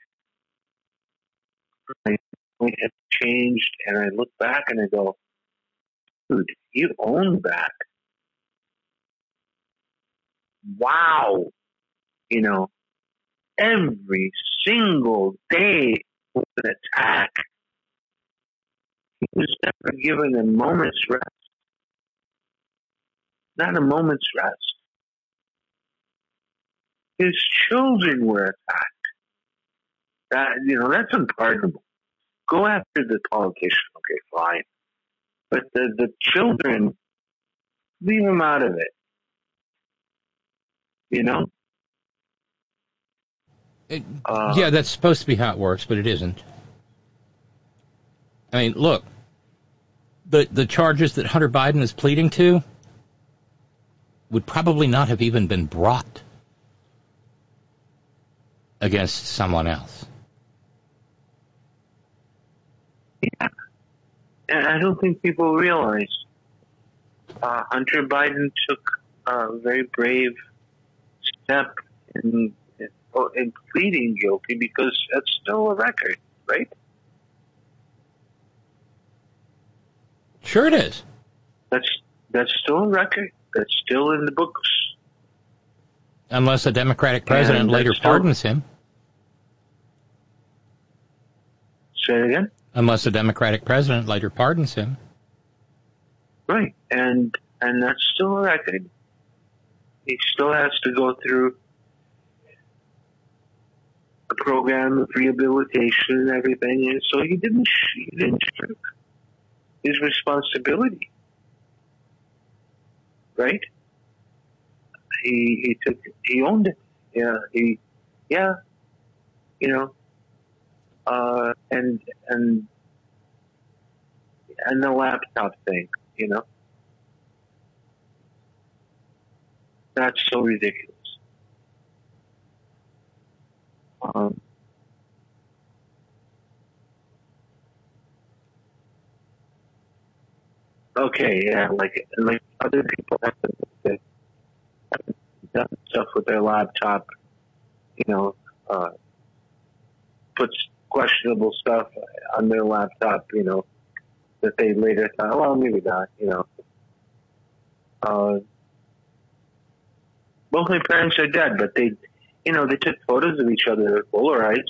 point had changed, and I look back and I go, dude, you own that. Wow. Every single day was an attack. He was never given a moment's rest. Not a moment's rest. His children were attacked. That's unpardonable. Go after the politician, okay, fine. But the children, leave them out of it. Yeah, that's supposed to be how it works, but it isn't. I mean, look, the charges that Hunter Biden is pleading to would probably not have even been brought against someone else. Yeah. And I don't think people realize Hunter Biden took a very brave step in pleading guilty, because that's still a record, right? Sure it is. That's still a record. That's still in the books. Unless a Democratic president later pardons him. Say it again? Unless a Democratic president later pardons him. Right. And that's still a record. He still has to go through a program of rehabilitation and everything. And so he didn't shirk his responsibility. Right? He owned it. Yeah. And the laptop thing, that's so ridiculous. Okay, yeah, like other people have done stuff with their laptop, puts questionable stuff on their laptop, that they later thought, well, maybe not, both my parents are dead, but they took photos of each other at Polaroids.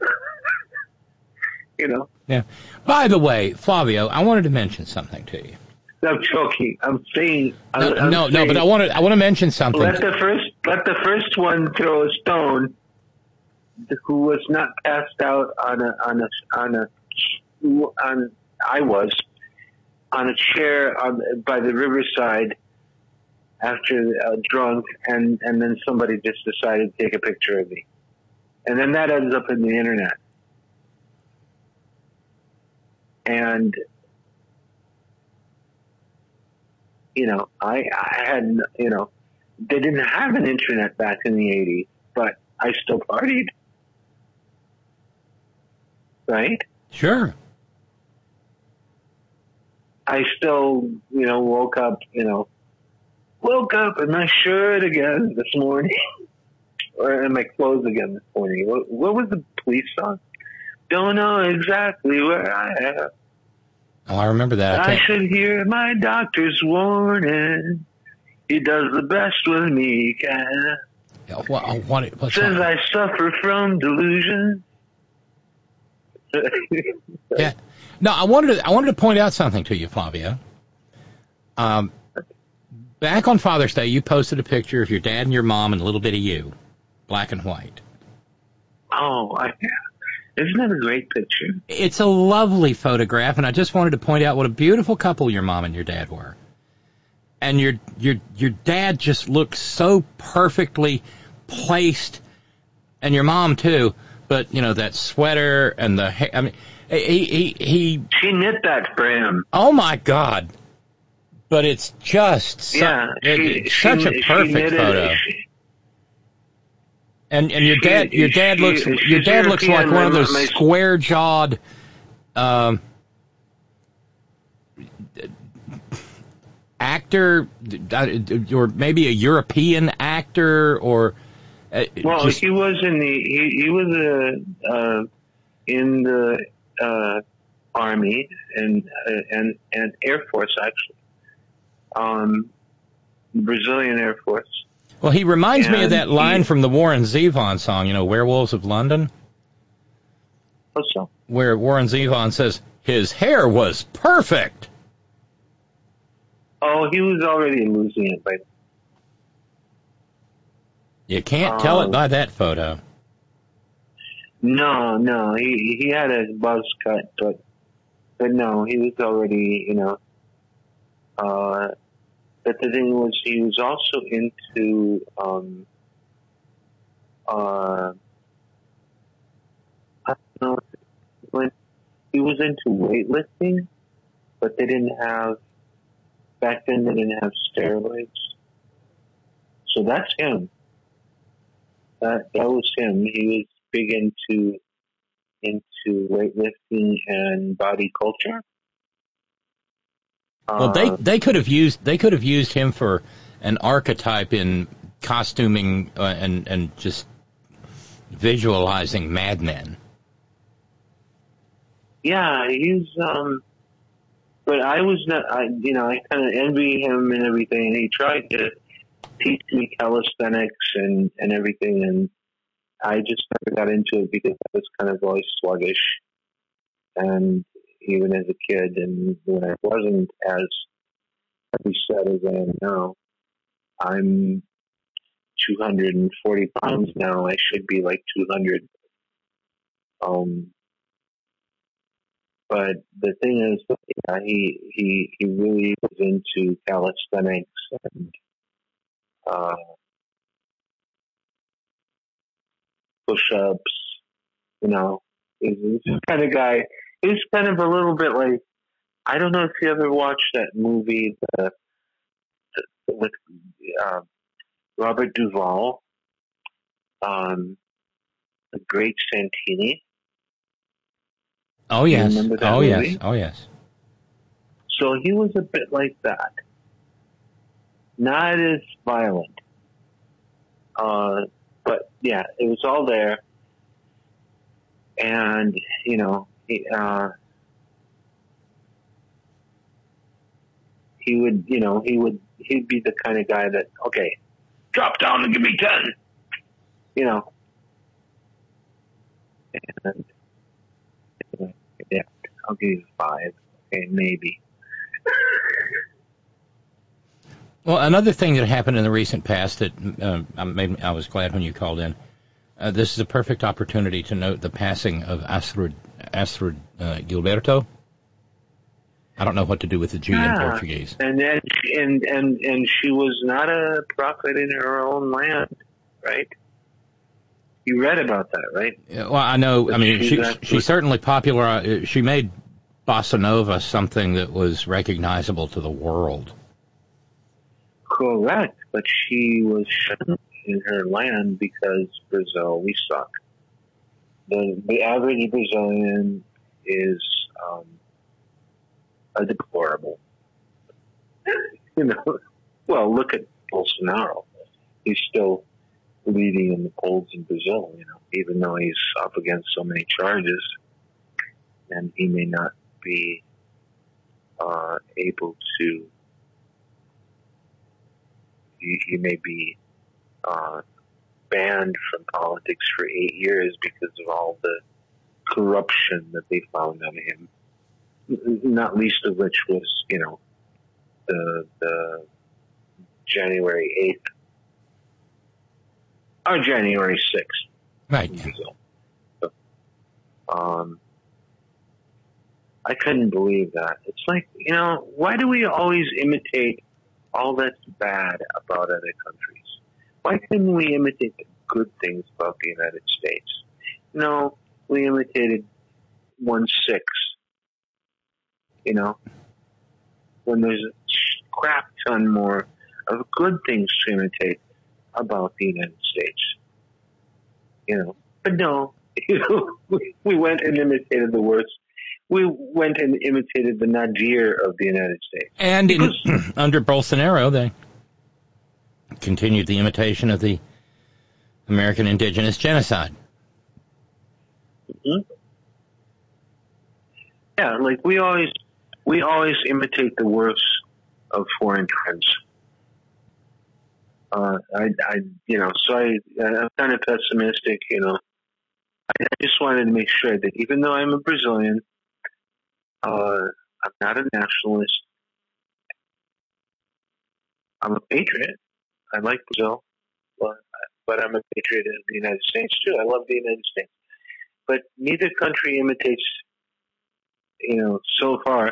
Yeah. By the way, Flavio, I wanted to mention something to you. I'm joking. I'm saying. No, but I want to mention something. Let the first one throw a stone, who was not passed out on a chair by the riverside after drunk, and then somebody just decided to take a picture of me, and then that ends up in the internet. And I had, they didn't have an internet back in the 80s, but I still partied. Right? Sure. I still, woke up in my shirt again this morning, or in my clothes again this morning. What was the Police song? Don't know exactly where I am. Oh, I remember that. I should hear my doctor's warning. He does the best with me he can. What Says song? I suffer from delusion. Yeah. No, I wanted to point out something to you, Flavia. Back on Father's Day, you posted a picture of your dad and your mom and a little bit of you, black and white. Oh, isn't that a great picture? It's a lovely photograph, and I just wanted to point out what a beautiful couple your mom and your dad were. And your dad just looks so perfectly placed, and your mom too. But that sweater and the hair. I mean, she knit that for him. Oh my God! But it's just such a perfect photo. And your dad looks like one of those square-jawed actor, or maybe a European actor, or he was in the Army and Air Force, actually, Brazilian Air Force. Well, he reminds me of that line from the Warren Zevon song, Werewolves of London. What's so? Where Warren Zevon says, his hair was perfect. Oh, he was already losing it by then. You can't tell it by that photo. No, he had a buzz cut, but no, he was already, but the thing was, he was also into, I don't know, he was into weightlifting, but back then they didn't have steroids. So that's him. That was him. He was big into weightlifting and body culture. Well, they could have used him for an archetype in costuming and just visualizing Mad Men. Yeah, he's but I was not. I kind of envy him and everything. He tried to teach me calisthenics and everything, and I just never got into it because I was kind of always sluggish, and even as a kid, and when I wasn't as heavy set as I am now, I'm 240 pounds now. I should be like 200. But the thing is, he really was into calisthenics and push-ups. He's the kind of guy. He's kind of a little bit like, I don't know if you ever watched that movie with Robert Duvall, The Great Santini. Oh yes. You remember that movie? Oh yes. So he was a bit like that. Not as violent. But yeah, it was all there. And, he'd be the kind of guy that, okay, drop down and give me 10. And, yeah, I'll give you 5. Okay, maybe. Well, another thing that happened in the recent past that I was glad when you called in. This is a perfect opportunity to note the passing of Astrid Gilberto. I don't know what to do with the G in Portuguese. And then, and she was not a prophet in her own land, right? You read about that, right? Well, I know. But I mean, she certainly popularized. She made bossa nova something that was recognizable to the world. Correct, but she was shunned in her land because Brazil, we suck. The average Brazilian is deplorable. You know, well, look at Bolsonaro. He's still leading in the polls in Brazil, you know, even though he's up against so many charges, and he may not be able to. He may be banned from politics for 8 years because of all the corruption that they found on him. Not least of which was, you know, the January 8th or January 6th. Right. In Brazil. So, I couldn't believe that. It's like, you know, why do we always imitate all that's bad about other countries? Why couldn't we imitate the good things about the United States? No, we imitated 1/6. You know, when there's a crap ton more of good things to imitate about the United States. You know, but no, you know, we went and imitated the worst. We went and imitated the nadir of the United States. And under Bolsonaro, they continued the imitation of the American indigenous genocide. Mm-hmm. Yeah, like we always imitate the worst of foreign trends. I'm kind of pessimistic, you know. I just wanted to make sure that even though I'm a Brazilian, I'm not a nationalist. I'm a patriot. I like Brazil, but I'm a patriot of the United States too. I love the United States. But neither country imitates, you know, so far,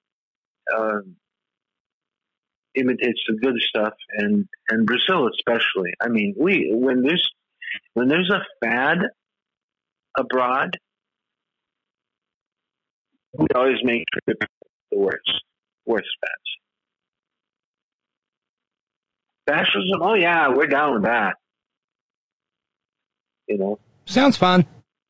imitates the good stuff, and Brazil especially. I mean, when there's a fad abroad, we always make sure to the worst fads. Fascism? Oh yeah, we're down with that. You know, sounds fun.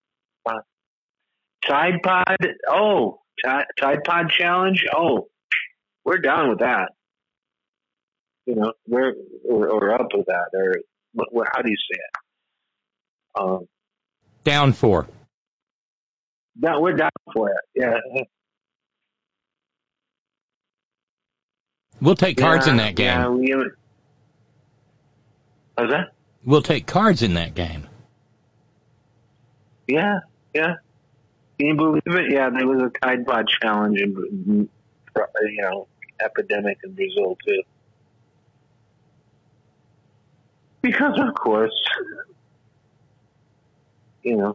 Tide Pod? Oh, Tide Pod challenge? Oh, we're down with that. You know, we're up with that. Or how do you say it? Down for. No, we're down for it. Yeah. We'll take cards in that game. Yeah, how's that? We'll take cards in that game. Yeah. Can you believe it? Yeah, there was a Tide Pod challenge in, you know, epidemic in Brazil too. Because of course, you know,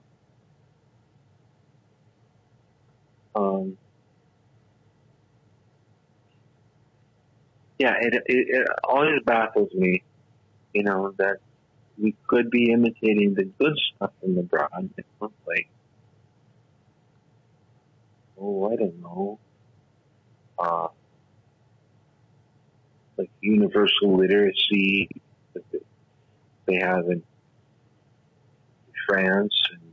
it always baffles me, you know, that we could be imitating the good stuff in the broad, you know, like, I don't know, like universal literacy that they have in France,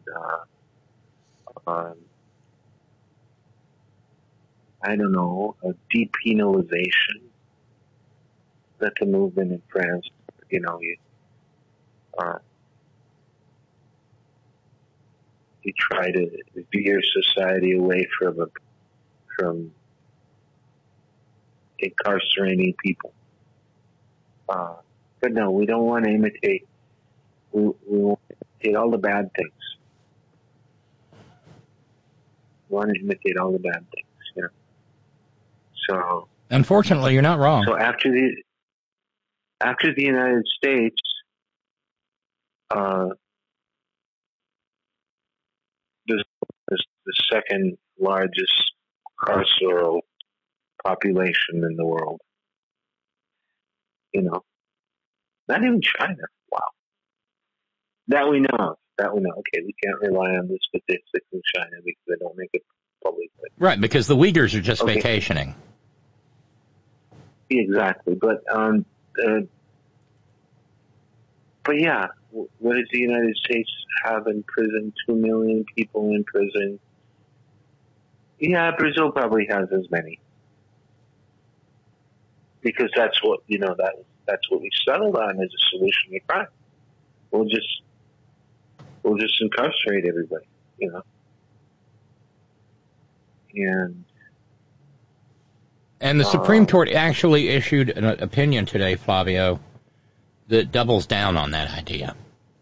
and I don't know, a depenalization. That's a movement in France. You know, you try to veer society away from incarcerating people. But no, we don't want to imitate. We want to imitate all the bad things. We want to imitate all the bad things, you know. So, unfortunately, you're not wrong. So after the United States, the second largest carceral population in the world. You know, not even China. Wow. That we know. Okay, we can't rely on the statistics in China because they don't make it public. Right, because the Uyghurs are just vacationing. Exactly, but yeah, what does the United States have in prison? 2 million people in prison. Yeah, Brazil probably has as many. because that's what that's what we settled on as a solution to crime. We'll just incarcerate everybody, And the Supreme Court actually issued an opinion today, Flavio, that doubles down on that idea.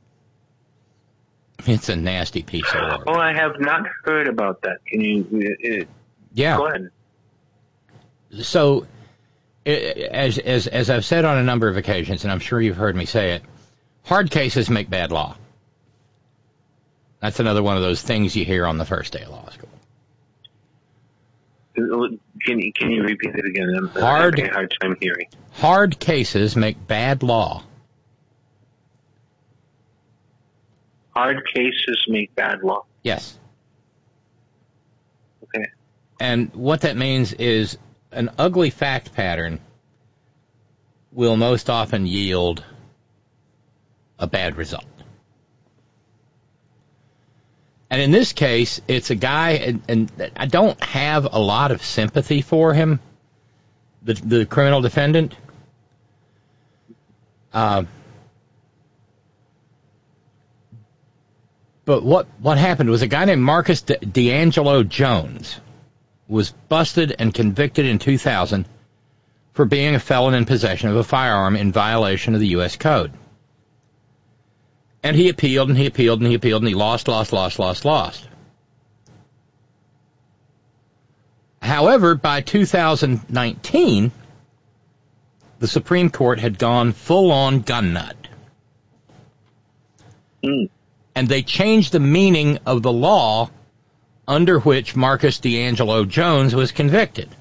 It's a nasty piece of work. Oh, I have not heard about that. Can you? Yeah. Go ahead. So, as I've said on a number of occasions, and I'm sure you've heard me say it, hard cases make bad law. That's another one of those things you hear on the first day of law school. Can you repeat it again? I'm having a hard time hearing. Hard cases make bad law. Hard cases make bad law. Yes. Okay. And what that means is an ugly fact pattern will most often yield a bad result. And in this case, it's a guy, and I don't have a lot of sympathy for him, the criminal defendant. But what happened was a guy named Marcus D'Angelo Jones was busted and convicted in 2000 for being a felon in possession of a firearm in violation of the U.S. Code. And he appealed, and he appealed, and he appealed, and he lost. However, by 2019, the Supreme Court had gone full-on gun nut. And they changed the meaning of the law under which Marcus D'Angelo Jones was convicted.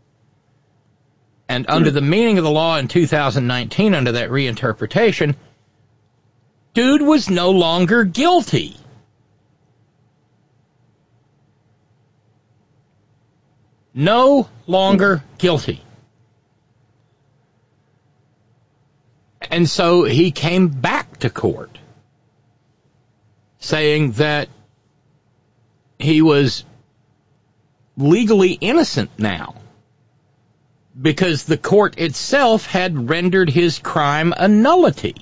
And under the meaning of the law in 2019, under that reinterpretation, dude was no longer guilty. No longer guilty. And so he came back to court saying that he was legally innocent now because the court itself had rendered his crime a nullity.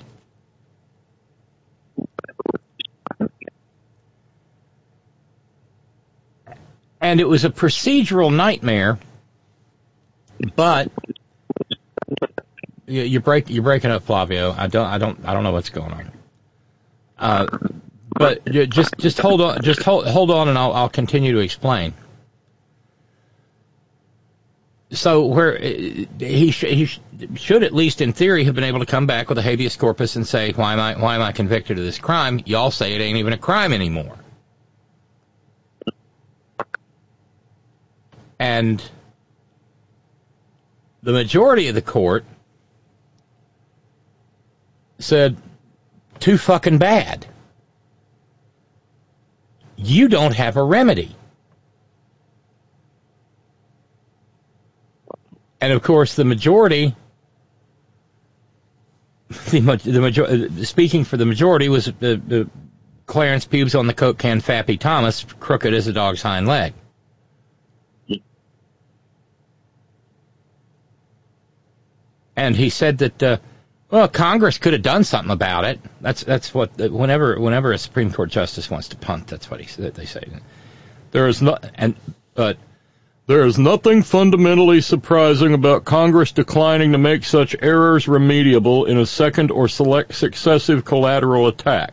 And it was a procedural nightmare, but you're breaking up, Flavio. I don't know what's going on. But just hold on, hold on, and I'll continue to explain. So where he should at least in theory have been able to come back with a habeas corpus and say, why am I convicted of this crime? Y'all say it ain't even a crime anymore. And the majority of the court said, too fucking bad. You don't have a remedy. And of course, the majority, speaking for the majority, was the Clarence Pubes on the Coke can Fappy Thomas, crooked as a dog's hind leg. And he said that, Congress could have done something about it. That's what whenever a Supreme Court justice wants to punt, that's what they say. There is nothing fundamentally surprising about Congress declining to make such errors remediable in a second or successive collateral attack.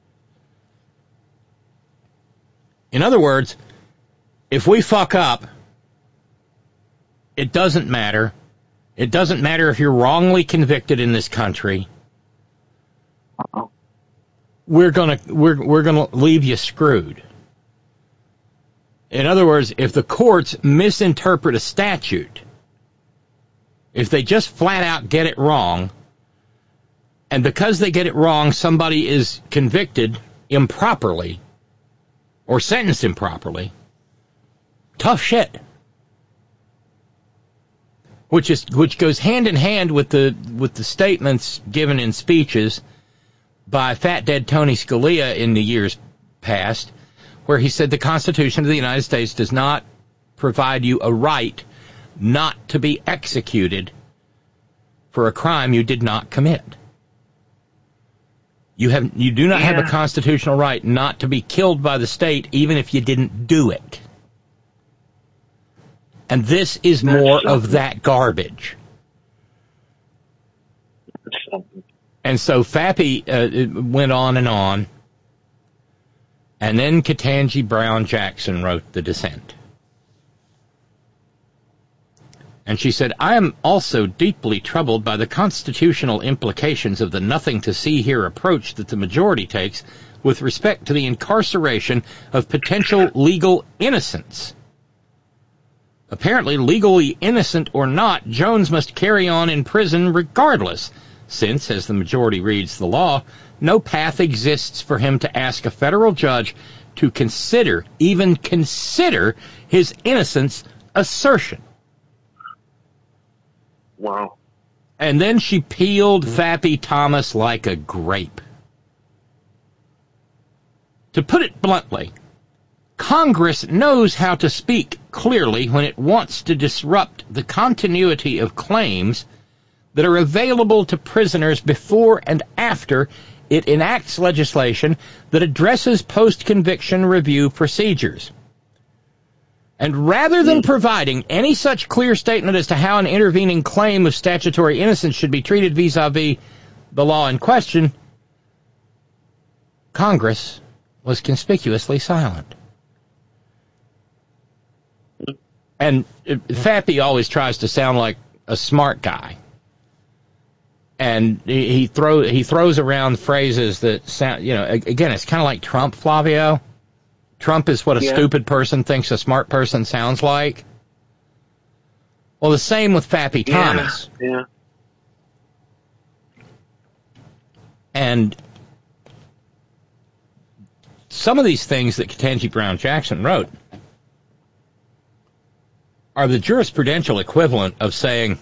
In other words, if we fuck up, it doesn't matter. It doesn't matter if you're wrongly convicted in this country. We're gonna leave you screwed. In other words, if the courts misinterpret a statute, if they just flat out get it wrong, and because they get it wrong, somebody is convicted improperly or sentenced improperly, tough shit. Which goes hand in hand with the statements given in speeches by Fat Dead Tony Scalia in the years past, where he said the Constitution of the United States does not provide you a right not to be executed for a crime you did not commit. You do not have a constitutional right not to be killed by the state, even if you didn't do it. And this is more of that garbage. And so Fappy went on, and then Ketanji Brown Jackson wrote the dissent. And she said, I am also deeply troubled by the constitutional implications of the nothing to see here approach that the majority takes with respect to the incarceration of potential legal innocents. Apparently, legally innocent or not, Jones must carry on in prison regardless, since, as the majority reads the law, no path exists for him to ask a federal judge to even consider his innocence assertion. Wow. And then she peeled Fappy Thomas like a grape. To put it bluntly, Congress knows how to speak clearly when it wants to disrupt the continuity of claims that are available to prisoners before and after it enacts legislation that addresses post-conviction review procedures. And rather than providing any such clear statement as to how an intervening claim of statutory innocence should be treated vis-a-vis the law in question, Congress was conspicuously silent. And Fappy always tries to sound like a smart guy. And he throws around phrases that sound, again, it's kind of like Trump, Flavio. Trump is what a stupid person thinks a smart person sounds like. Well, the same with Fappy Thomas. Yeah. And some of these things that Ketanji Brown Jackson wrote are the jurisprudential equivalent of saying,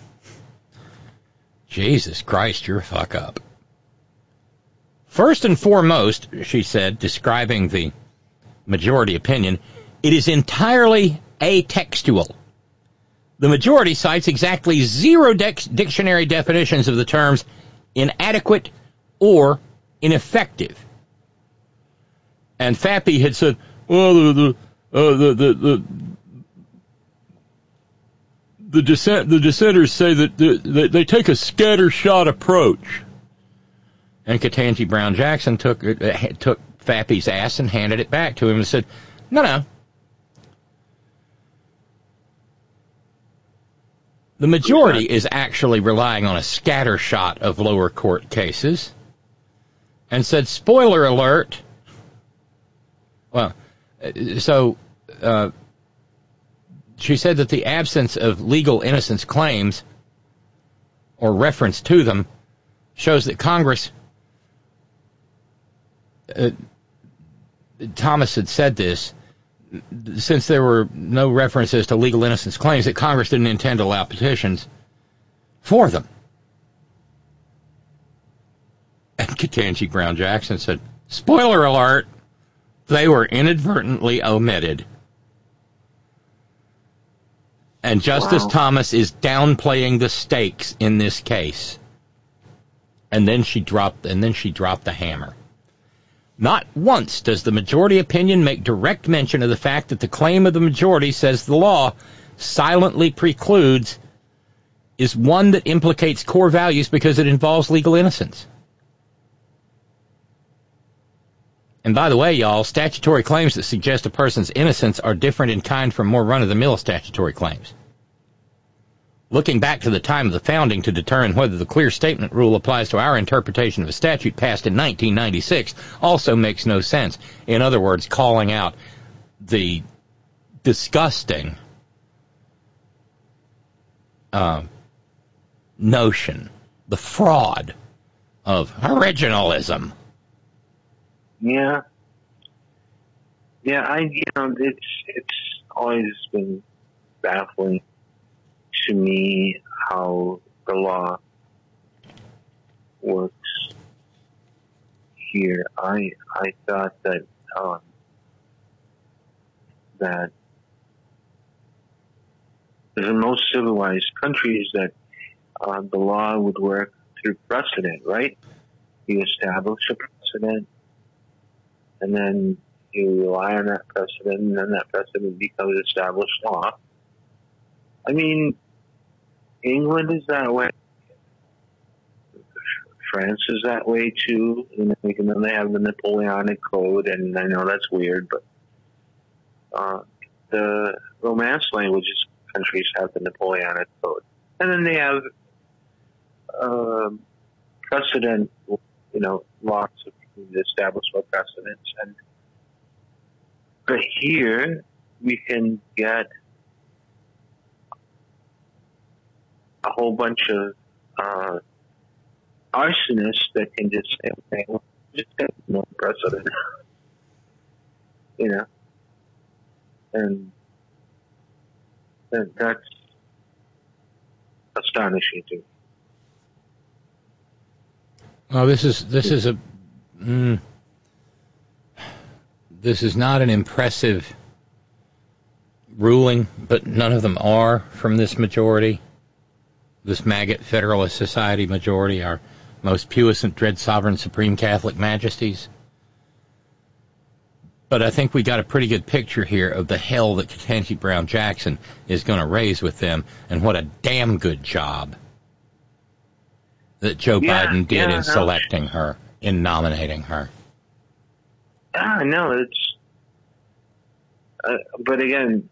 Jesus Christ, you're a fuck up. First and foremost, she said, describing the majority opinion, it is entirely atextual. The majority cites exactly 0 dictionary definitions of the terms inadequate or ineffective. And Fappy had said, well, the dissenters say that they take a scattershot approach. And Ketanji Brown Jackson took Fappy's ass and handed it back to him and said, no. The majority is actually relying on a scattershot of lower court cases and said, spoiler alert. Well, so she said that the absence of legal innocence claims or reference to them shows that Congress, Thomas had said this, since there were no references to legal innocence claims, that Congress didn't intend to allow petitions for them. And Ketanji Brown Jackson said, spoiler alert, they were inadvertently omitted. And Justice Thomas is downplaying the stakes in this case. And then she dropped the hammer. Not once does the majority opinion make direct mention of the fact that the claim of the majority says the law silently precludes is one that implicates core values because it involves legal innocence. And by the way, y'all, statutory claims that suggest a person's innocence are different in kind from more run-of-the-mill statutory claims. Looking back to the time of the founding to determine whether the clear statement rule applies to our interpretation of a statute passed in 1996 also makes no sense. In other words, calling out the disgusting notion, the fraud of originalism. Yeah. Yeah, it's always been baffling to me how the law works here. I thought that that in most civilized countries that the law would work through precedent, right? You establish a precedent, and then you rely on that precedent, and then that precedent becomes established law. I mean, England is that way. France is that way too. You know, even though they have the Napoleonic Code, and I know that's weird, but the Romance languages countries have the Napoleonic Code, and then they have precedent. You know, laws established by precedents, but here we can get a whole bunch of arsonists that can just say, okay, well, just have no precedent, you know, and that's astonishing to me. Well, this is not an impressive ruling, but none of them are from this majority, this maggot Federalist Society majority, our most puissant, dread, sovereign, supreme Catholic majesties. But I think we got a pretty good picture here of the hell that Ketanji Brown Jackson is going to raise with them, and what a damn good job that Joe Biden did in selecting her, in nominating her. No, it's... but again,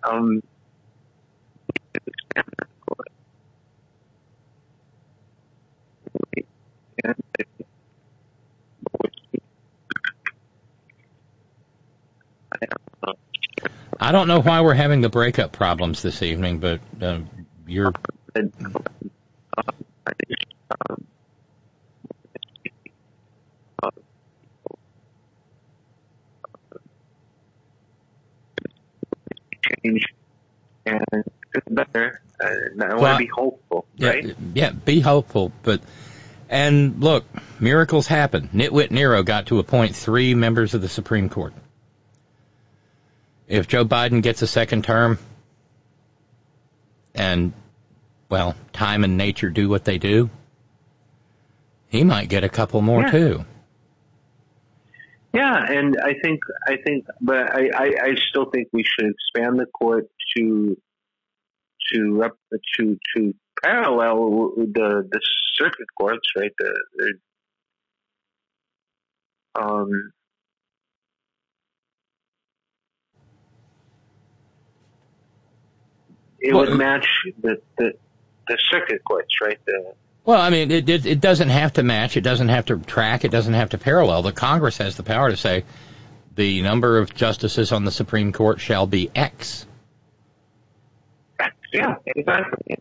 I don't know why we're having the breakup problems this evening, but you're... change and it's better. I want to be hopeful, right? Yeah, be hopeful. And look, miracles happen. Nitwit Nero got to appoint 3 members of the Supreme Court. If Joe Biden gets a second term, and, well, time and nature do what they do, he might get a couple more too. Yeah, and I think, but I still think we should expand the court to parallel the circuit courts, right? It would match the circuit courts, right? Well, I mean, it doesn't have to match. It doesn't have to track. It doesn't have to parallel. The Congress has the power to say the number of justices on the Supreme Court shall be X. Yeah, exactly.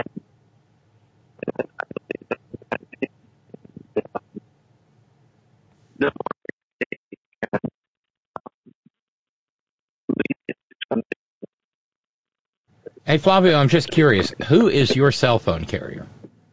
Hey, Flavio, I'm just curious. Who is your cell phone carrier?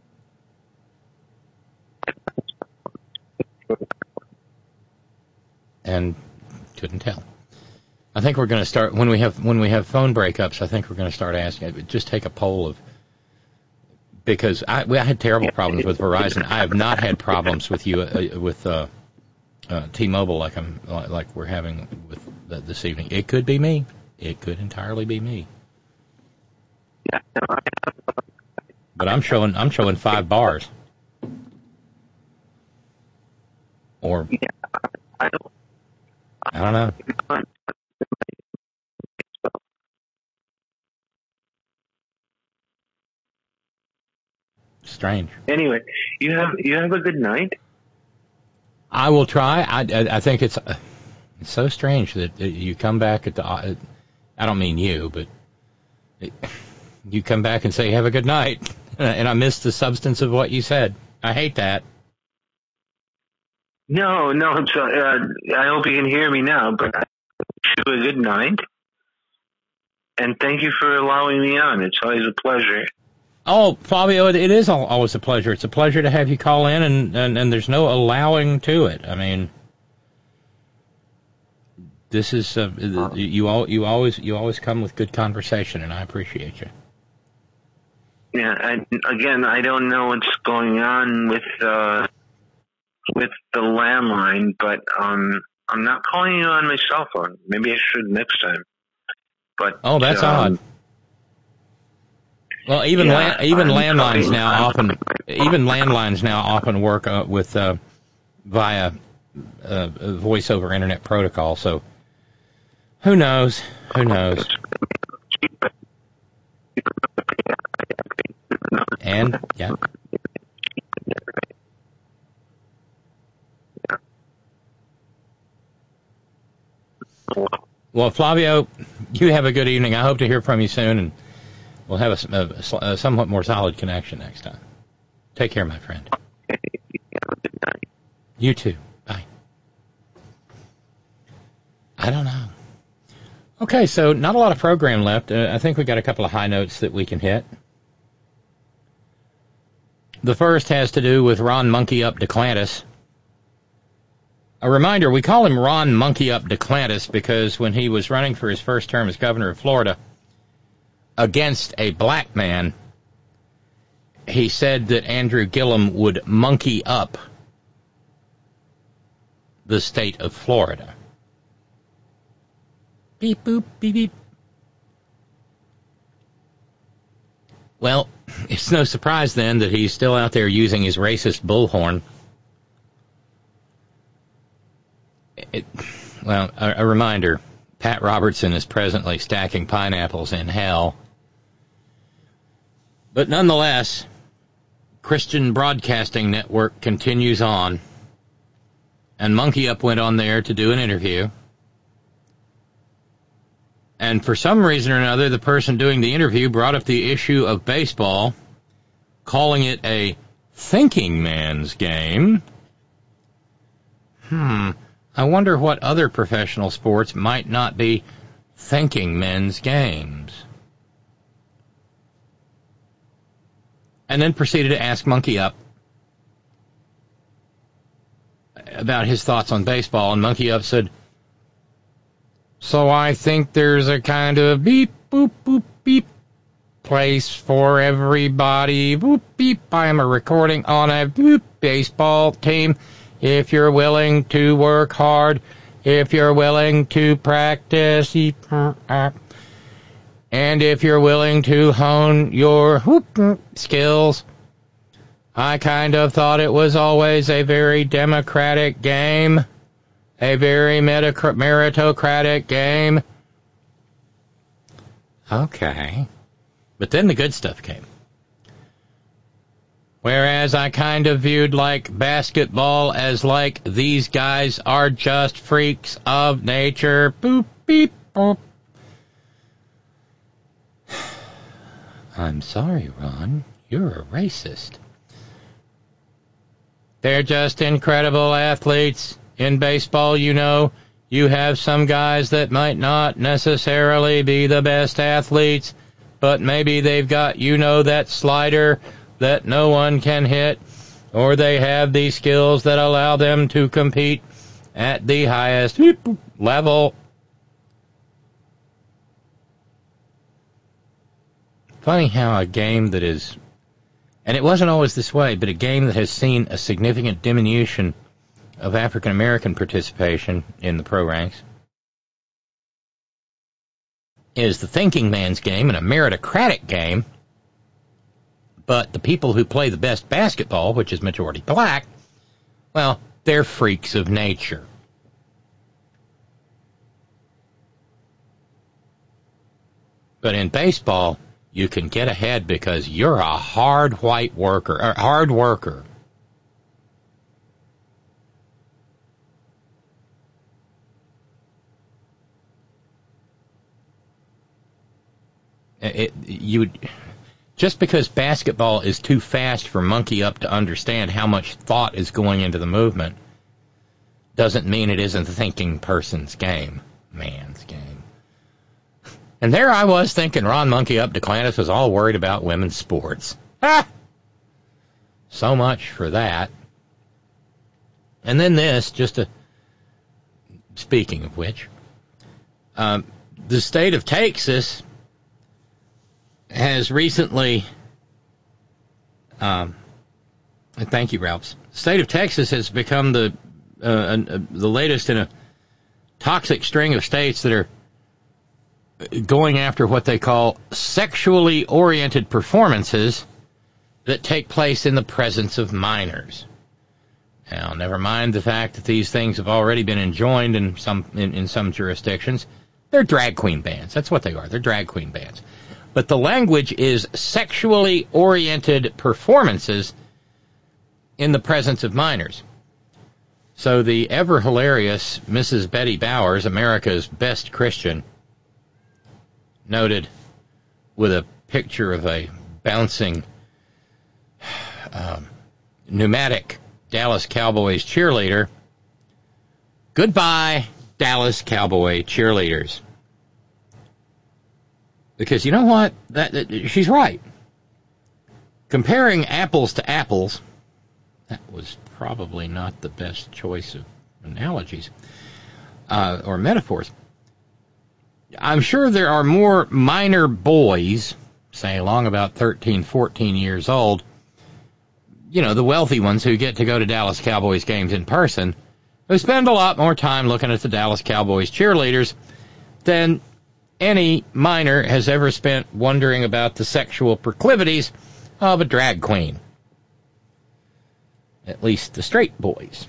And couldn't tell. I think we're going to start when we have phone breakups. I think we're going to start asking. Just take a poll of, because I had terrible problems with Verizon. I have not had problems with you with T-Mobile like we're having with this evening. It could be me. It could entirely be me. But I'm showing 5 bars. Or I don't know. Strange. Anyway, you have a good night. I will try. I think it's so strange that you come back at the. I don't mean you, but you come back and say have a good night, and I missed the substance of what you said. I hate that. No. I hope you can hear me now. But I wish you a good night, and thank you for allowing me on. It's always a pleasure. Oh, Flavio, it is always a pleasure. It's a pleasure to have you call in, and there's no allowing to it. I mean, this is you always come with good conversation, and I appreciate you. Yeah, again, I don't know what's going on with the landline, but I'm not calling you on my cell phone. Maybe I should next time. But that's odd. Well, even landlines now often work with via voice over internet protocol. So who knows? And yeah. Well, Flavio, you have a good evening. I hope to hear from you soon, and we'll have a somewhat more solid connection next time. Take care, my friend. You too. Bye. I don't know. Okay, so not a lot of program left. I think we got a couple of high notes that we can hit. The first has to do with Ron Monkey Up DeClantis. A reminder, we call him Ron Monkey Up DeClantis because when he was running for his first term as governor of Florida against a black man, he said that Andrew Gillum would monkey up the state of Florida. Beep, boop, beep, beep. Well, it's no surprise then that he's still out there using his racist bullhorn. A reminder, Pat Robertson is presently stacking pineapples in hell. But nonetheless, Christian Broadcasting Network continues on. And Monkey Up went on there to do an interview. And for some reason or another, the person doing the interview brought up the issue of baseball, calling it a thinking man's game. I wonder what other professional sports might not be thinking men's games. And then proceeded to ask Monkey Up about his thoughts on baseball, and Monkey Up said, "So I think there's a kind of beep, boop, boop, beep place for everybody. Boop, beep, I'm a recording on a boop baseball team. If you're willing to work hard, if you're willing to practice, and if you're willing to hone your skills." I kind of thought it was always a very democratic game, a very meritocratic game. Okay. But then the good stuff came. Whereas I kind of viewed like basketball as like these guys are just freaks of nature. Boop, beep, boop. I'm sorry, Ron. You're a racist. They're just incredible athletes. In baseball, you know, you have some guys that might not necessarily be the best athletes, but maybe they've got, you know, that slider that no one can hit, or they have these skills that allow them to compete at the highest level. Funny how a game that is, and it wasn't always this way, but a game that has seen a significant diminution of African American participation in the pro ranks is the thinking man's game and a meritocratic game, but the people who play the best basketball, which is majority black, well, they're freaks of nature. But in baseball, you can get ahead because you're a hard worker. Just because basketball is too fast for Monkey Up to understand how much thought is going into the movement doesn't mean it isn't the thinking person's game, man's game. And there I was thinking Ron Monkey Up DeClantis was all worried about women's sports. So much for that. And then this, speaking of which, the state of Texas has recently Thank you, Ralph. The state of Texas has become the latest in a toxic string of states that are going after what they call sexually oriented performances that take place in the presence of minors. Now, never mind the fact that these things have already been enjoined in some jurisdictions. They're drag queen bands. That's what they are. They're drag queen bands. But the language is sexually oriented performances in the presence of minors. So the ever hilarious Mrs. Betty Bowers, America's best Christian, noted with a picture of a bouncing pneumatic Dallas Cowboys cheerleader, "Goodbye, Dallas Cowboy cheerleaders." Because you know what? She's right. Comparing apples to apples, that was probably not the best choice of analogies or metaphors. I'm sure there are more minor boys, say along about 13, 14 years old, you know, the wealthy ones who get to go to Dallas Cowboys games in person, who spend a lot more time looking at the Dallas Cowboys cheerleaders than any minor has ever spent wondering about the sexual proclivities of a drag queen. At least the straight boys.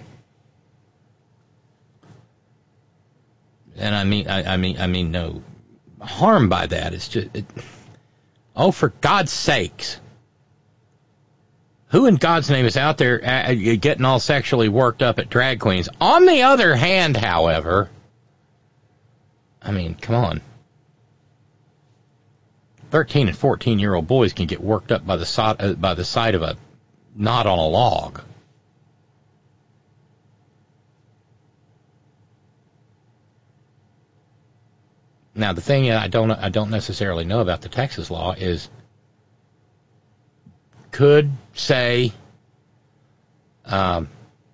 And I mean no harm by that. It's just, oh, for God's sakes. Who in God's name is out there getting all sexually worked up at drag queens? On the other hand, however, I mean, come on. 13 and 14-year-old boys can get worked up by the sight of a knot on a log. Now, the thing I don't necessarily know about the Texas law is, could say a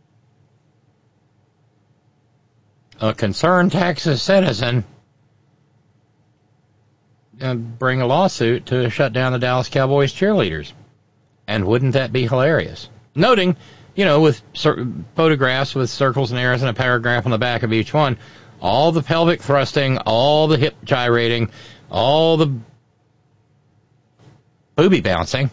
concerned Texas citizen bring a lawsuit to shut down the Dallas Cowboys cheerleaders? And wouldn't that be hilarious? Noting, you know, with photographs with circles and arrows and a paragraph on the back of each one, all the pelvic thrusting, all the hip gyrating, all the booby bouncing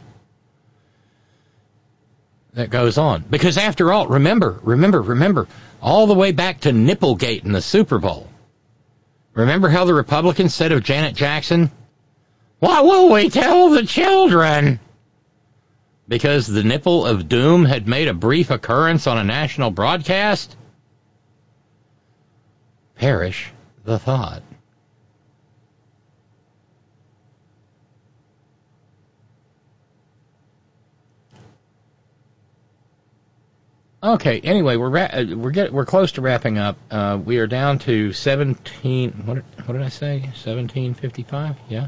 that goes on. Because after all, remember, all the way back to Nipplegate in the Super Bowl. Remember how the Republicans said of Janet Jackson, "What will we tell the children?" Because the nipple of doom had made a brief occurrence on a national broadcast? Perish the thought. Okay. Anyway, we're close to wrapping up. We are down to 17. What did I say? 17:55. Yeah.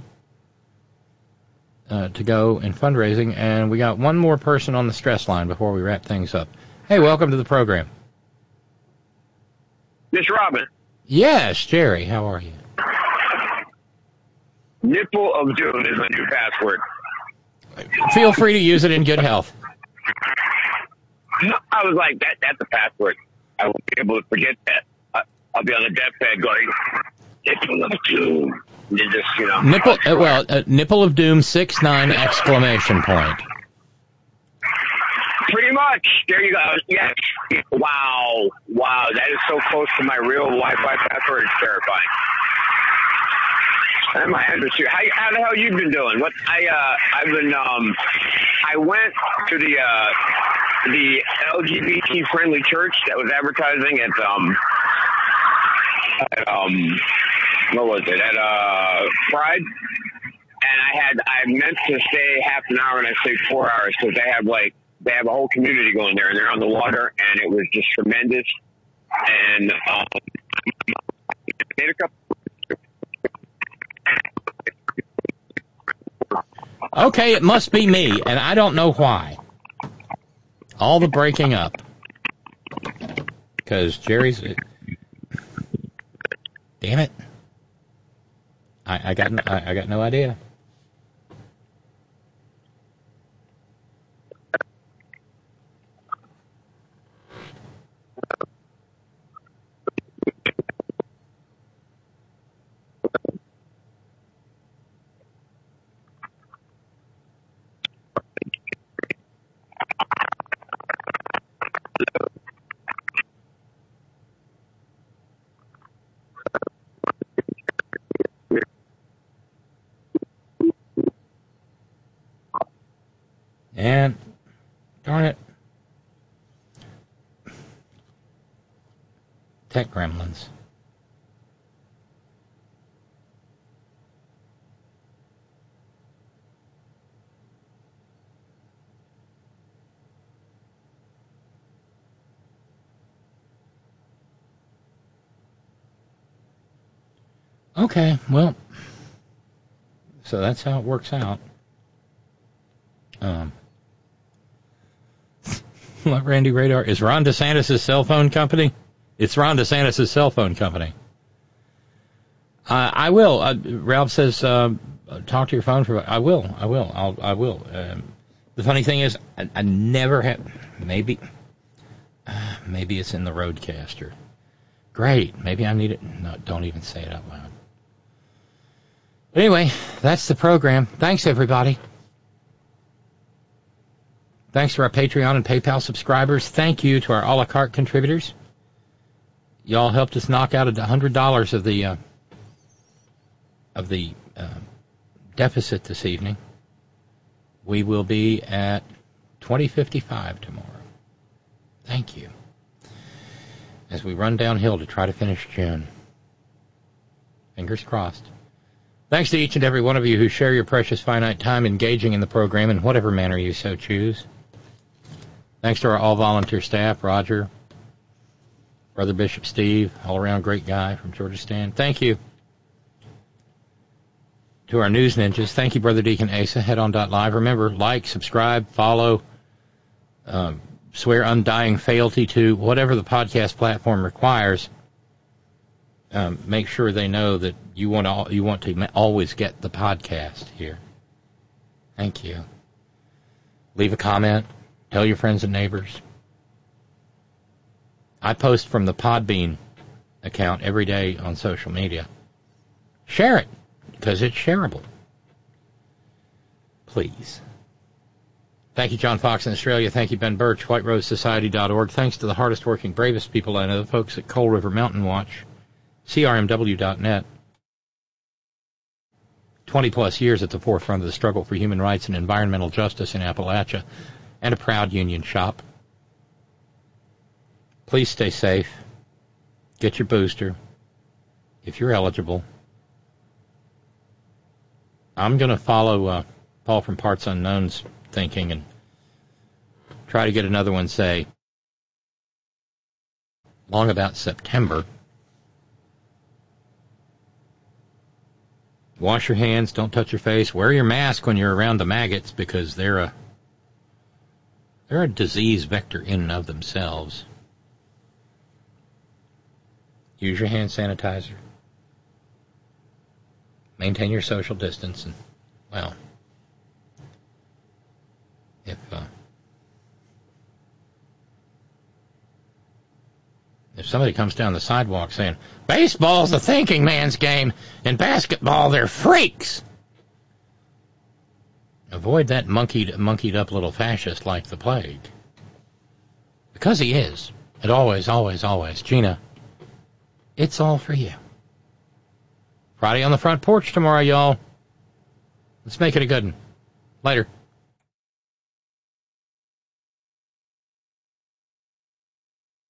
To go in fundraising, and we got one more person on the stress line before we wrap things up. Hey, welcome to the program. Miss Robin. Yes, Jerry. How are you? Nipple of Doom is my new password. Feel free to use it in good health. I was like, that's a password. I won't be able to forget that. I'll be on the deathbed going, Nipple of Doom. And then just, you know. Nipple of Doom 69 exclamation point. Pretty much. There you go. Yes. Wow. That is so close to my real Wi-Fi password. It's terrifying. And my address here. How the hell you been doing? I went to the LGBT friendly church that was advertising at what was it? At Pride. And I meant to stay half an hour and I stayed 4 hours because they have a whole community going there and they're on the water and it was just tremendous. And made a couple. Okay, it must be me, and I don't know why. All the breaking up. Because Jerry's... Damn it. I got no idea. man. Darn it. Tech gremlins. Okay, well, so that's how it works out. Randy Radar, is Ron DeSantis' cell phone company? It's Ron DeSantis' cell phone company. I will. Ralph says, talk to your phone for. I will. I will. The funny thing is, I never have. Maybe it's in the Roadcaster. Great. Maybe I need it. No, don't even say it out loud. Anyway, that's the program. Thanks, everybody. Thanks to our Patreon and PayPal subscribers. Thank you to our a la carte contributors. Y'all helped us knock out $100 of the deficit this evening. We will be at 2055 tomorrow. Thank you. As we run downhill to try to finish June. Fingers crossed. Thanks to each and every one of you who share your precious finite time engaging in the program in whatever manner you so choose. Thanks to our all-volunteer staff, Roger, Brother Bishop Steve, all-around great guy from Georgia Stand. Thank you. To our news ninjas, thank you, Brother Deacon Asa. Head on .live. Remember, like, subscribe, follow, swear undying fealty to whatever the podcast platform requires. Make sure they know that you want to always get the podcast here. Thank you. Leave a comment. Tell your friends and neighbors. I post from the Podbean account every day on social media. Share it, because it's shareable. Please. Thank you, John Fox in Australia. Thank you, Ben Birch, WhiteRoseSociety.org. Thanks to the hardest working, bravest people I know, the folks at Coal River Mountain Watch. CRMW.net. 20-plus years at the forefront of the struggle for human rights and environmental justice in Appalachia, and a proud union shop. Please stay safe. Get your booster, if you're eligible. I'm going to follow Paul from Parts Unknown's thinking and try to get another one, say, long about September. Wash your hands, don't touch your face, wear your mask when you're around the maggots because they're a disease vector in and of themselves. Use your hand sanitizer. Maintain your social distance and, well, if somebody comes down the sidewalk saying, baseball's the thinking man's game, and basketball, they're freaks, avoid that monkeyed up little fascist like the plague. Because he is. And always, always, always. Gina, it's all for you. Friday on the front porch tomorrow, y'all. Let's make it a good one. Later.